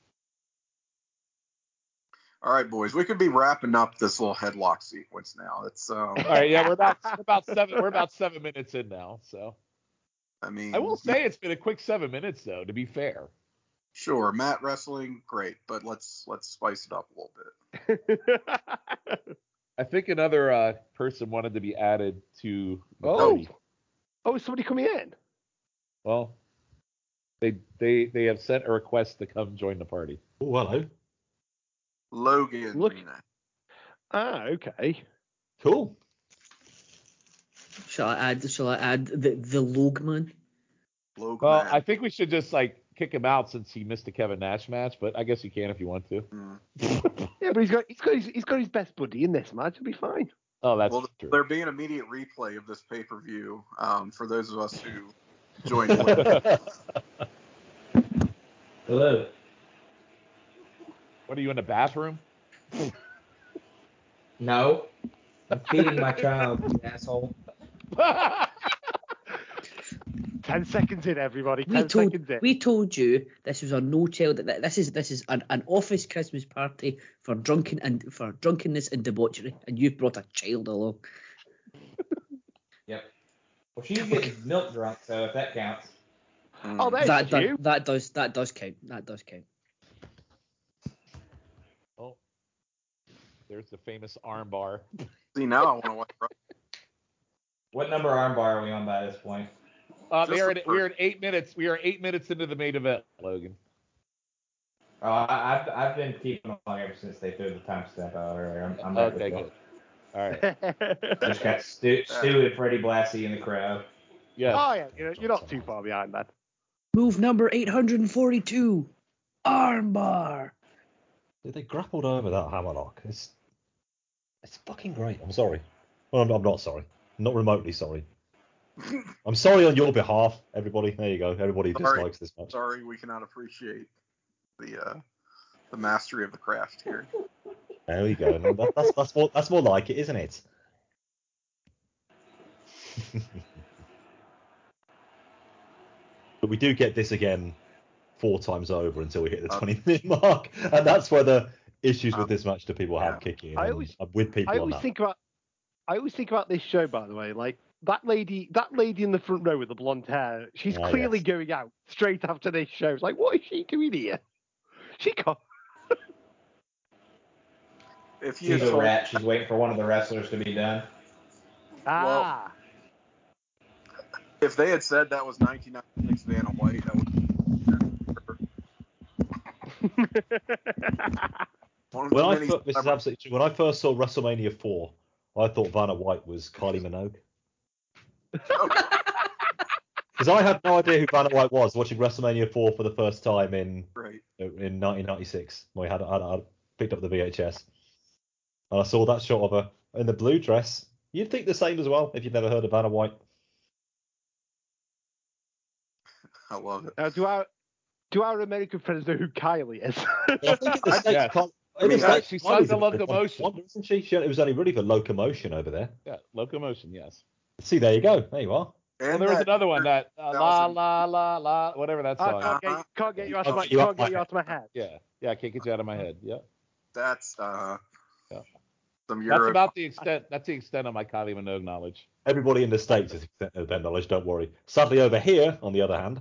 All right, boys, we could be wrapping up this little headlock sequence now. It's um, All right. Yeah, we're about we're about seven we're about seven minutes in now. So I mean, I will say it's been a quick seven minutes though. To be fair. sure, Matt wrestling, great, but let's let's spice it up a little bit. I think another uh, person wanted to be added to the Oh. party. Oh, is somebody coming in? Well, they they they have sent a request to come join the party. Oh, hello. Logan, Look- Ah, okay. Cool. Shall I add? Shall I add the the Logman? Logan. Well, I think we should just like kick him out since he missed a Kevin Nash match, but I guess you can if you want to. Mm. Yeah, but he's got he's got his, he's got his best buddy in this match. He'll be fine. Oh, that's Well, true. there'll be an immediate replay of this pay per view um, for those of us who joined late. Hello. What are you in the bathroom? No. I'm feeding my child, you asshole. Ten seconds in, everybody. We Ten told seconds in. we told you this was a no child. that This is this is an, an office Christmas party for drunken and for drunkenness and debauchery, and you've brought a child along. Yep. Well, she's getting milk drunk, so if that counts. Mm. Oh, there's That, Stu. that that does that does count. That does count. Oh, there's the famous arm bar. See, now I want to watch. What number armbar are we on by this point? Uh, Just we are the at, we are at eight minutes. We are eight minutes into the main event, Logan. Oh, I, I've I've been keeping along ever since they threw the timestamp out earlier. I'm, I'm back Okay, with good. All right. Just got Stu, Stu and Freddie Blassie in the crowd. Yes. Oh yeah, you're, you're not too far behind that. Move number eight hundred forty-two, armbar. They grappled over that hammerlock. It's it's fucking great. I'm sorry. Well, I'm, I'm not sorry. Not remotely sorry. I'm sorry on your behalf, everybody. There you go. Everybody who Sorry. dislikes this match. Sorry, we cannot appreciate the uh, the mastery of the craft here. There we go. That, that's that's more that's more like it, isn't it? But we do get this again four times over until we hit the twenty minute mark, and that's where the issues with this match do people have kicking in. I always, I'm with people I on always that. think about, I always think about this show, by the way, like that lady, that lady in the front row with the blonde hair. She's Ah, clearly yes. going out straight after this show. It's like, what is she doing here? She can't. If you She's had a told, rat. She's waiting for one of the wrestlers to be done. Ah. if they had said that was nineteen ninety-six Vanna White, I would. One of When the I many fir- this is absolutely true. When I first saw WrestleMania four, I thought Vanna White was Kylie Minogue. Because I had no idea who Vanna White was watching WrestleMania four for the first time in Right. in nineteen ninety-six. When I had, I, I picked up the V H S. And I saw that shot of her in the blue dress. You'd think the same as well if you'd never heard of Vanna White. I love it. Now, do our do our American friends know who Kylie is? I think in the States, Yeah. Kylie- I in mean, the uh, States, she Kylie's sung the a bit of a Locomotion. wonder, isn't she? She- It was only really for Locomotion over there. Yeah, Locomotion, yes. See, there you go. There you are. And Well, there was that- another one that uh, la thousand- la la la whatever that I song. can't is. get, can't get you out I'll of my, get you out can't get my you out of my head. Yeah, yeah, I can't get you out of my head. Yeah, That's uh, Yeah. some that's Euro. about the extent. That's the extent of my Kylie Minogue knowledge. Everybody in the States is extent of their knowledge, don't worry. Sadly, over here, on the other hand.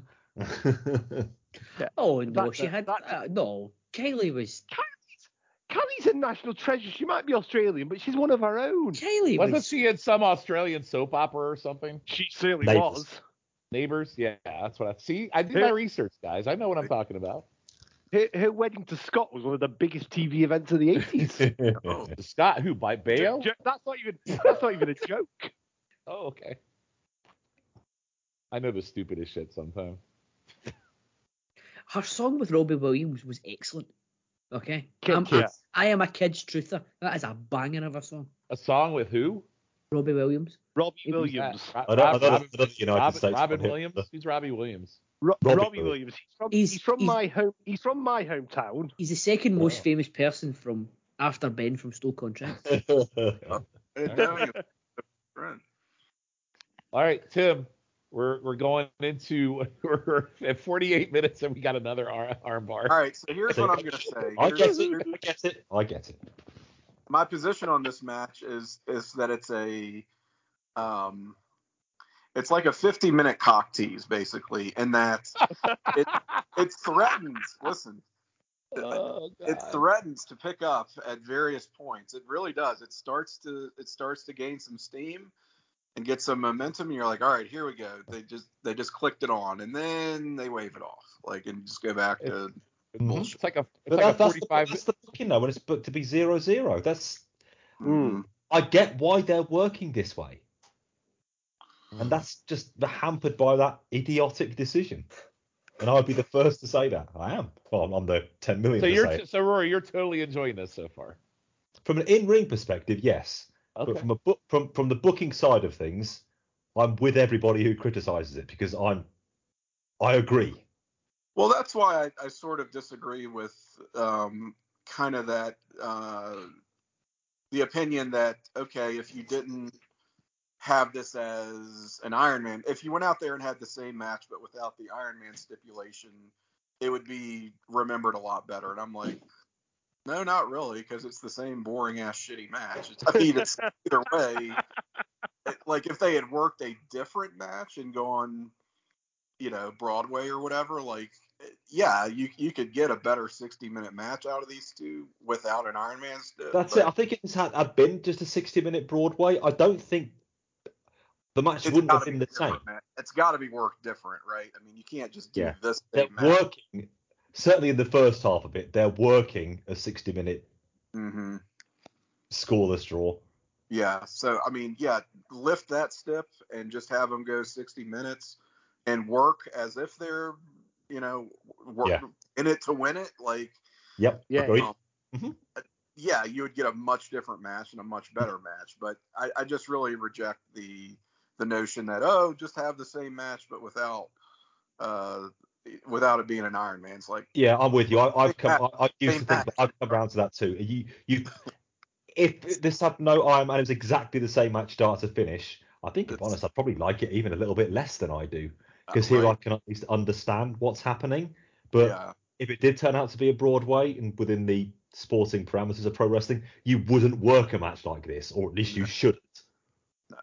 Oh no, That's she a- had that's a- uh, no. Kylie was Kylie's a national treasure. She might be Australian, but she's one of our own. Kylie Wasn't was. she in some Australian soap opera or something? She certainly Neighbours. was. Neighbors? Yeah, that's what I see. I did Who- my research, guys. I know what I'm talking about. Her, her wedding to Scott was one of the biggest T V events of the eighties. Oh. Scott, who by Bayo? Jo- that's not even that's not even a joke. Oh, okay. I know the stupidest shit sometimes. Her song with Robbie Williams was excellent. Okay, Kid- I'm- Kid. I, I am a kid's truther. That is a banger of a song. A song with who? Robbie Williams. Robbie It was Williams. Ro- I don't- I Rob- don't- Robin, I don't think United Robin- States Robin one hit. Williams? Who's Robbie Williams? Ro- Robbie Robbie Williams. Williams. He's from He's- he's, from he's- my home. He's from my hometown. He's the second most Oh. famous person from after Ben from Stoke-on-Trent. And knowing a friend. All right, Tim, we're we're going into we're at forty-eight minutes and we got another ar- arm bar. All right, so here's what I'm gonna say. I Here's- get it. here's- I get it. I get it. my position on this match is is that it's a um it's like a fifty minute cock tease basically, in that it it threatens listen Oh, it God. threatens to pick up at various points. It really does. It starts to it starts to gain some steam and get some momentum, and you're like, all right, here we go. They just they just clicked it on, and then they wave it off, like, and just go back to bullshit. It's like a it's But like a that, that's, the, forty-five. that's the booking though, when it's booked to be zero zero. That's Mhm. I get why they're working this way. And that's just hampered by that idiotic decision. And I'd be the first to say that. I am. Well, I'm on the ten million So to you're say t- it. so Rory, you're totally enjoying this so far. From an in-ring perspective, yes. Okay. But from a book from from the booking side of things, I'm with everybody who criticizes it because I'm I agree. Well, that's why I, I sort of disagree with um, kind of that uh, the opinion that, okay, if you didn't have this as an Iron Man, if you went out there and had the same match but without the Iron Man stipulation, it would be remembered a lot better. And I'm like, no, not really, because it's the same boring ass shitty match. It's, I mean, it's either way. It, like if they had worked a different match and gone, you know, Broadway or whatever, like, yeah, you you could get a better sixty minute match out of these two without an Iron Man stip. That's but it. I think it's had, had been just a sixty minute Broadway. I don't think the match It's wouldn't have gotta been be the same. different, man. It's got to be worked different, right? I mean, you can't just do Yeah. this They're same match. working, certainly in the first half of it, they're working a sixty minute Mm-hmm. scoreless draw. Yeah. So I mean, yeah, lift that step and just have them go sixty minutes and work as if they're, you know, work Yeah. in it to win it. Like, Yep. Yeah. Agreed. um, Mhm. yeah, you would get a much different match and a much better match. But I, I just really reject the the notion that, oh, just have the same match but without uh without it being an Iron Man. It's like, Yeah, I'm with you. I, I've come. I, I used to Same think match. I've come around to that too. You, you, if this had no Iron Man, it was exactly the same match start to finish. I think, if It's- honest, I'd probably like it even a little bit less than I do, because here I right. can at least understand what's happening. But Yeah. if it did turn out to be a Broadway and within the sporting parameters of pro wrestling, you wouldn't work a match like this, or at least you No. shouldn't. No.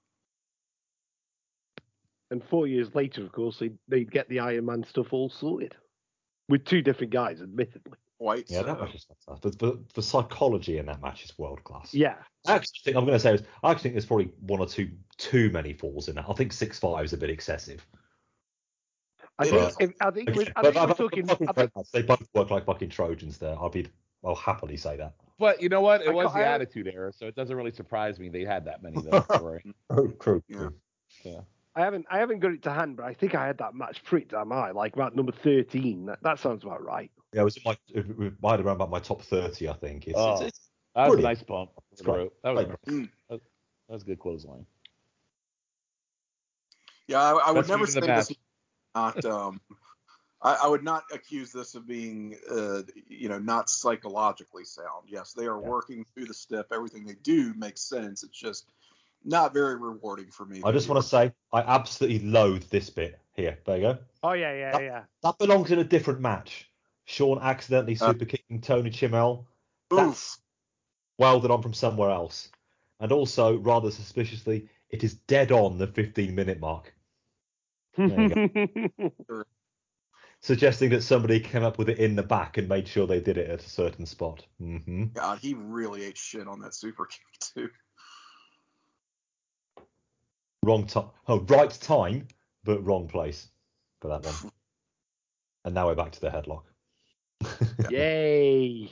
And four years later, of course, they'd, they'd get the Iron Man stuff all sorted with two different guys, admittedly. Quite Yeah, so. that match is fantastic. The, the, the psychology in that match is world class. Yeah. I actually think I'm going to say is I actually think there's probably one or two too many falls in that. I think six five is a bit excessive. I It think, is. if, I think, Okay, we're, I but think we're but- talking. but- I think, they both work like fucking Trojans there. I'll be I'll happily say that. But you know what? It I was ca- the I- Attitude Era, so it doesn't really surprise me they had that many though. Corey. Oh, true. Yeah. true. Yeah. I haven't, I haven't got it to hand, but I think I had that match pretty damn high, like about number thirteen. That, that sounds about right. Yeah, it was in my it was right around about my top thirty, I think. It's, Oh, it's, it's that was a brilliant. nice bump. It's great. Rope. That was Great. Mm. that was a good clothesline. Yeah, I, I would Best never move in say the this match. is not. Um, I, I would not accuse this of being, uh, you know, not psychologically sound. Yes, they are Yeah. working through the step. Everything they do makes sense. It's just not very rewarding for me. I just want to say I absolutely loathe this bit here. There you go. Oh yeah, yeah, That- yeah. That belongs in a different match. Sean accidentally Uh, super kicking Tony Chimel. Oof. That's welded on from somewhere else. And also, rather suspiciously, it is dead on the fifteen minute mark, There you suggesting that somebody came up with it in the back and made sure they did it at a certain spot. hmm God, he really ate shit on that super kick too. Wrong time. Oh, right time, but wrong place for that one. And now we're back to the headlock. Yay!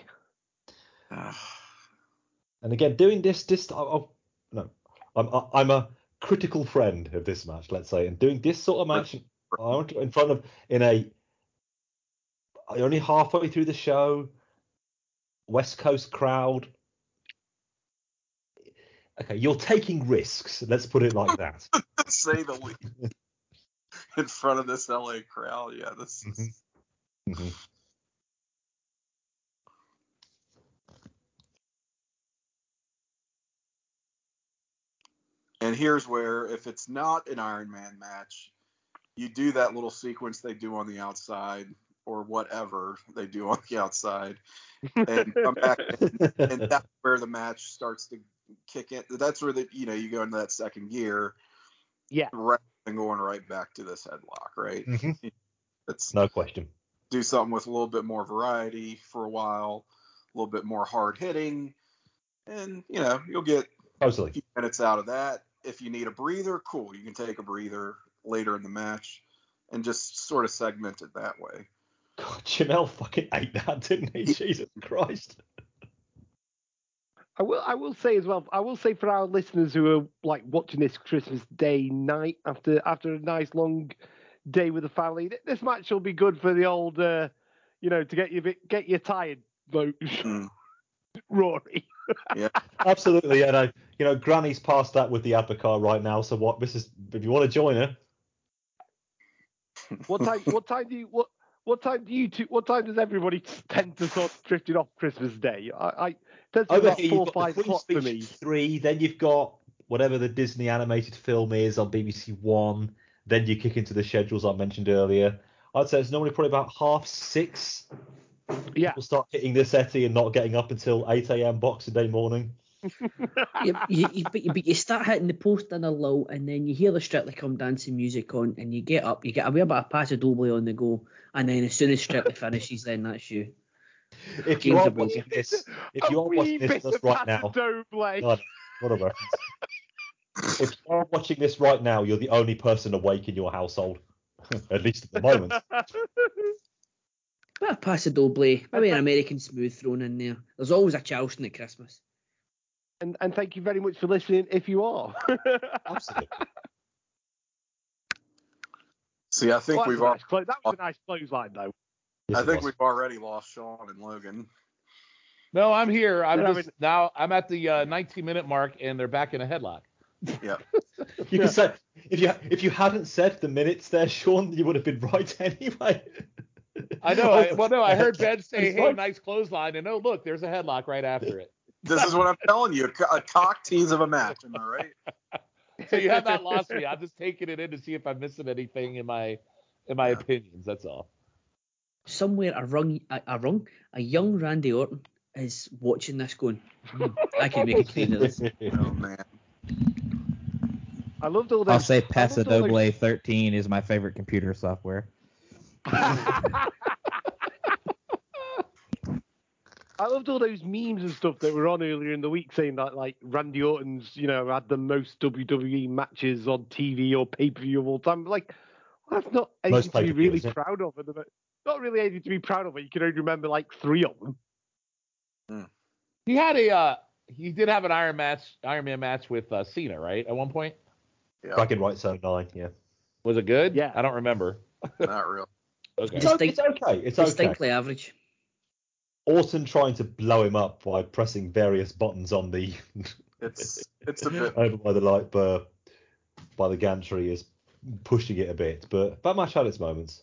And again, doing this, this, I, I, no, I'm, I, I'm a critical friend of this match, let's say, and doing this sort of match I want to- in front of in a only halfway through the show, West Coast crowd. Okay, you're taking risks. Let's put it like that. To say the least. In front of this L A crowd, yeah, this is. Mhm. And here's where, if it's not an Iron Man match, you do that little sequence they do on the outside, or whatever they do on the outside, and come back, in, and that's where the match starts to kick in. That's where the you know you go into that second gear, Yeah. right, and going right back to this headlock, right? Mhm. It's No question. do something with a little bit more variety for a while, a little bit more hard hitting, and you know you'll get a Totally. few minutes out of that. If you need a breather, cool, you can take a breather later in the match and just sort of segment it that way. God, Chimel fucking ate that, didn't he? Jesus Christ. I will. I will say as well. I will say for our listeners who are like watching this Christmas Day night after after a nice long day with the family, th- this match will be good for the old, uh, you know, to get you a bit, get you tired, vote, Mm. Rory. Yeah. Absolutely, yeah. No, you know, Granny's past that with the Advocar right now. So what? This is if you want to join her. What time? What time do you? What? What time do you two? What time does everybody tend to sort of drifting off Christmas Day? I, I tends to be Over about here, four you've or got the five Queen's o'clock for Speech me. three. Then you've got whatever the Disney animated film is on B B C One. Then you kick into the schedules I mentioned earlier. I'd say it's normally probably about half six. Yeah. People start hitting the settee and not getting up until eight a.m. Boxing Day morning. you, you, you, but, you, but you start hitting the post in a lull, and then you hear the Strictly Come Dancing music on, and you get up, you get a wee bit of Paso Doble on the go, and then as soon as Strictly finishes, then that's you. If you Games are of Bogey. watching this, if A you are wee watching this bit with us of right now, Paso Doble. God, what a reference. If you are watching this right now, you're the only person awake in your household, at least at the moment. Bit of Paso Doble, maybe an American Smooth thrown in there. There's always a Charleston at Christmas. And and thank you very much for listening. If you are. Absolutely. See, I think Well, that we've was a al- nice clo- that was a nice clothesline though. Yes, I it think was. we've already lost Sean and Logan. No, I'm here. I'm They're just having- now. I'm at the uh, nineteen minute mark, and they're back in a headlock. Yeah. You can say if you if you hadn't said the minutes there, Sean, you would have been right anyway. I know. I, well, no, I heard Ben say, He's "Hey, right. nice clothesline," and oh, look, there's a headlock right after it. This is what I'm telling you. A, co- a cock tease of a match. Am I right? So you have not lost me. I'm just taking it in to see if I'm missing anything in my in my Yeah. opinions. That's all. Somewhere a rung, a, a rung, a young Randy Orton is watching this going, hmm, I can make a career of this. Oh man. I loved all those. I'll say I loved all those- Pasodoble thirteen is my favorite computer software. I loved all those memes and stuff that were on earlier in the week saying that like Randy Orton's, you know, had the most W W E matches on T V or pay per view of all time. Like, well, that's not anything Most to be pay-per-view, really isn't it? proud of. At the, not really anything to be proud of. But you can only remember like three of them. He had a uh, he did have an Iron match, Iron Man match with uh, Cena, right? At one point, Yeah. Back in Right Zone nine, yeah. was it good? Yeah. I don't remember. Not real. Okay. It's, okay. it's okay. It's okay. Distinctly average. Orton trying to blow him up by pressing various buttons on the It's it's a bit. over by the light bar, by the gantry is pushing it a bit, but that match had its moments.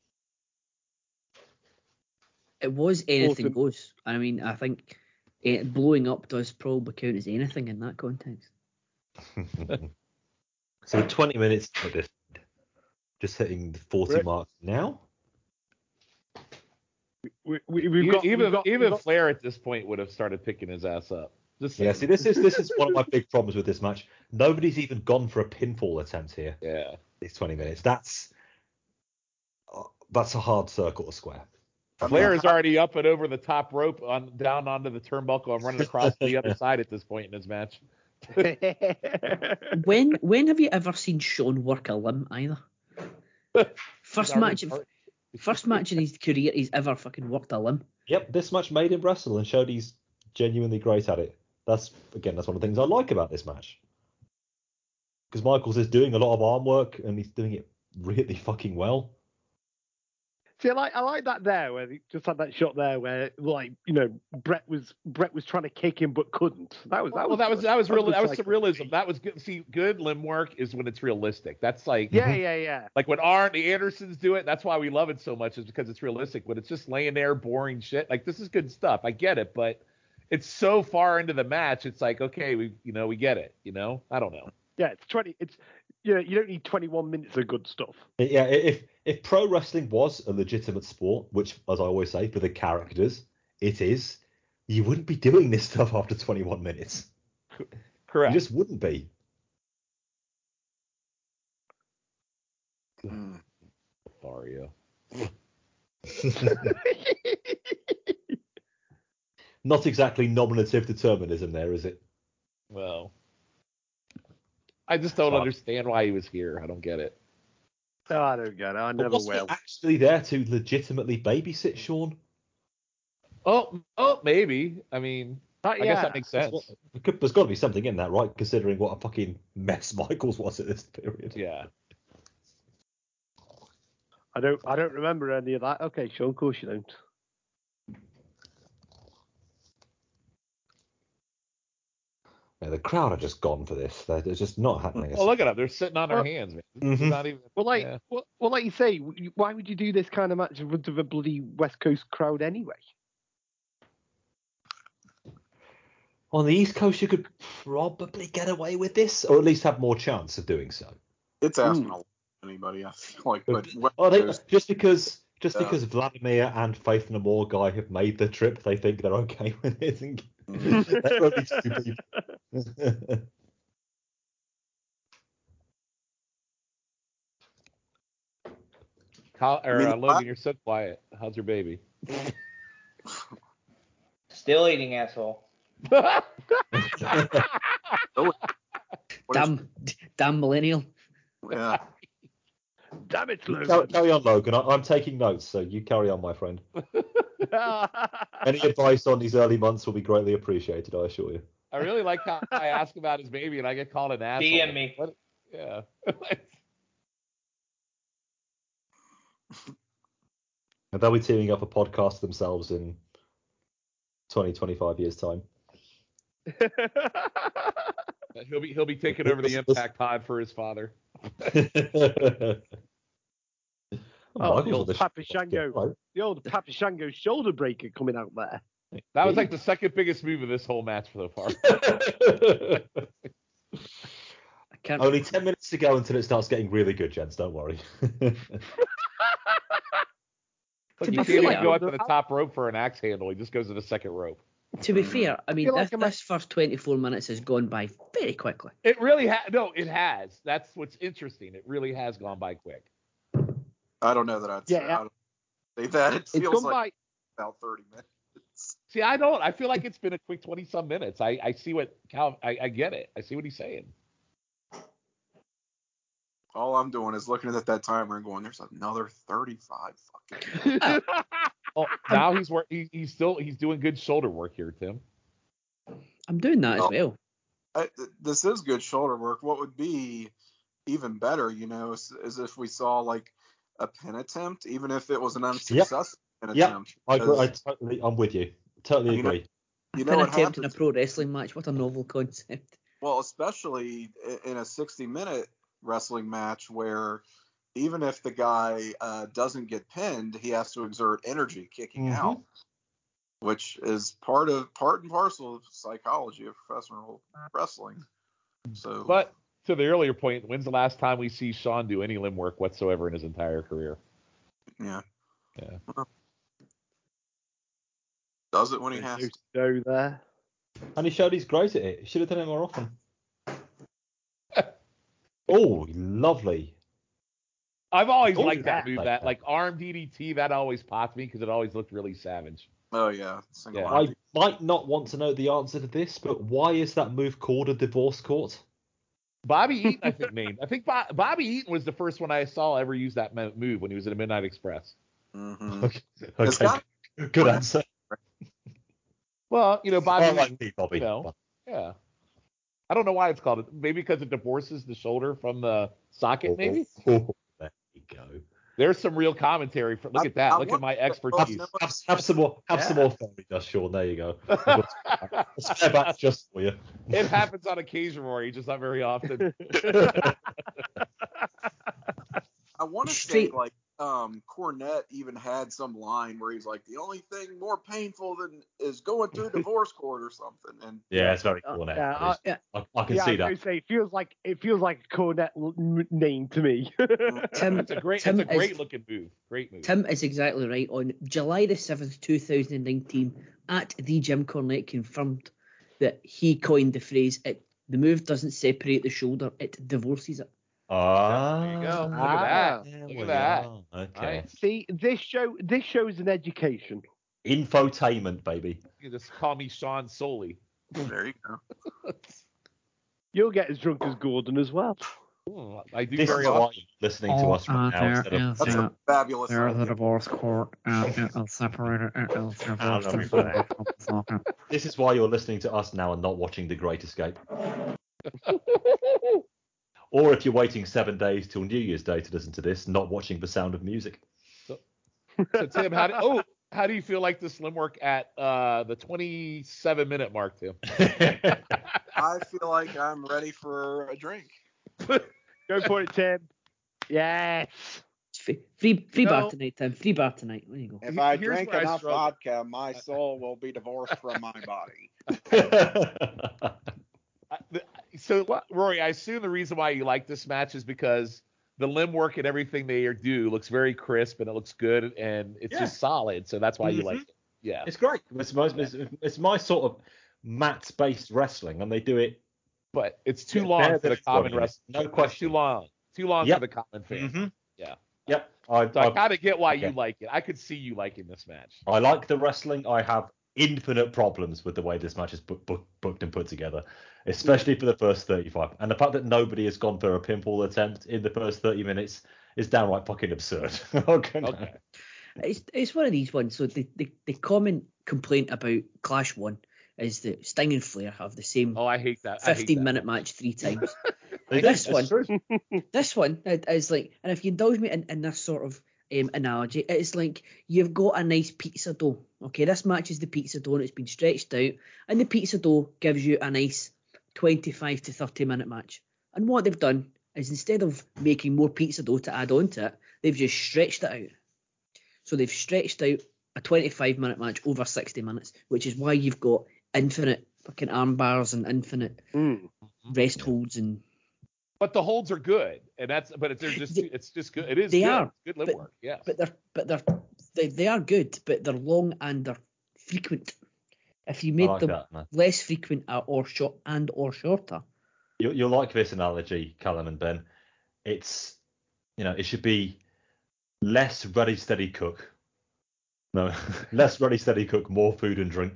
It was anything Awesome. goes. I mean, I think eh, blowing up does probably count as anything in that context. So we're twenty minutes of this, just hitting the forty Right. mark now. We, we, we've E- got, even we've got, even we've got, Flair at this point would have started picking his ass up. Just Yeah, saying. see, this is this is one of my big problems with this match. Nobody's even gone for a pinfall attempt here. Yeah. These twenty minutes. That's uh, that's a hard circle to square. Flair is already up and over the top rope on down onto the turnbuckle and running across to the other side at this point in his match. When when have you ever seen Sean work a limb either? First match, of, first match in his career he's ever fucking worked a limb. Yep, this match made him wrestle and showed he's genuinely great at it. That's again, that's one of the things I like about this match. Because Michaels is doing a lot of arm work and he's doing it really fucking well. See, I like I like that there where he just had that shot there where like you know Brett was Brett was trying to kick him but couldn't. That was that Well, was that was good. that was real. good That was some psychology. realism. That was good. See, good limb work is when it's realistic. That's like Yeah, yeah, yeah. like when Arn the Andersons do it. That's why we love it so much, is because it's realistic. When it's just laying there, boring shit. Like this is good stuff. I get it, but it's so far into the match. It's like okay, we you know we get it. You know, I don't know. Yeah, it's twenty. It's you know you don't need twenty-one minutes of good stuff. Yeah, if if pro wrestling was a legitimate sport, which, as I always say, for the characters, it is, you wouldn't be doing this stuff after twenty-one minutes. Correct. You just wouldn't be. Mm. Lothario. Not exactly nominative determinism there, is it? Well, I just don't Fuck. understand why he was here. I don't get it. Oh, I don't get it. I But never was he will. actually there to legitimately babysit Sean? Oh, oh, maybe. I mean, But, I yeah. guess that makes That's sense. what- there could- There's got to be something in that, right? Considering what a fucking mess Michaels was at this period. Yeah. I don't. I don't remember any of that. Okay, Sean, of course you don't. Yeah, the crowd are just gone for this. They're, they're just not happening. Oh, look at them. They're sitting on their Well- hands, man. Mhm. It's not even. Well, like, yeah. well, well, like you say, why would you do this kind of match in front of a bloody West Coast crowd anyway? On the East Coast, you could probably get away with this, or at least have more chance of doing so. It's asking Mm. a lot of anybody, I feel like. But West Oh, they, Coast- just because just Yeah. because Vladimir and Faith No More guy have made the trip, they think they're okay with it. And they're only two people. How, or, I mean, uh, Logan, I- you're so quiet. How's your baby? Still eating, asshole. What is- Damn, damn millennial. yeah. Damn it, carry, Logan. carry on, Logan. I, I'm taking notes, so you carry on, my friend. Any advice on these early months will be greatly appreciated, I assure you. I really like how I ask about his baby and I get called an asshole. D M me. What? Yeah. And they'll be teaming up a podcast themselves in twenty, twenty-five years' time. he'll be he'll be taking over the Impact Pod for his father. Oh, Michael's the on old the Papa show. Shango. Hello. The old Papa Shango shoulder breaker coming out there. That was like the second biggest move of this whole match so far. A Can't Only ten minutes to go until it starts getting really good, gents. Don't worry. But To you be can't even fair- go up to the top rope for an axe handle. He just goes to the second rope. To be fair, I mean, feel this, like I'm a- this first twenty-four minutes has gone by very quickly. It really has. No, it has. That's what's interesting. It really has gone by quick. I don't know that I'd say, Yeah, I don't say that. It It's feels gone like by. about thirty minutes. See, I don't. I feel like it's been a quick twenty some minutes. I, I see what Cal. I, I get it. I see what he's saying. All I'm doing is looking at that timer and going, "There's another thirty-five fucking." Oh, now he's work. He, he's still he's doing good shoulder work here, Tim. I'm doing that as Oh. well. I, this is good shoulder work. What would be even better, you know, is, is if we saw like a pin attempt, even if it was an unsuccessful pin Yep. attempt. I agree. I because, totally, I'm with you. Totally You know- agree. You A know pin what attempt in a happens? pro wrestling match. What a novel concept. Well, especially i- in a sixty minute wrestling match where even if the guy uh, doesn't get pinned, he has to exert energy kicking Mhm. out, which is part of part and parcel of psychology of professional wrestling. So, But to the earlier point, when's the last time we see Sean do any limb work whatsoever in his entire career? yeah, Yeah. does it when he has to. Go there. And he showed he's great at it. He should have done it more often. Oh, lovely. I've always Oh, liked that yeah. move. Like That that. like arm D D T, that always popped me because it always looked really savage. Oh yeah, single Yeah. arm. I might not want to know the answer to this, but why is that move called a divorce court? Bobby Eaton, I think, named. I think Bo- Bobby Eaton was the first one I saw ever use that mo- move when he was in a Midnight Express. Mhm. Okay, It's okay. got- Good answer. Well, you know, Bobby. I Eaton, like Pete Bobby. you know, yeah. I don't know why it's called it. Maybe because it divorces the shoulder from the socket. Maybe Oh, there you go. there's some real commentary. For, look I- at that. I look at want- my Have, expertise. Have, have some more. Have some Yeah. more family dust, Sean. There you go. I'll spare back just for you. It happens on occasion, Rory, just not very often. I want to say Straight- like um Cornette even had some line where he's like, the only thing more painful than is going through divorce court or something. And Yeah, it's very Uh, cool. Now. yeah, I- Yeah. I, I can yeah, I see was that. gonna say, it feels like it feels like a Cornette l- m- name to me. Tim, It's a great, Tim it's a great is, looking move. Great move. Tim is exactly right. On July the seventh, two thousand nineteen, at the Jim Cornette confirmed that he coined the phrase, "It the move doesn't separate the shoulder, it divorces it." Ah, There you go. Look Ah. at that. there Look we at that. are. Okay. Nice. See, this show this shows an education. Infotainment, baby. You can just call me Sean Soley. there you go. You'll get as drunk as Gordon as well. Hmm, I do This very is why often. you're listening to us right now instead of. That's a fabulous idea. divorce court, and it'll separate it, it'll divorce the shoulder from the socket. This is why you're listening to us now and not watching The Great Escape. Or if you're waiting seven days till New Year's Day to listen to this, not watching The Sound of Music. So Tim, how do oh how do you feel like the slim work at uh, the twenty-seven minute mark, Tim? I feel like I'm ready for a drink. Go for it, Tim. Yes. Free, free, free No. bar tonight, Tim. Free bar tonight. There you go. If I Here's drink where I enough struggle. vodka, my soul will be divorced from my body. I- the- So, what, Rory, I assume the reason why you like this match is because the limb work and everything they do looks very crisp and it looks good and it's Yeah. just solid. So that's why you Mhm. like it. Yeah. It's great. It's my, it's, it's my sort of mat-based wrestling, and they do it. But it's too Yeah, long better for the than common anybody. wrestler. No It's question. too long. Too long Yep. for the common fan. Mhm. Yeah. Yep. I, So I I, kind of get why okay. you like it. I could see you liking this match. I like the wrestling. I have infinite problems with the way this match is book, book, booked and put together, especially for the first thirty-five. And the fact that nobody has gone for a pinfall attempt in the first thirty minutes is downright fucking absurd. okay. Okay. It's it's one of these ones. So the, the, the common complaint about Clash One is that Sting and Flair have the same Oh, I hate that. I hate fifteen that. minute match three times. They do, This that's one- true. This one is like, and if you indulge me in, in this sort of um, analogy, it's like you've got a nice pizza dough. Okay, this match is the pizza dough and it's been stretched out, and the pizza dough gives you a nice twenty-five to thirty minute match. And what they've done is instead of making more pizza dough to add on to it, they've just stretched it out. So they've stretched out a twenty-five minute match over sixty minutes, which is why you've got infinite fucking arm bars and infinite Mm. rest holds and but the holds are good, and that's but it's they're just They- it's just good. It is they good. are, Good lip but- work. Yeah. But they're but they're they, they are good, but they're long and they're frequent. If you I made like them that, man. less frequent or, or short and or shorter, You, you'll like this analogy, Callum and Ben. It's, you know, it should be less ready, steady cook. No, less ready, steady cook, more food and drink.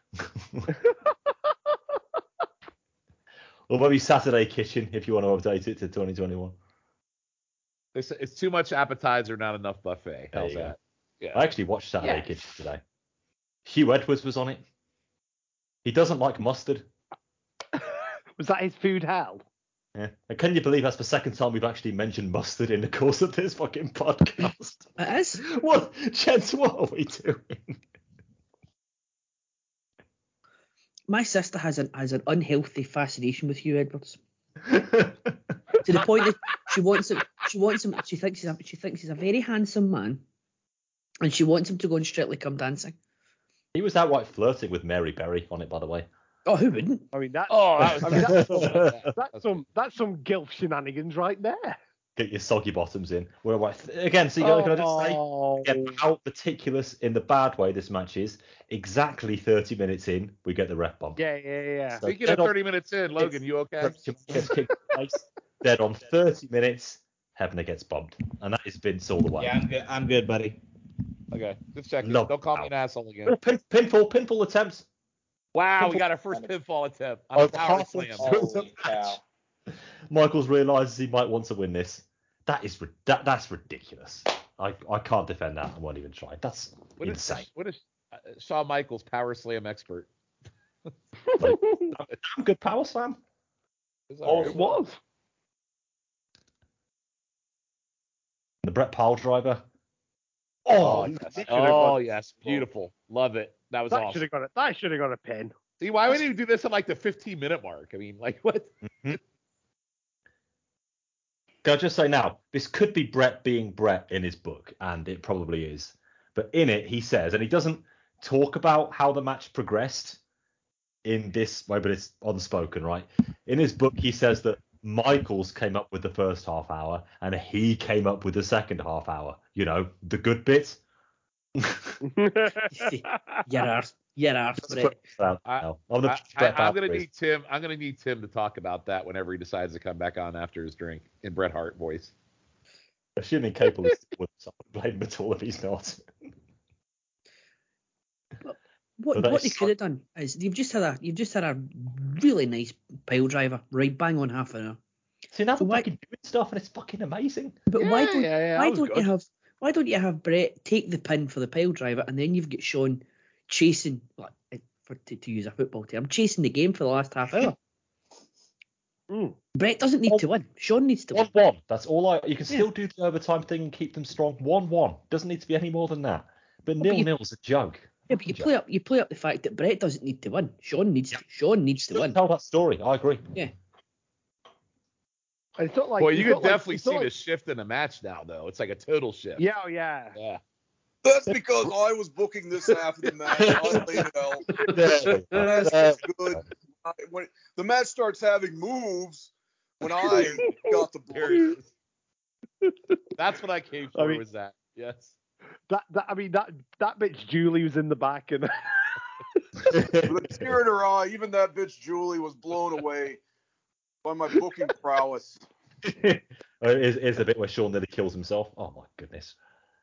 Or maybe Saturday Kitchen if you want to update it to twenty twenty-one. It's, it's too much appetizer, not enough buffet. There How's you go. that? Yeah. I actually watched Saturday Yeah. Kitchen today. Hugh Edwards was on it. He doesn't like mustard. Was that his food hell? Yeah. And can you believe that's the second time we've actually mentioned mustard in the course of this fucking podcast? it is. What, gents, what are we doing? My sister has an has an unhealthy fascination with Hugh Edwards to the point that she wants him. She wants him. She thinks he's a, she thinks he's a very handsome man, and she wants him to go on Strictly Come Dancing. He was outright flirting with Mary Berry on it, by the way. Oh, who wouldn't? I mean, that's, Oh, that was I mean, that's, some, that's that's some that's some gilf shenanigans right there. Get your soggy bottoms in. We're like, again, so you know, can I just say, Oh. again, how meticulous in the bad way this match is. Exactly thirty minutes in, we get the ref bump. Yeah, yeah, yeah. So Speaking of dead on- thirty minutes in, Logan, you okay? gets kicked in the face. Dead on thirty minutes, Hebner gets bumped, and that is Vince all the way. Yeah, I'm good. I'm good, buddy. Okay, just checking. Love Don't call me that. an asshole again. Oh, pin, pinfall, pinfall attempts. Wow, we Pinfall- got our first pinfall attempt on Oh, a power half slam. of- Holy cow. Michaels realizes he might want to win this. That is ri- that, that's ridiculous. I, I can't defend that. I won't even try. That's What is, insane. what is uh, Shawn Michaels, power slam expert? Damn good power slam. It's Oh, all right. it was. The Brett Pyle driver. Oh, Oh, yes. that should've Oh, gone- yes. Beautiful. Love it. That was That should awesome. have got a that should have got a pin. See, why would you do this at like the fifteen minute mark? I mean, like, what? Can I just say now, this could be Brett being Brett in his book, and it probably is. But in it, he says, and he doesn't talk about how the match progressed in this way, but it's unspoken, right? In his book, he says that Michaels came up with the first half hour, and he came up with the second half hour. You know, the good bit. You're arse. You're arse, Brett. So, I- no, I'm, the I, Brett I, I'm Pyle gonna quiz. need Tim. I'm gonna need Tim to talk about that whenever he decides to come back on after his drink in Bret Hart voice. Assuming Capel is with someone, blame him at all if he's not. What So that what they is- could have done is you've just had a you've just had a really nice pile driver, right bang on half an hour. See, now So they're why- fucking doing stuff, and it's fucking amazing. But Yeah, why don't yeah, yeah, why that was don't you good. have why don't you have Brett take the pin for the pile driver and then you've got Sean chasing, like, for to, to use a football term, chasing the game for the last half hour. Mm. Brett doesn't need Oh. to win. Sean needs to win. One one. That's all I. You can Yeah. still do the overtime thing and keep them strong. One one. Doesn't need to be any more than that. But but nil you- nil's a joke. Yeah, but you play up you play up the fact that Brett doesn't need to win. Sean needs Yeah. to, Sean needs to Still win. tell that story. I agree. Yeah. It's not like Well, you it's could not like- definitely it's not see like- the shift in the match now, though. It's like a total shift. Yeah, oh, yeah. Yeah. That's because I was booking this half of the match. I laid it out. The match There gets good. I- When the match starts having moves, when I got the There book. it is. That's what I came for. I mean- was that? Yes. That that I mean that that bitch Julie was in the back and With a tear in her eye, even that bitch Julie was blown away by my booking prowess. is is the bit where Sean nearly kills himself. Oh my goodness.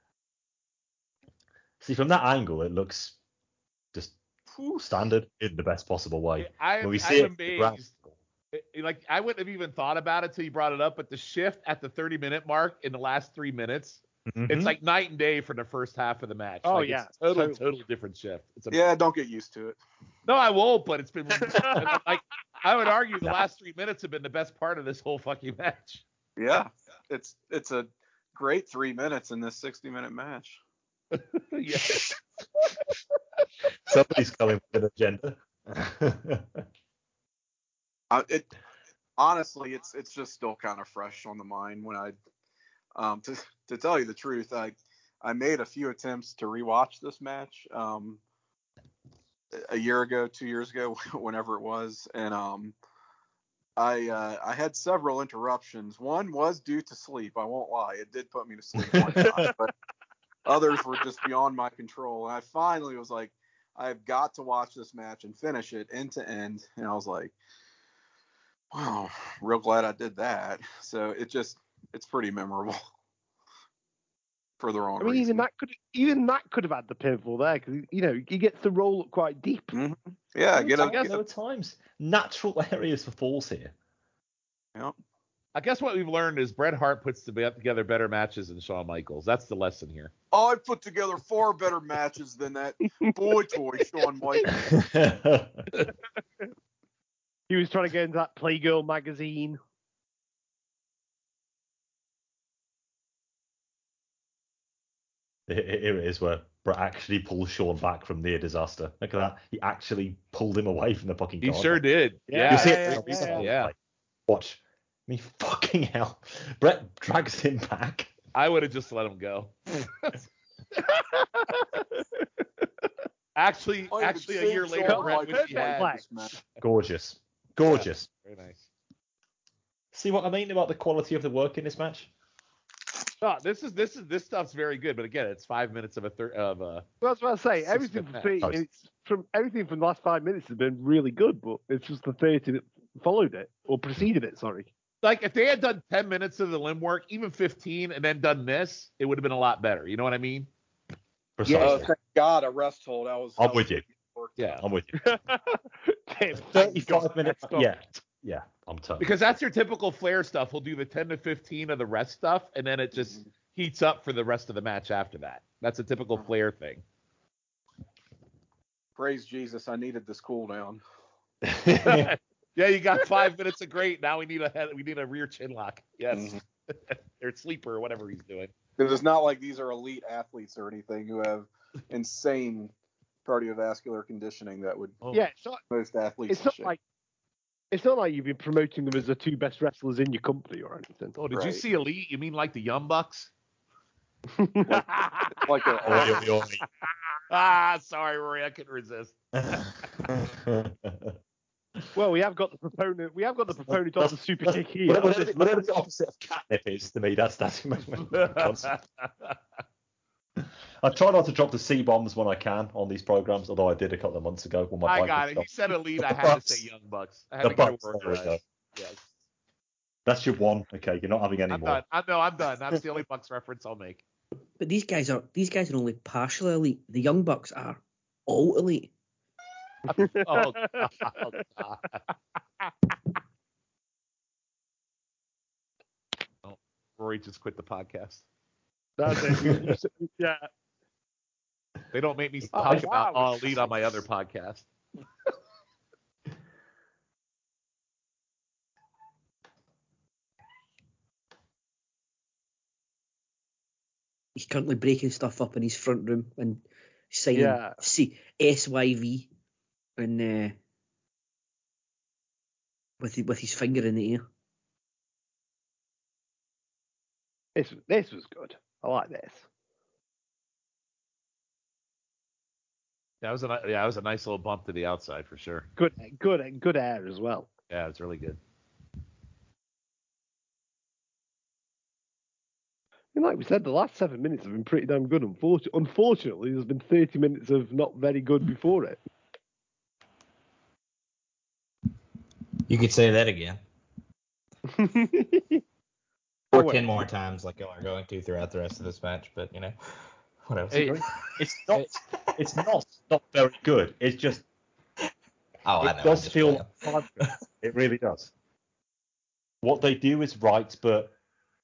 See, from that angle, it looks just standard in the best possible way. I'm, When we see I'm it, the ground- amazed. It- it- like I wouldn't have even thought about it till you brought it up, but the shift at the thirty minute mark in the last three minutes, Mhm. it's like night and day from the first half of the match. Oh, like, yeah. it's total, Totally. total different shift. It's a, Yeah, don't get used to it. No, I won't. But it's been like I would argue the last three minutes have been the best part of this whole fucking match. Yeah, it's it's a great three minutes in this sixty minute match. Yeah. Somebody's coming with an agenda. Uh, it honestly, it's it's just still kind of fresh on the mind when I, um, to to tell you the truth, I I made a few attempts to rewatch this match, um, a year ago, two years ago, whenever it was, and um, I uh, I had several interruptions. One was due to sleep. I won't lie. It did put me to sleep one time, but others were just beyond my control. And I finally was like, I've got to watch this match and finish it end to end. And I was like, wow, real glad I did that. So it just, it's pretty memorable for the wrong I mean, reason. even that could even that could have had the pinfall there because you know he gets to roll up quite deep. Mm-hmm. Yeah, There get were a, times- get there a, were times natural areas for falls here. yeah. I guess what we've learned is Bret Hart puts together better matches than Shawn Michaels. That's the lesson here. I put together far better matches than that boy toy Shawn Michaels. He was trying to get into that Playgirl magazine. Here it is where Bret actually pulls Shawn back from near disaster. Look at that. He actually pulled him away from the fucking He guard. sure did. Yeah, You Yeah. see yeah, it? yeah, yeah, yeah. yeah. Like, watch. I mean, fucking hell. Bret drags him back. I would have just let him go. actually, I would actually, a save year Shawn later, Bret Michaels wished he like had. this match. Gorgeous. Gorgeous. Very nice. See what I mean about the quality of the work in this match? No, this is this is this stuff's very good, but again, it's five minutes of a third of a. Well, that's what I say. Six Everything minute from thirty match. minutes, from everything from the last five minutes has been really good, but it's just the thirty that followed it or preceded it. Sorry. Like if they had done ten minutes of the limb work, even fifteen, and then done this, it would have been a lot better. You know what I mean? Precisely. Oh, thank God, a rest hold. I was. I I'm was with you. worked Yeah. out. I'm with you. Damn, thirty-five minutes. that's not- Yeah. Yeah. I'm totally. Because that's your typical Flair stuff. He'll do the ten to fifteen of the rest stuff, and then it just heats up for the rest of the match after that. That's a typical Flair thing. Praise Jesus, I needed this cool down. Yeah, you got five minutes of great. Now we need a head, we need a rear chin lock. Yes, Mhm. or sleeper or whatever he's doing. Because it's not like these are elite athletes or anything who have insane cardiovascular conditioning that would Oh. Yeah, it's not. most athletes. It's not shit. like. It's not like you've been promoting them as the two best wrestlers in your company or anything. Oh, did you Right. see elite? You mean like the Young Bucks? like a, Oi, oi, oi. Ah, sorry, Rory, I couldn't resist. Well, we have got the proponent. We have got the proponent of the super kick here. Whatever, whatever, whatever the opposite of catnip is to me, that's that's. I try not to drop the C bombs when I can on these programs, although I did a couple of months ago when my I bike got was it. He stopped. said elite. The I had Bucks. to say Young Bucks. I had The to get a Bucks, word there we right. go. Yes. That's your one. Okay, you're not having any I'm more. done. I know. I'm done. That's the only Bucks reference I'll make. But these guys are these guys are only partially elite. The Young Bucks are all elite. Oh, God. Oh, God. Oh, Rory just quit the podcast. That's it. You- you said- yeah. They don't make me Oh, talk wow. about all elite on my other podcast. He's currently breaking stuff up in his front room and signing Yeah. C- S Y V and uh, with with his finger in the air. This this was good. I like this. That was a ni- yeah, that was a nice little bump to the outside for sure. Good good good air as well. Yeah, it's really good. And like we said, the last seven minutes have been pretty damn good. Unfortunately, unfortunately, there's been thirty minutes of not very good before it. You could say that again. Oh, Or wait. ten more times like y'all are going to throughout the rest of this match, but you know, whatever. Hey, It's not. It's not not very good. It's just. oh, I It know. does I'm just feel playing. like time travel. It really does. What they do is right, but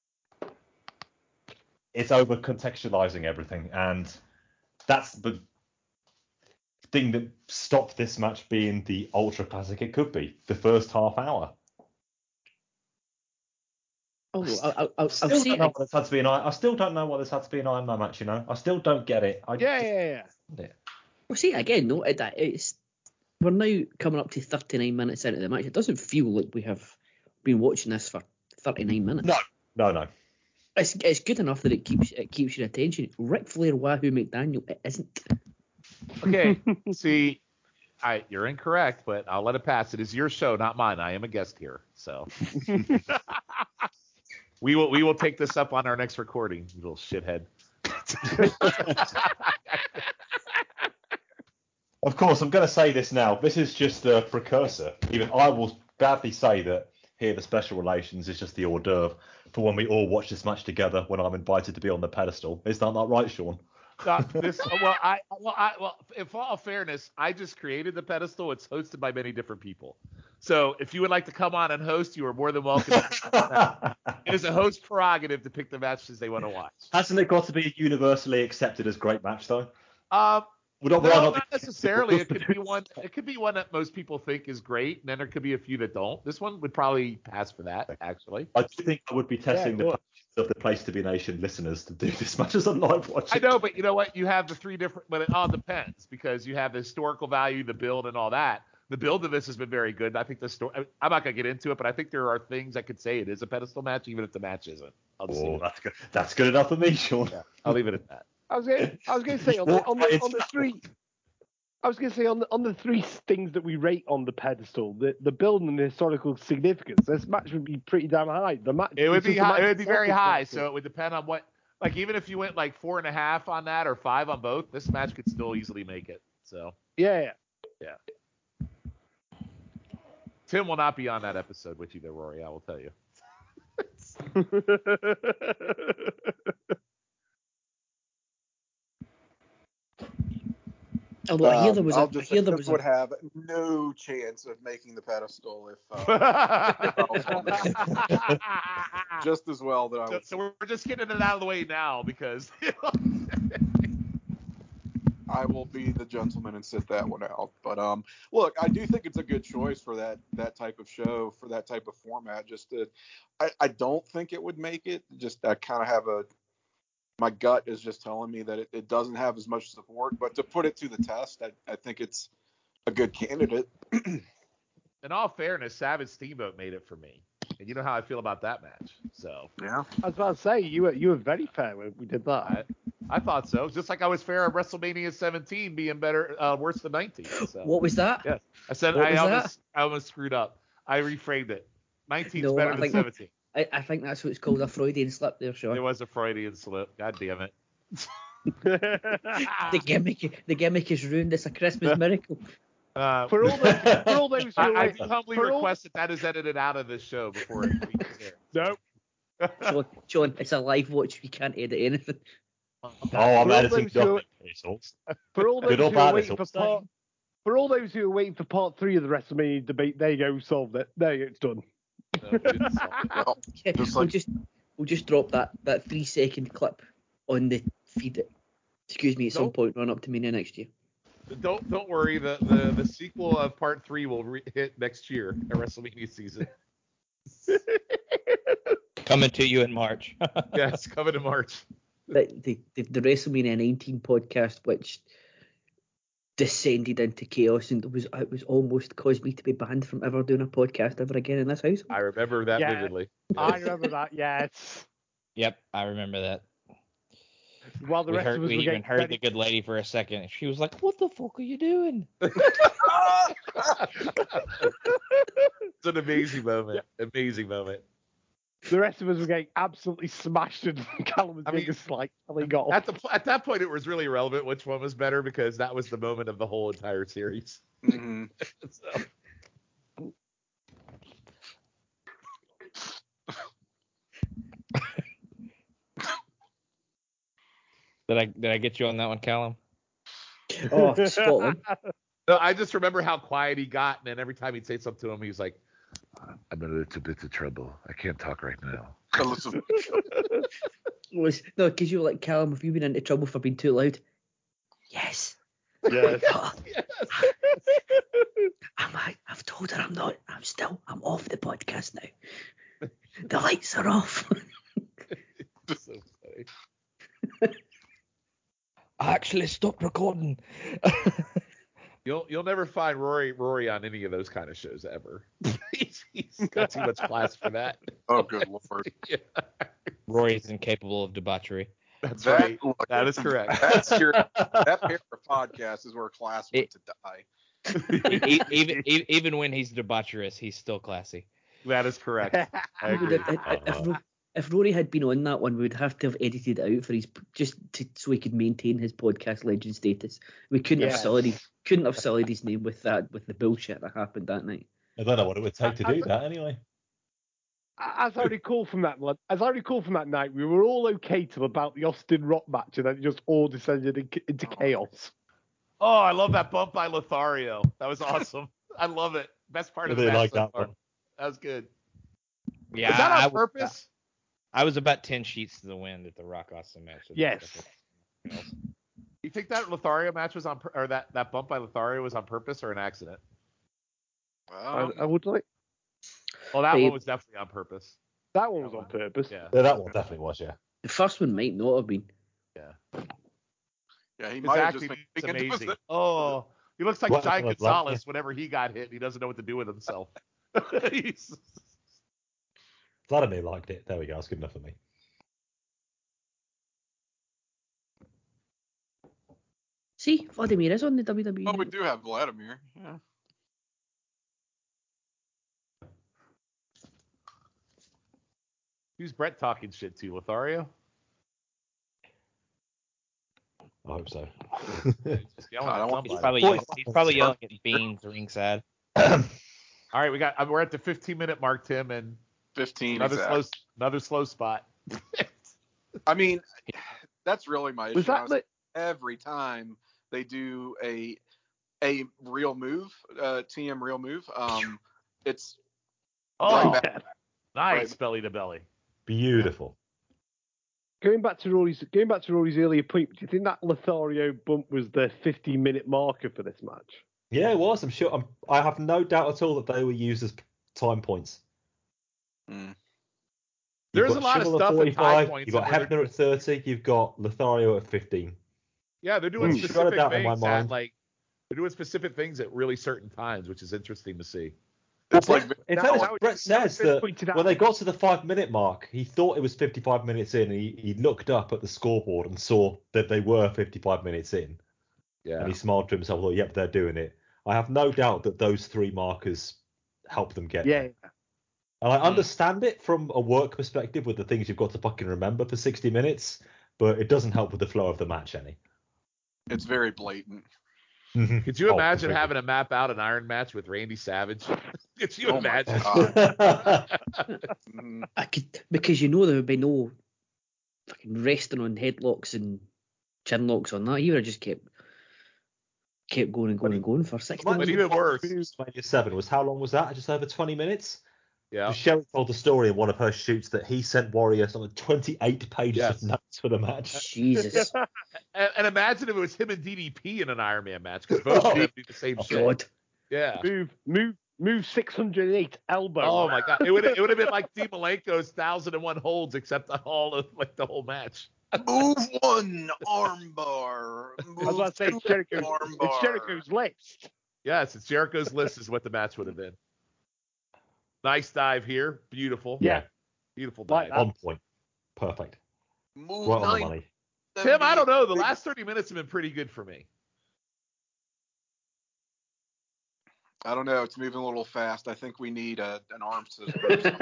it's over contextualizing everything, and that's the thing that stopped this match being the ultra classic it could be. The first half hour. Oh, I'll, I'll, I'll, Still I'll don't say know it. why this had to be an I. I still don't know why this had to be an Iron Man match. You know, I still don't get it. I Yeah, just, yeah, yeah. I'll say it again. No, it, it's we're now coming up to thirty-nine minutes into the match. It doesn't feel like we have been watching this for thirty-nine minutes. No, no, no. It's, it's good enough that it keeps it keeps your attention. Ric Flair, Wahoo McDaniel, it isn't. okay. See, I, you're incorrect, but I'll let it pass. It is your show, not mine. I am a guest here, so we will we will take this up on our next recording. You little shithead. Of course, I'm going to say this now. This is just a precursor. Even I will badly say that here the special relations is just the hors d'oeuvre for when we all watch this match together when I'm invited to be on the pedestal. Is that not right, Sean? Uh, this well, I well, I well, in all fairness, I just created the pedestal. It's hosted by many different people. So if you would like to come on and host, you are more than welcome. It is a host prerogative to pick the matches they want to watch. Hasn't it got to be universally accepted as great match though? Um, Would not, no, why not not necessarily. It could be one. It could be one that most people think is great, and then there could be a few that don't. This one would probably pass for that, actually. I do think I would be testing Yeah, the well, patience of the Place to Be Nation listeners to do this much as a live watch. I know, but you know what? You have the three different, but it all depends because you have the historical value, the build, and all that. The build of this has been very good. I think the story. I'm not gonna get into it, but I think there are things I could say it is a pedestal match, even if the match isn't. I'll just Oh, that's good. That's good enough for me, Sean. Yeah, I'll leave it at that. I was going. I was going to say on the on the on the three. I was going to say on the on the three things that we rate on the pedestal, the the build and the historical significance. This match would be pretty damn high. The match. It would be the high, match it would be very itself is high. pedestal. So it would depend on what. Like even if you went like four and a half on that or five on both, this match could still easily make it. So Yeah. yeah. Tim will not be on that episode with you, there, Rory. I will tell you. Although I hear there Um, was I'll a, I just hear say there this was would a, have no chance of making the pedestal if uh, just as well that I So, would. so we're just getting it out of the way now because I will be the gentleman and sit that one out. But um, look, I do think it's a good choice for that that type of show, for that type of format. Just to, I, I don't think it would make it. Just I kind of have a, my gut is just telling me that it, it doesn't have as much support. But to put it to the test, I, I think it's a good candidate. in all fairness, Savage Steamboat made it for me. And you know how I feel about that match. So Yeah. I was about to say you were you were very fair when we did that. I, I thought so. Just like I was fair at WrestleMania seventeen being better, uh, worse than nineteen. So. what was that? Yeah, I said What I was almost, I almost screwed up. I reframed it. nineteen is No, better I than think- seventeen. I, I think that's what's called a Freudian slip there, Sean. It was a Freudian slip. God damn it. The gimmick, the gimmick is ruined. It's a Christmas miracle. Uh, For all those, for all those who I, I are, do humbly for all- request that that is edited out of this show before it reaches here. no, Sean, Sean, it's a live watch. You can't edit anything. Oh, I'm For all editing those who- nothing. Results. for all Good those or who bad, are waiting it's for all part, for all those who are waiting for part three of the WrestleMania debate, there you go, solved it. There you go, it's done. No, we didn't solve it. Well, Yeah, Just we'll like- just we'll just drop that that three second clip on the feed. Excuse me, at some Nope. point run up to Mania next year. Don't don't worry. The, the, the sequel of part three will re- hit next year at WrestleMania season. Coming to you in March. Yeah, it's coming in March. The the, the, the WrestleMania nineteen podcast, which descended into chaos, and it was it was almost caused me to be banned from ever doing a podcast ever again in this house. I remember that Yeah. vividly. I remember that. Yes. Yep, I remember that. While the we rest heard, of us we were even getting heard ready- the good lady for a second. She was like, "What the fuck are you doing?" It's an amazing moment. Amazing moment. the rest of us were getting absolutely smashed, and Callum was I being mean, a slight telling off. At the at that point, it was really irrelevant which one was better because that was the moment of the whole entire series. mhm. So, Did I did I get you on that one, Callum? Oh, Scotland. no, I just remember how quiet he got, and then every time he'd say something to him, he was like, "I'm in a little bit of trouble. I can't talk right now." Listen, Was no, because you were like, Callum, have you been into trouble for being too loud? Yes. Yes. Oh, I'm, I, I've told her I'm not. I'm still. I'm off the podcast now. The lights are off. So funny. I actually stopped recording. You'll you'll never find Rory Rory on any of those kind of shows ever. he's, he's got too much class for that. oh good lord. Yeah, Rory is incapable of debauchery. that's That, right. look, That is correct. That's your that pair of podcasts is where class went It- to die. E- even e- even when he's debaucherous, he's still classy. That is correct. I agree. If, if, if, Ro- if Rory had been on that one, we would have to have edited it out for his just to, so he could maintain his podcast legend status. We couldn't Yes. have sullied couldn't have sullied his name with that with the bullshit that happened that night. I don't know what it would take to do that anyway. As I recall from that, as I recall from that night, we were all okay till about the Austin Rock match, and then it just all descended in, into chaos. Oh, I love that bump by Lothario. That was awesome. I love it. Best part I of the really match like so that far. one. That was good. Yeah, Was that I, on I, purpose? I was about ten sheets to the wind at the Rock Austin match. So Yes. You think that Lothario match was on, pur- or that, that bump by Lothario was on purpose or an accident? Um, I, I would like Well, that Babe. one was definitely on purpose. that one was on purpose. Yeah. Yeah, that one definitely was, yeah. The first one might not have been. Yeah. yeah, he His might have acting just is been thinking amazing. it. Oh, he looks like What, Giant like, Gonzalez like- whenever he got hit. He doesn't know what to do with himself. He's- Vladimir liked it. There we go. That's good enough for me. See, Vladimir is on the W W E. Oh, we do have Vladimir. Yeah. Who's Brett talking shit to? Lothario? I hope so. Just yelling I at don't want- He's somebody. probably yelling, he's probably yelling at Beans ringside. All right, we got. uh, We're at the fifteen minute mark, Tim, and fifteen. another Exactly. slow, another slow spot. I mean, that's really my issue. Was that honestly. the, Every time they do a a real move, uh, T M real move, um, it's Oh, right back. nice Right. belly to belly. Beautiful. going back to Rory's going back to Rory's earlier point? Do you think that Lothario bump was the fifteen minute marker for this match? Yeah, it was. I'm sure. I'm, I have no doubt at all that they were used as time points. Mm. You've There's got a lot of Schindler stuff at time forty-five, points You've got where they're- Hebner at thirty. You've got Lothario at fifteen. Yeah, they're doing Hmm. specific Shredded that in my things at mind. like they're doing specific things at really certain times, which is interesting to see. It's Well, like Brett- in Now- fairness, now- Brett now says it's been that pointed out- when they got to the five minute mark, he thought it was fifty-five minutes in, and he, he looked up at the scoreboard and saw that they were fifty-five minutes in, Yeah. and he smiled to himself, thought, yep, they're doing it. I have no doubt that those three markers help them get Yeah, there. And I understand it from a work perspective with the things you've got to fucking remember for sixty minutes, but it doesn't help with the flow of the match any. it's very blatant. Could you Oh, imagine completely. having to map out an Iron match with Randy Savage? Could you Oh my imagine? God. Mm. I could because you know there would be no fucking resting on headlocks and chin locks on that. He would have just kept kept going and going and going for sixty But minutes. even worse. WrestleMania seven was how long was that? Just over twenty minutes? Yeah. Sherry told the story in one of her shoots that he sent Warrior something twenty-eight pages Yes. of notes for the match. Jesus, And, and imagine if it was him and D D P in an Iron Man match, because both of them do the same Oh, shit. God. Yeah. move, move, move. Six hundred eight elbow. Oh my God. It would it would have been like Dean Malenko's thousand and one holds, except the all of like the whole match. Move one armbar. I was Move about to say two it's Jericho's, armbar. it's Jericho's list. Yes, it's Jericho's list is what the match would have been. Nice dive here. Beautiful. Yeah. Beautiful Like dive. that. On point. Perfect. Move Right on the nine. money. Tim, I don't know. The last thirty minutes have been pretty good for me. I don't know. It's moving a little fast. I think we need a, an arm scissor.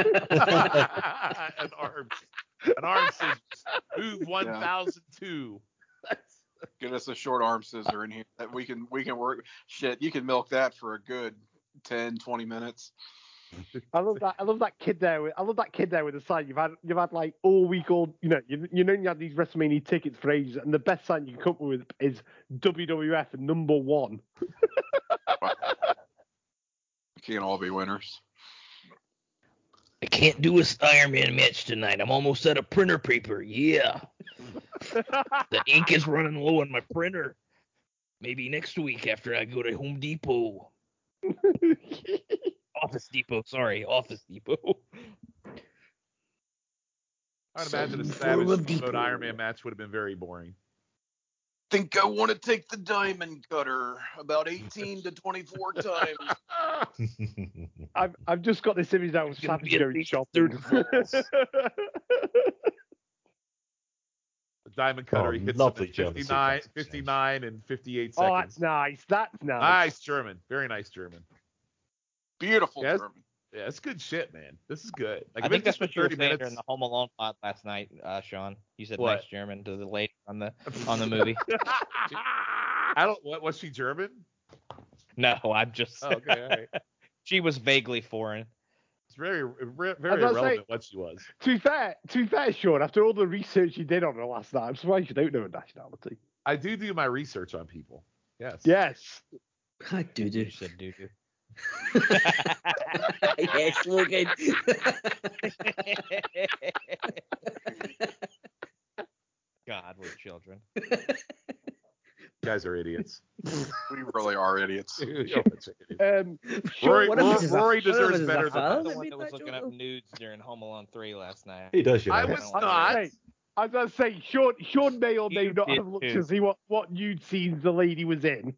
an arm, an arm scissors. Move one thousand two. Get us a short arm scissor in here that we can we can work. Shit, you can milk that for a good ten, twenty minutes. I love that. I love that kid there. With, I love that kid there with the sign. You've had you've had like all week, all you know. You, you know you had these WrestleMania tickets for ages, and the best sign you can come up with is W W F number one. We can't all be winners. I can't do a Iron Man match tonight. I'm almost out of printer paper. Yeah. The ink is running low on my printer. Maybe next week after I go to Home Depot. Office Depot, sorry, Office Depot. I'd imagine a Some Savage form of Steamboat depot. Iron Man match would have been very boring. Think I want to take the diamond cutter about eighteen to twenty-four times. I've I've just got this image now of It's gonna Savage be at going least shopping. thirty falls. Diamond Cutter. Oh, he hits lovely him at German fifty-nine, suplex. fifty-nine and fifty-eight Oh, seconds. that's nice. That's nice. Nice German. Very nice German. Beautiful Yes. German. Yeah, it's good shit, man. This is good. Like, I if think it's that's just what you were thirty saying minutes. during the Home Alone pod last night, uh, Sean. You said What? nice German to the lady on the on the movie. I don't. What was she German? No, I'm just. Oh, okay, all right. She was vaguely foreign. It's very, very I was irrelevant saying- what she was. To be fair, to be fair, Sean, after all the research you did on her last night, I'm surprised you don't know her nationality. I do do my research on people. Yes. Yes. I do do. You said doo doo. Yes, Logan. God, we're children. You guys are idiots. We really are idiots. You're a bunch of idiots. Um, Rory, One of Rory, us is a- Rory one of deserves us is a better than father. that. I'm the that one made that was that looking joke, up though. nudes during Home Alone three last night. He does, you know. I was I I was not. gonna say, I was going to say, Sean, Sean may or may You not did have looked too. to see what, what nude scenes the lady was in.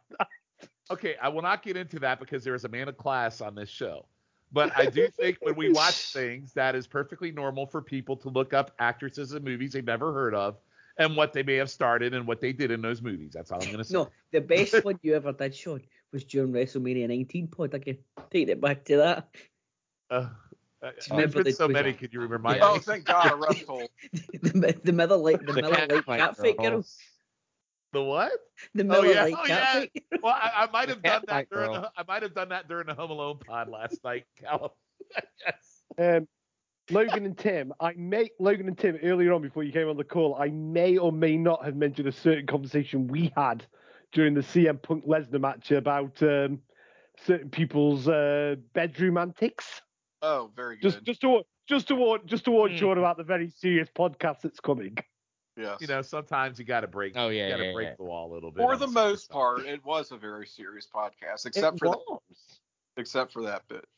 Okay, I will not get into that because there is a man of class on this show. But I do think when we watch things, that is perfectly normal for people to look up actresses in movies they've never heard of and what they may have started and what they did in those movies. That's all I'm going to say. No, the best one you ever did, Sean, was during WrestleMania nineteen pod again. Taking it back to that. Uh, uh, there's remember been the- so was many. it- Could you remind Oh, me? thank God, a rest hold. the, mi- the Miller Lite, the, The Miller cat Lite fight cat fight girl. girl. The what? The Oh Miller yeah, Lite oh cat yeah. fight girl. Well, I, I might The have done cat that fight during girl. the. I might have done that during the Home Alone pod last night, Callum. Yes. Um, Logan and Tim, I may Logan and Tim earlier on before you came on the call, I may or may not have mentioned a certain conversation we had during the C M Punk Lesnar match about um, certain people's uh, bedroom antics. Oh, very good. Just just to just to warn just to warn Hmm. Sean about the very serious podcast that's coming. yes. You know, sometimes you got to break. Oh, yeah, you got to yeah, break yeah. the wall a little bit. For on the some most stuff. part, it was a very serious podcast, except It for that, was. except for that bit.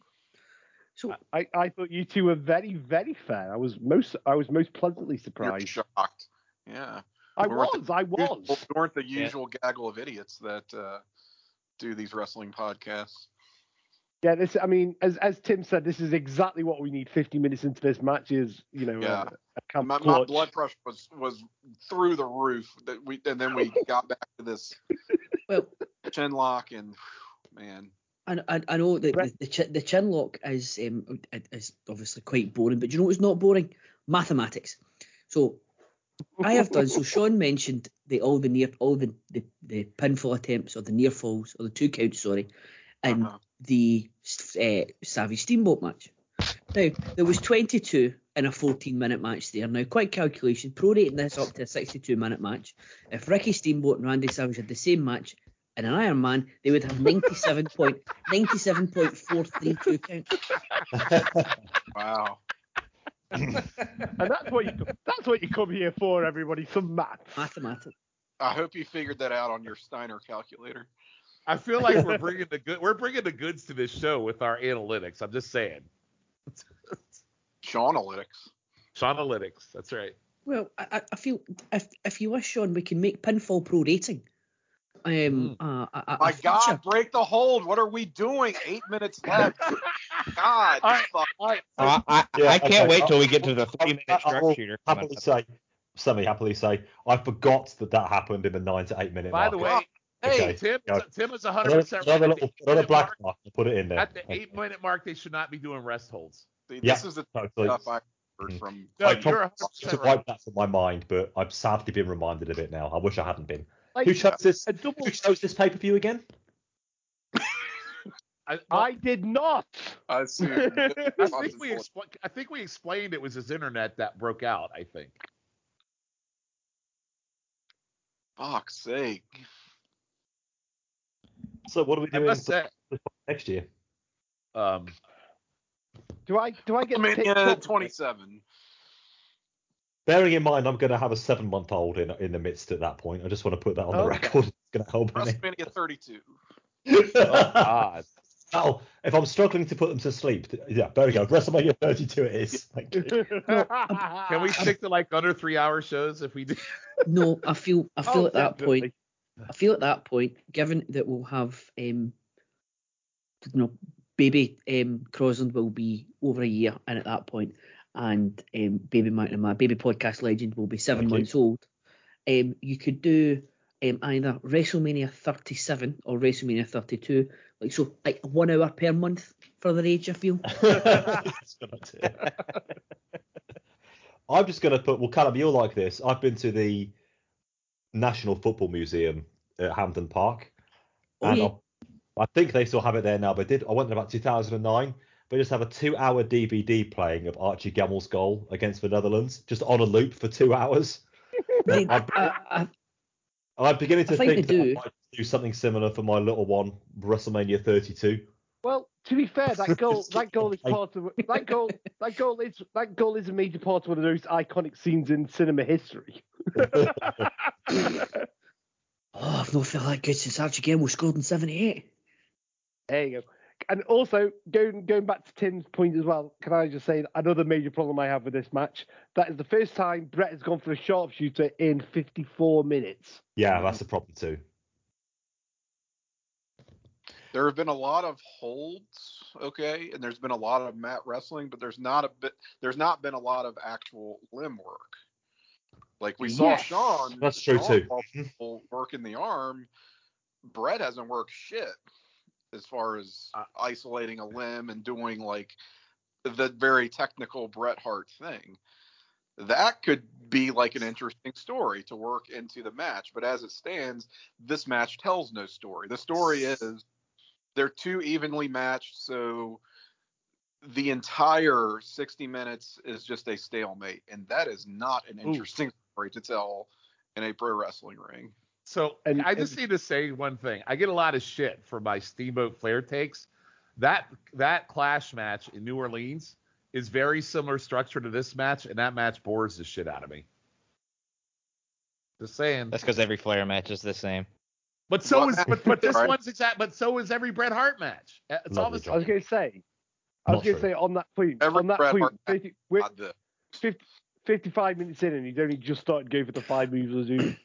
So I, I thought you two were very very fair. I was most I was most pleasantly You're surprised. shocked. Yeah. I We weren't was I was. Usual, we weren't the usual gaggle of idiots that uh, do these wrestling podcasts. Yeah, this. I mean, as as Tim said, this is exactly what we need. Fifty minutes into this match is, you know, Yeah. a, a camp My, my clutch. blood pressure was was through the roof. That we and then we got back to this well, chin lock and man. I, I, I know that the Right. the, chi- the chin lock is um is obviously quite boring, but do you know what's not boring? Mathematics. So I have done. So Sean mentioned the all the near all the, the, the pinfall attempts or the near falls or the two counts, sorry, in Uh-huh. the uh, Savage Steamboat match. Now there was twenty-two in a fourteen minute match there. Now quick calculation, prorating this up to a sixty-two minute match. If Ricky Steamboat and Randy Savage had the same match in an Iron Man, they would have ninety-seven point ninety-seven point four three two counts. Wow. And that's what you that's what you come here for, everybody. Some maths. Mathematics. I hope you figured that out on your Steiner calculator. I feel like we're bringing the good. We're bringing the goods to this show with our analytics. I'm just saying. Seanalytics. Seanalytics. That's right. Well, I, I- I feel if if you wish, Sean, we can make pinfall pro rating. Um, uh, a, a, My a feature. God, break the hold. What are we doing? Eight minutes left. God. All right. fuck. All right. Uh, I, Yeah, I can't okay. wait till we I'll- get to the I'll- three minute I'll sharpshooter. coming happily up. say, semi happily say, I forgot that that happened in the nine to eight minute By mark. the way, Hey, Okay. Tim, Yeah. Tim is one hundred Another, percent another, right. little, At the another eight-minute black mark- mark. I'll put it in there. At the eight minute mark, they should not be doing rest holds. see, Yeah, this is the totally. stuff I heard Mhm. from. No, I you're probably one hundred to percent wipe right. that from my mind, but I've sadly been reminded of it now. I wish I hadn't been. Like, Who chose this? a double. Who chose this pay per view again? I, well, I did not. I see. I think we expl- I think we explained it was his internet that broke out. I think. Fuck's sake. So what are we I doing must say, next year? um, Do I do I get to pick WrestleMania top- twenty-seven. Bearing in mind, I'm going to have a seven month old in in the midst at that point. I just want to put that on the Oh. record. It's going to help me. WrestleMania thirty-two. oh God, Oh, if I'm struggling to put them to sleep, th- yeah, there we go. WrestleMania thirty-two it is. Thank you. can we stick to like under three hour shows if we do? No, I feel I feel Oh, at that definitely. point. I feel at that point, given that we'll have um, you know, baby um, Crosland will be over a year, and at that point, and um, baby Mountain, my baby podcast legend will be seven Thank you. months old. Um, you could do um, either WrestleMania thirty-seven or WrestleMania thirty-two, like so, like one hour per month for the age. I feel. That's a good idea. I'm just gonna put. Well, Callum, you're like this. I've been to the National Football Museum at Hampden Park, Oh, and yeah. I, I think they still have it there now. But did I went there about two thousand nine? They just have a two-hour D V D playing of Archie Gemmel's goal against the Netherlands, just on a loop for two hours. They- I'm, I, I, I'm beginning to I think think, they that do. I might do something similar for my little one, WrestleMania thirty-two. Well, to be fair, that goal that goal is part of that goal that goal is that goal is a major part of one of those iconic scenes in cinema history. oh, I've not felt that good since Archie Gemmill scored in seventy-eight. There you go. And also, going going back to Tim's point as well, can I just say another major problem I have with this match? That is the first time Brett has gone for a sharpshooter in fifty-four minutes. Yeah, that's a problem too. There have been a lot of holds, okay, and there's been a lot of mat wrestling, but there's not a bit. There's not been a lot of actual limb work. Like we saw Yes. Sean. That's true, Sean too. saw people working the arm. Brett hasn't worked shit as far as Uh, isolating a limb and doing like the very technical Bret Hart thing. That could be like an interesting story to work into the match, but as it stands, this match tells no story. The story is they're too evenly matched, so the entire sixty minutes is just a stalemate, and that is not an interesting story to tell in a pro wrestling ring. So And- I just and- need to say one thing. I get a lot of shit for my Steamboat Flair takes. That that Clash match in New Orleans is very similar structure to this match, and that match bores the shit out of me. Just saying. That's because every Flair match is the same. But so What is match? but, but this Right. one's exact. But so is every Bret Hart match. It's all Lovely the job. I was going to say, I was Not going to true. say on that point, Every on that Bret point, Hart match fifty, we're Not the- fifty, fifty-five minutes in and he'd only just started going for the five moves of Zoom.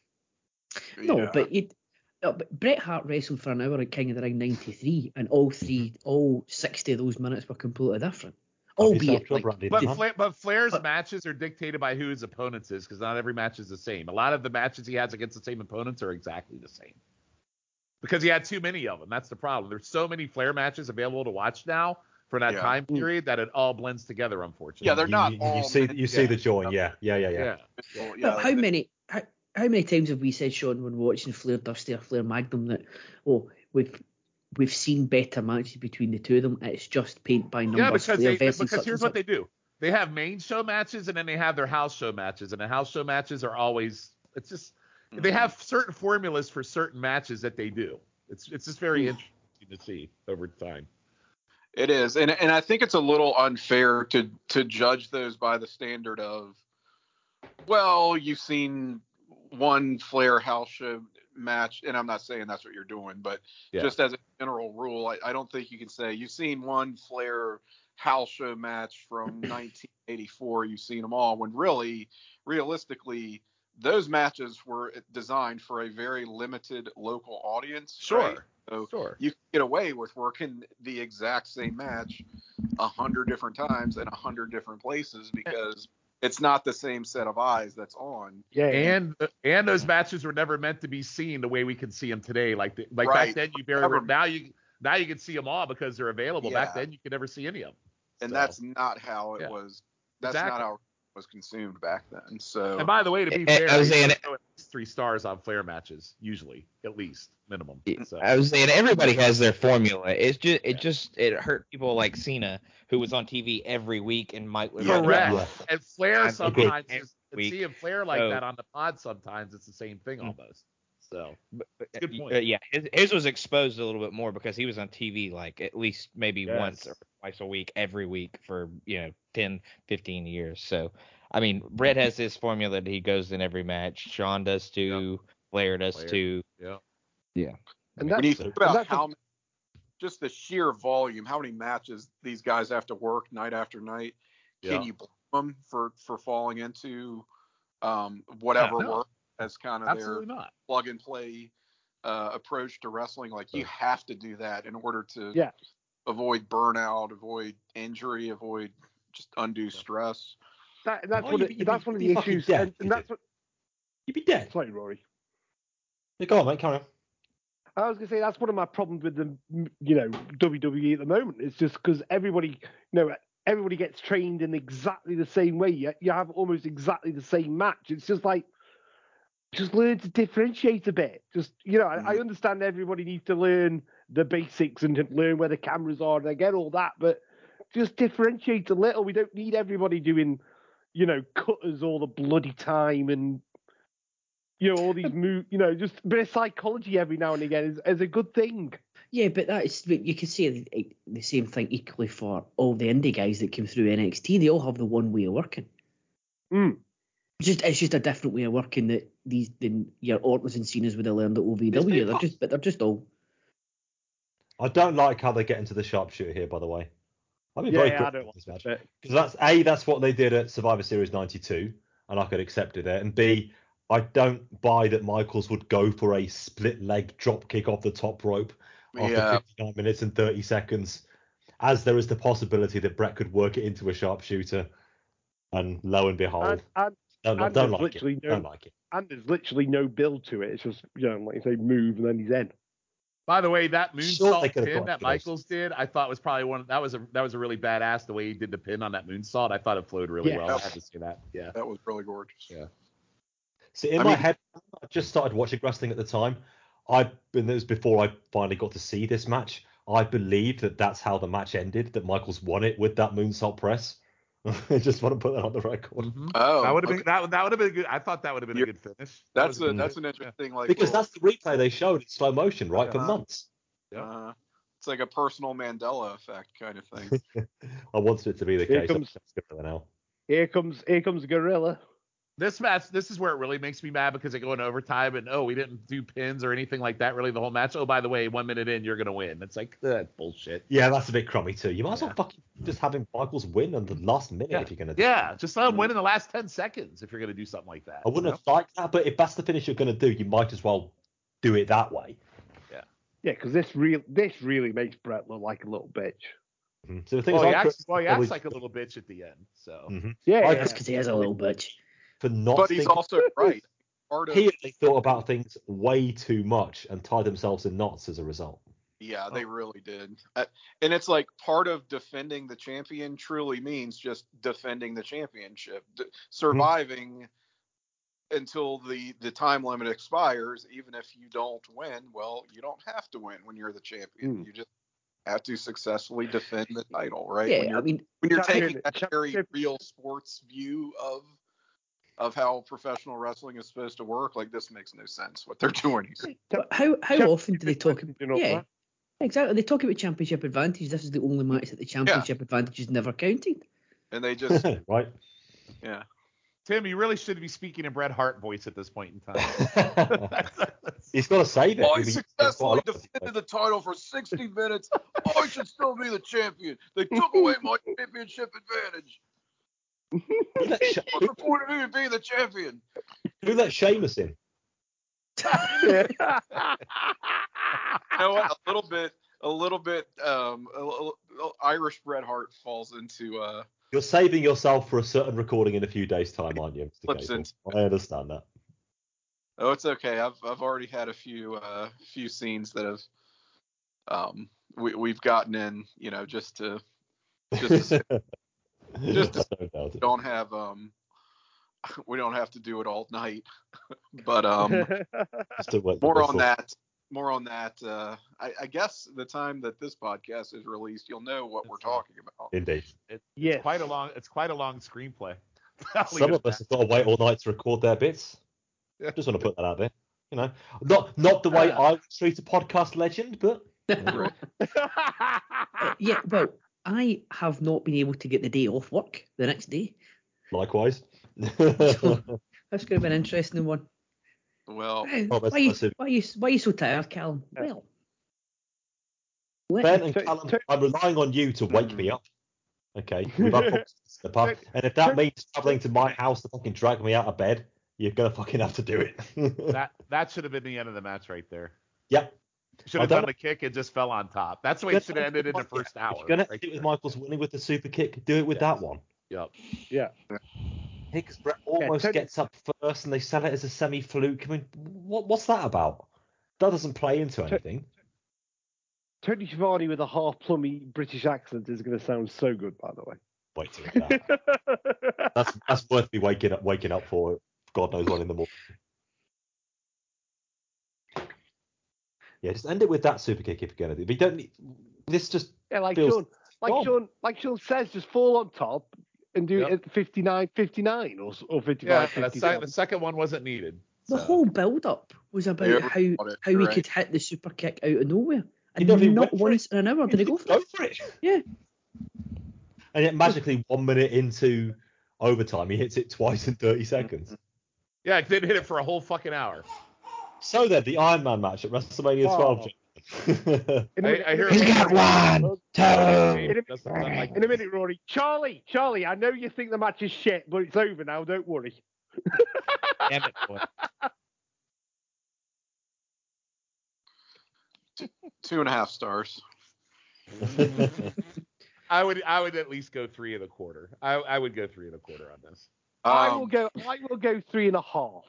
No, yeah. but you. No, but Bret Hart wrestled for an hour at King of the Ring ninety-three, and all three, all sixty of those minutes were completely different. Have yourself Albeit, job, like, Randy, But, man. Flair, but Flair's But- matches are dictated by who his opponents is, because not every match is the same. A lot of the matches he has against the same opponents are exactly the same. Because he had too many of them. That's the problem. There's so many Flair matches available to watch now for that Yeah. time period that it all blends together, unfortunately. Yeah, they're you, not you, all you see meant you see yeah. the join, yeah, yeah, yeah, yeah. Yeah. Well, no, yeah, how like, many how, how many times have we said, Sean, when we're watching Flair Dusty or Flair Magnum, that oh we've we've seen better matches between the two of them. It's just paint by numbers. Yeah, because Flair they versus because such here's and what they do. They have main show matches and then they have their house show matches. And the house show matches are always it's just they have certain formulas for certain matches that they do. It's it's just very interesting to see over time. It is, and and I think it's a little unfair to to judge those by the standard of, well, you've seen one Flair house show match, and I'm not saying that's what you're doing, but Yeah. just as a general rule, I, I don't think you can say you've seen one Flair house show match from nineteen eighty-four, you've seen them all, when really, realistically, those matches were designed for a very limited local audience. Sure. Right? So Sure. you can get away with working the exact same match a hundred different times in a hundred different places because it's not the same set of eyes that's on. Yeah, And and those matches were never meant to be seen the way we can see them today. Like the, like Right. back then you barely Never. now you now you can see them all because they're available. Back Yeah. then you could never see any of them. And So. that's not how it Yeah. was. That's Exactly. not how it was consumed back then. So And by the way, to be I- I fair, was I saying- used to go at least three stars on Flair matches, usually, at least minimum. So. I was saying everybody has their formula. It's just it just it hurt people like Cena, who was on T V every week and might lose. Yeah. Correct. Yeah. And Flair I'm sometimes every is week. seeing Flair like So- that on the pod sometimes it's the same thing Mm. almost. So But, but, Good point. uh, yeah, his, his was exposed a little bit more because he was on T V like at least maybe Yes. once or twice a week, every week for, you know, ten, fifteen years. So, I mean, Brett has this formula that he goes in every match. Sean does too. Flair does Flair. too. yeah. Yeah. and when you that's, think and about that's how a- many, just the sheer volume, how many matches these guys have to work night after night, can Yeah. you blame them for for falling into um, whatever Yeah, no. work as kind of Absolutely their not. plug and play uh, approach to wrestling? Like you have to do that in order to Yeah. avoid burnout, avoid injury, avoid just undue stress. that, that's Oh, one you- of, you'd that's be- one of you'd the be fucking issues, deaf and, if and you that's did. what You'd be dead. Sorry, Rory. Yeah, go on, mate. Carry on. I was going to say that's one of my problems with the, you know, W W E at the moment. It's just because everybody, you know, everybody gets trained in exactly the same way. You, you have almost exactly the same match. It's just like, just learn to differentiate a bit. Just, you know, I, I understand everybody needs to learn the basics and to learn where the cameras are, and I get all that, but just differentiate a little. We don't need everybody doing, you know, cutters all the bloody time and, you know, all these moves, you know, just a bit of psychology every now and again is, is a good thing. Yeah, but that is, you could say the, the same thing equally for all the indie guys that came through N X T. They all have the one way of working. Mm. It's just, it's just a different way of working that these the, your Ortons and Cenas would have learned at O V W. They're just, but they're just all. I don't like how they get into the sharpshooter here, by the way. I mean, Yeah, very yeah, I critical don't of this match like it. because that's a that's what they did at Survivor Series ninety-two, and I could accept it there. And B, I don't buy that Michaels would go for a split leg drop kick off the top rope after Yeah. fifty-nine minutes and thirty seconds, as there is the possibility that Brett could work it into a sharpshooter, and lo and behold, And, and, don't, and don't there's like it. literally no, Don't like it. and there's literally no build to it. It's just, you know, like you say, move and then he's in. By the way, that Sure, they moonsault could have pin got that close. Michaels did, I thought was probably one. That was a that was a really badass the way he did the pin on that moonsault. I thought it flowed really Yeah. well. I had to say that. Yeah. That was really gorgeous. Yeah. See, in I my mean- head, I just started watching wrestling at the time. I, and it was before I finally got to see this match. I believe that that's how the match ended. That Michaels won it with that moonsault press. I just want to put that on the record Mhm. Oh, that would have okay. been that, that would have been good. I thought that would have been You're- a good finish. That That's was a good that's finish. an interesting like because little, that's the replay they showed in slow motion, right, for Uh-huh. months. Yeah. uh, it's like a personal Mandela effect kind of thing. I wanted it to be the Here case. comes- That's good now. Here comes, here comes Gorilla. This match, this is where it really makes me mad because they go in overtime and oh, we didn't do pins or anything like that really the whole match. Oh, by the way, one minute in, you're gonna win. It's like that's bullshit. Yeah, that's a bit crummy too. You might as well Yeah. fucking just have him Michaels win on the last minute Yeah. if you're gonna do Yeah, it. just let them win in the last ten seconds if you're gonna do something like that. I wouldn't you have liked that, but if that's the finish you're gonna do, you might as well do it that way. Yeah, because this real, this really makes Brett look like a little bitch. Mhm. So the thing know? Well, is, he I acts, well, he acts probably- like a little bitch at the end. So Mhm. Yeah, I yeah. That's because he is a little bitch. for not But he's thinking also right. Part of here they thought about things way too much and tied themselves in knots as a result. Yeah, they really did. Uh, and it's like part of defending the champion truly means just defending the championship, D- surviving until the, the time limit expires. Even if you don't win, well, you don't have to win when you're the champion. Hmm. You just have to successfully defend the title, right? Yeah, when I you're, mean, when you're Champion- taking that champ- very champ- real sports view of of how professional wrestling is supposed to work, like this makes no sense what they're doing here. but how how Champ- often do they talk? You know, Yeah, exactly. They talk about championship advantage. This is the only match that the championship advantage is never counted. And they just, right? yeah. Tim, you really should be speaking in Bret Hart voice at this point in time. He's got to save it. I He'll be- successfully quite a lot. defended the title for sixty minutes. I should still be the champion. They took away my championship advantage. Who let, Sh- What's the point of me being the champion? who let Sheamus in? You know what? A little bit, a little bit, um, a, little- Irish Bret Hart falls into, uh, You're saving yourself for a certain recording in a few days' time, aren't you, Mister Slips Cable? into I understand that. oh, it's okay. I've, I've already had a few, uh, few scenes that have, um, we, we've gotten in, you know, just to, just to Just to- I don't doubt it. don't have, um, we don't have to do it all night, but, um, Just to wait the more on whistle. that. More on that. Uh, I, I guess the time that this podcast is released, you'll know what we're talking about. Indeed. It, Yes. It's quite a long. It's quite a long screenplay. I'll leave Some it of at us have got to wait all night to record their bits. Yeah. Just want to put that out there. You know, not not the way Uh. I would treat a podcast legend, but Right. Uh, yeah, well, I have not been able to get the day off work the next day. likewise. That's going to be an interesting one. Well, Why, Oh, that's why, you, massive. why, you, why are you so tired, Callum? Well, let Ben me- and Turn- Callum, turn- I'm relying on you to wake me up. Okay, we've had problems in the past, and if that Turn- means traveling to my house to fucking drag me out of bed, you're gonna fucking have to do it. that that should have been the end of the match right there. Yep. Should I have don't done the kick and just fell on top. That's the way it should have ended in the first hour. If you're gonna right do it with there. Michaels winning with the super kick, do it with Yes. that one. Yep. Yeah. Because Brett almost Tony- gets up first, and they sell it as a semi-fluke. I mean, what what's that about? That doesn't play into anything. Tony Schiavone with a half plummy British accent is going to sound so good, by the way. Wait till you hear that. That's that's worth me waking up waking up for. God knows when in the morning. Yeah, just end it with that super kick if you're gonna do. But you don't need this. Just Yeah, like feels Sean, like wrong. Sean, like Sean says, just fall on top and do Yep. it at fifty-nine, fifty-nine or or Yeah, fifty-five, the, fifty-seven. second, the second one wasn't needed. The so. whole build-up was about Yeah, how got it, how you're he right. could hit the super kick out of nowhere, and never even not went for once in an hour did he go for Go it. for it. Yeah. And yet magically one minute into overtime, he hits it twice in thirty seconds. Yeah, they didn't hit it for a whole fucking hour. So then, the Iron Man match at WrestleMania twelve. In a I, minute- I in a hear minute- He's got one, In two. a, That's not like in a minute, Rory. Charlie, Charlie, I know you think the match is shit, but it's over now. Don't worry. Damn it, boy. Two and a half stars. I would I would at least go three and a quarter. I, I would go three and a quarter on this. I Um, will go. I will go three and a half.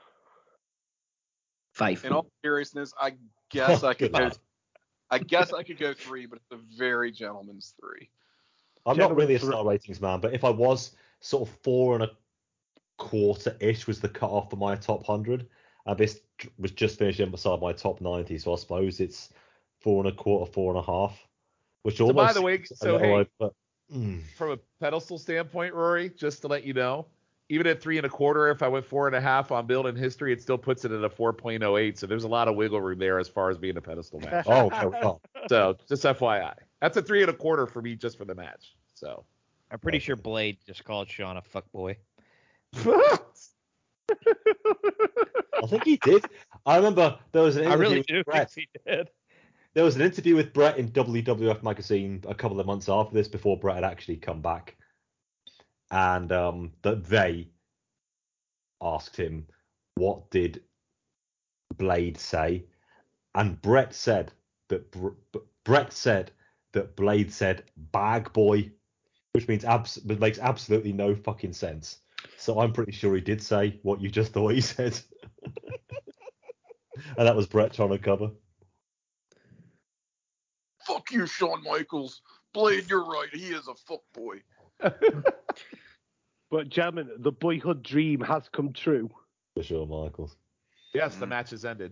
Five. In all seriousness, I guess I could Good go. lad. I guess I could go three, but it's a very gentleman's three. I'm not really a Gentlemen's star ratings man, but if I was, sort of four and a quarter ish was the cutoff for my top one hundred. And this was just finishing beside my top ninety, so I suppose it's four and a quarter, four and a half. Which So almost by the way, seems a so little hey, over, but, mm. from a pedestal standpoint, Rory, just to let you know, even at three and a quarter, if I went four and a half on building history, it still puts it at a four point oh eight. So there's a lot of wiggle room there as far as being a pedestal match. Oh, very well. So just F Y I, that's a three and a quarter for me just for the match. So I'm pretty sure Blade just called Sean a fuckboy. I think he did. I remember there was an I interview really with do Brett. think he did. There was an interview with Brett in W W F magazine a couple of months after this, before Brett had actually come back, and um, that they asked him, "What did Blade say?" And Brett said that Br- B- Brett said that Blade said "bag boy," which means abs- which makes absolutely no fucking sense. So I'm pretty sure he did say what you just thought he said, and that was Brett trying to cover. Fuck you, Shawn Michaels. Blade, you're right. He is a fuckboy. But gentlemen, the boyhood dream has come true. For sure, Michaels. yes, the match has ended.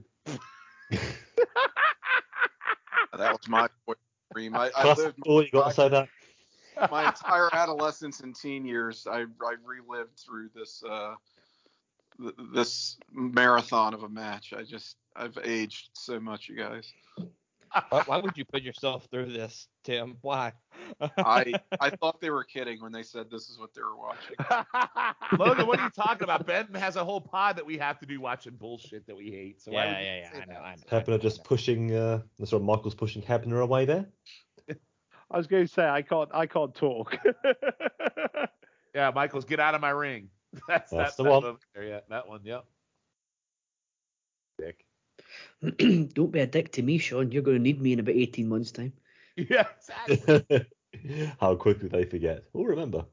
That was my dream. I, I Classic lived boy, you got to say that. my entire adolescence and teen years. I, I relived through this uh, th- this marathon of a match. I just I've aged so much, you guys. Why, why would you put yourself through this, Tim? Why? I I thought they were kidding when they said this is what they were watching. Logan, what are you talking about? Ben has a whole pod that we have to do watching bullshit that we hate. So why yeah, would you yeah, yeah. say I know. that? I know. Hebner just pushing, uh, sorry, Michael's pushing Hebner away there. I was going to say I can't. I can't talk. Yeah, Michaels, get out of my ring. That's, That's that, the that one. one there, yeah, that one. Yep. Dick. Don't be a dick to me, Sean. You're going to need me in about eighteen months' time. Yeah, exactly. How quickly they forget. We'll remember.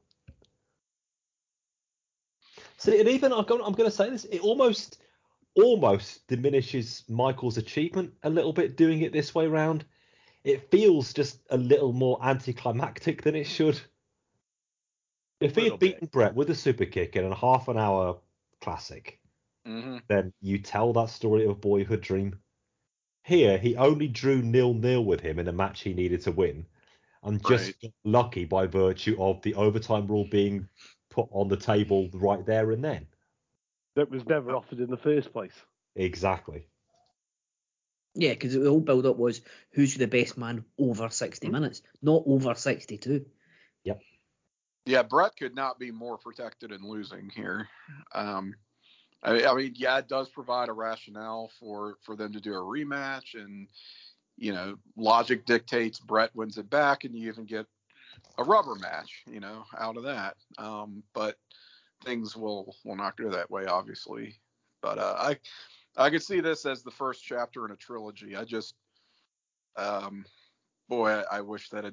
See, and even I'm going, I'm going to say this, it almost, almost diminishes Michael's achievement a little bit doing it this way round. It feels just a little more anticlimactic than it should. If he Little had beaten bit. Brett with a super kick in a half an hour classic, hmm then you tell that story of a boyhood dream. Here, he only drew nil-nil with him in a match he needed to win, and just Right. got lucky by virtue of the overtime rule being put on the table right there and then. That was never offered in the first place. Exactly. Yeah, because the whole build-up was who's the best man over sixty minutes, not over sixty-two. Yep. Yeah, Brett could not be more protected in losing here. Um, I, I mean, yeah, it does provide a rationale for, for them to do a rematch, and you know, logic dictates Brett wins it back, and you even get a rubber match, you know, out of that. Um, but things will will not go that way, obviously. But uh, I I could see this as the first chapter in a trilogy. I just, um, boy, I, I wish that had been,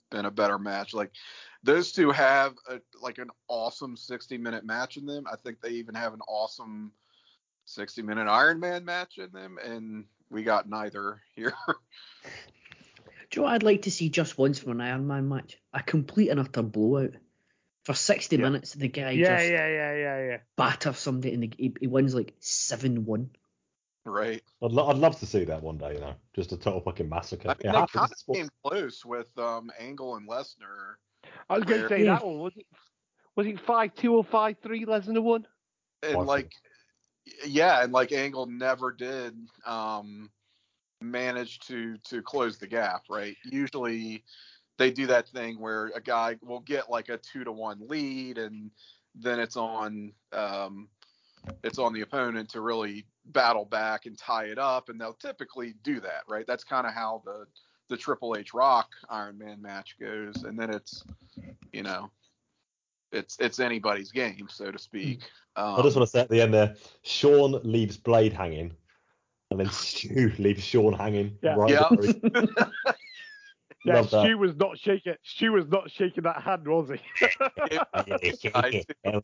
been a better match. Like those two have a, like an awesome sixty minute match in them. I think they even have an awesome sixty minute Iron Man match in them, and we got neither here. Do you know what I'd like to see just once from an Iron Man match? A complete and utter blowout. For sixty Yeah. minutes, the guy Yeah, just yeah, yeah, yeah, yeah. batters somebody and he, he wins like seven one. Right. I'd, lo- I'd love to see that one day, you know, just a total fucking massacre. I mean, It they happens. kind It's of what- came close with um, Angle and Lesnar. I was going Where- to say Yeah. that one. Was it, was it five two or five three Lesnar won? And Awesome. like, yeah, and like Angle never did um, manage to to close the gap, right? Usually they do that thing where a guy will get like a two to one lead, and then it's on um, it's on the opponent to really battle back and tie it up, and they'll typically do that, right? That's kind of how the the Triple H Rock Iron Man match goes, and then it's, you know, it's it's anybody's game, so to speak. Um, I just want to say at the end there, Sean leaves Blade hanging, and then Stu leaves Sean hanging. Yeah. Right. Yeah. Yeah, Love that. Stu was not shaking. Stu was not shaking that hand, was he? I-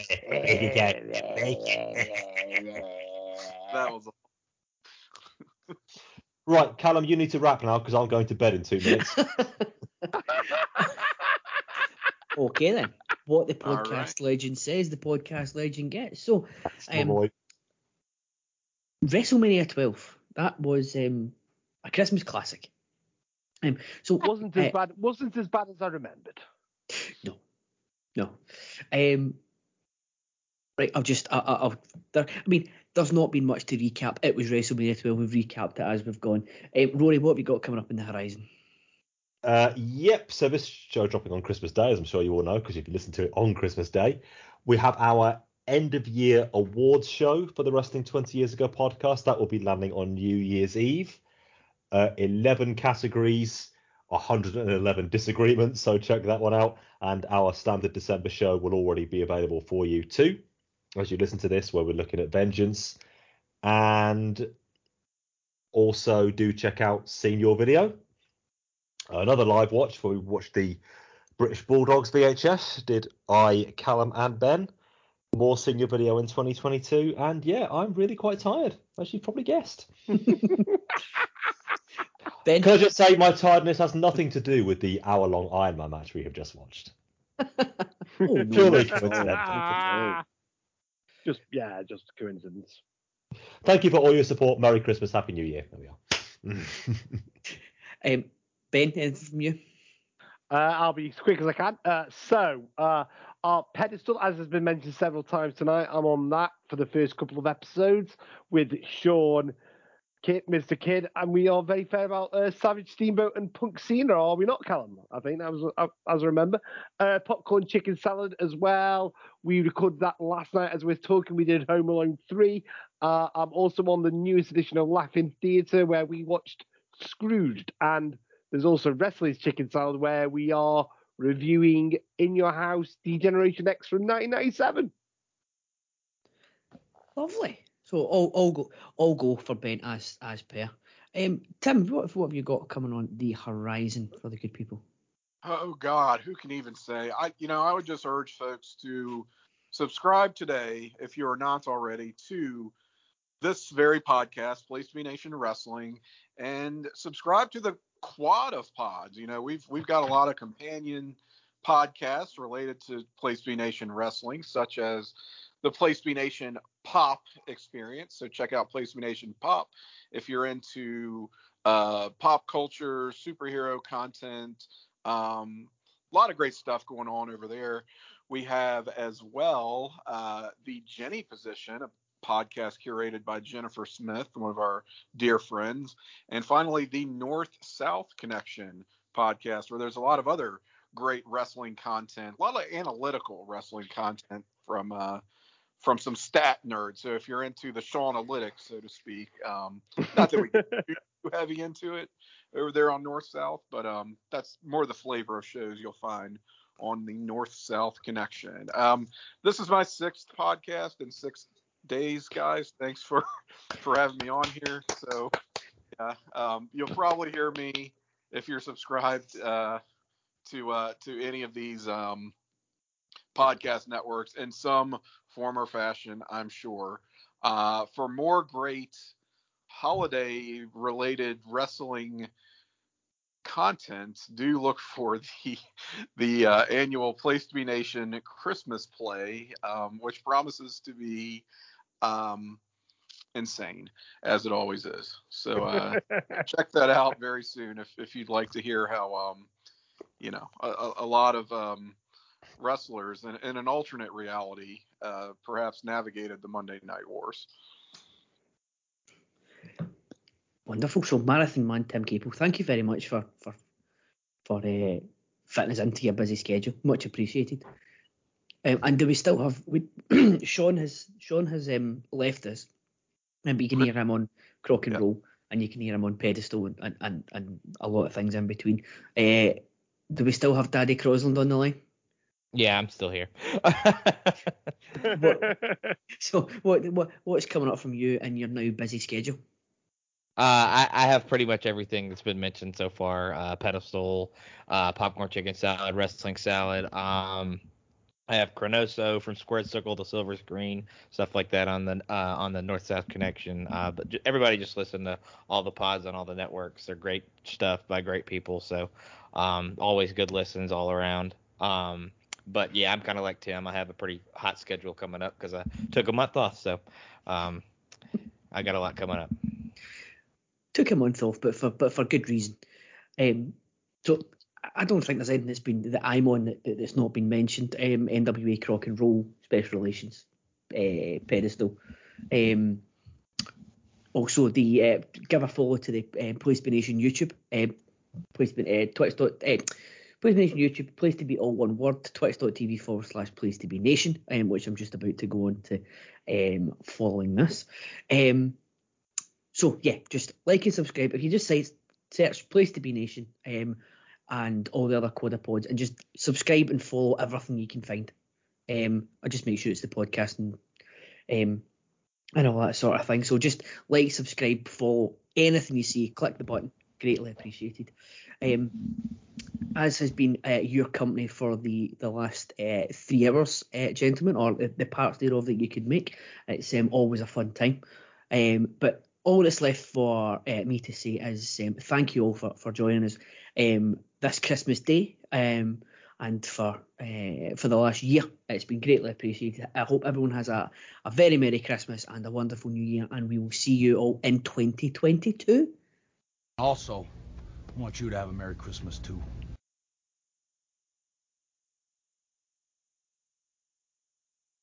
that was Right, Callum, you need to wrap now because I'm going to bed in two minutes. Okay then. What the All podcast right. legend says, the podcast legend gets. So, um, Roy. WrestleMania twelve. That was um, a Christmas classic. Um, so wasn't as uh, bad. Wasn't as bad as I remembered. No, no. Um, right, I'll just, I, I, I'll. There, I mean, there's not been much to recap. It was WrestleMania twelve. We've recapped it as we've gone. Um, Rory, what have you got coming up in the horizon? Uh, yep, so this show dropping on Christmas Day, as I'm sure you all know, because you've listened to it on Christmas Day. We have our end of year awards show for the Wrestling twenty Years Ago podcast. That will be landing on New Year's Eve. Uh, eleven categories, one hundred eleven disagreements, so check that one out. And our standard December show will already be available for you too, as you listen to this, where we're looking at Vengeance. And also do check out Senior Video, another live watch where we watched the British Bulldogs V H S. Did I, Callum, and Ben. More Senior Video in twenty twenty-two. And yeah, I'm really quite tired, as you've probably guessed. Ben, Can I just say my tiredness has nothing to do with the hour-long Iron Man match we have just watched? oh, no, Purely not at all, coincidental. not at all. Just yeah, just a coincidence. Thank you for all your support. Merry Christmas, Happy New Year. There we are. Um, Ben, anything from you? Uh, I'll be as quick as I can. Uh, so, uh, our pedestal, as has been mentioned several times tonight, I'm on that for the first couple of episodes with Sean, Kid, Mister Kidd, and we are very fair about uh, Savage Steamboat and Punk Cena, are we not, Callum? I think that was, uh, as I remember. Uh, popcorn chicken salad as well. We recorded that last night as we were talking. We did Home Alone three. Uh, I'm also on the newest edition of Laughing Theatre where we watched Scrooged, and there's also Wrestling's Chicken Salad where we are reviewing In Your House, Degeneration X from nineteen ninety-seven. Lovely. So all, all go, all go for Ben as as per. Um, Tim, what, what have you got coming on the horizon for the good people? Oh God, who can even say? I, you know, I would just urge folks to subscribe today, if you are not already, to this very podcast, Place to Be Nation Wrestling, and subscribe to the quad of pods. You know, we've we've got a lot of companion podcasts related to Place to Be Nation Wrestling, such as the Place to Be Nation Pop experience. So check out Place to Be Nation Pop if you're into uh, pop culture, superhero content. Um, a lot of great stuff going on over there. We have as well uh, the Jenny Position, a podcast curated by Jennifer Smith, one of our dear friends. And finally, the North-South Connection podcast, where there's a lot of other great wrestling content, a lot of analytical wrestling content from uh, from some stat nerds. So if you're into the Shawnalytics, so to speak, um, not that we get too heavy into it over there on North-South, but um, that's more the flavor of shows you'll find on the North-South Connection. Um, this is my sixth podcast in six days, guys. Thanks for for having me on here. So yeah, um, you'll probably hear me if you're subscribed uh, to uh, to any of these um, podcast networks in some form or fashion, I'm sure. Uh, for more great holiday-related wrestling content, do look for the the uh, annual Place to Be Nation Christmas play, um, which promises to be um, insane, as it always is. So uh, check that out very soon if if you'd like to hear how um, you know a, a lot of um, wrestlers in, in an alternate reality uh, perhaps navigated the Monday Night Wars. Wonderful. So, Marathon Man Tim Capel, thank you very much for for for uh, fitting us into your busy schedule. Much appreciated. Um, and do we still have? We, Sean has Sean has um, left us, and you can hear him on Crock and Yeah. Roll, and you can hear him on Pedestal, and and, and, and a lot of things in between. Uh, do we still have Daddy Crosland on the line? Yeah, I'm still here. What, so, what what what's coming up from you in your now busy schedule? Uh, I, I have pretty much everything that's been mentioned so far. Uh, pedestal, uh, popcorn chicken salad, wrestling salad. Um, I have Chronoso from Squared Circle to Silver Screen, stuff like that on the uh, on the North South Connection. Uh, but j- everybody just listen to all the pods on all the networks. They're great stuff by great people. So um, always good listens all around. Um, but yeah, I'm kind of like Tim. I have a pretty hot schedule coming up because I took a month off. So um, I got a lot coming up. Took a month off, but for but for good reason. Um, so I don't think there's anything that's been that I'm on that, that's not been mentioned. Um, N W A Crock and Roll Special Relations uh, Pedestal. Um, also, the uh, give a follow to the uh, Place to Be Nation YouTube. Um, Place to Be uh, Twitch. Dot, uh, Place to Be Nation YouTube. Place to Be all one word. Twitch.tv forward slash Place to Be Nation. Um, which I'm just about to go on to. Um, following this. Um. So yeah, just like and subscribe. If you just say, search Place to Be Nation um, and all the other Coda pods, and just subscribe and follow everything you can find. Um, I just make sure it's the podcast and um, and all that sort of thing. So just like, subscribe, follow anything you see. Click the button. Greatly appreciated. Um, as has been uh, your company for the the last uh, three hours, uh, gentlemen, or the, the parts thereof that you could make. It's um, always a fun time. Um, but all that's left for uh, me to say is um, thank you all for, for joining us um, this Christmas Day um, and for uh, for the last year. It's been greatly appreciated. I hope everyone has a, a very Merry Christmas and a wonderful New Year, and we will see you all in twenty twenty-two. Also, I want you to have a Merry Christmas too.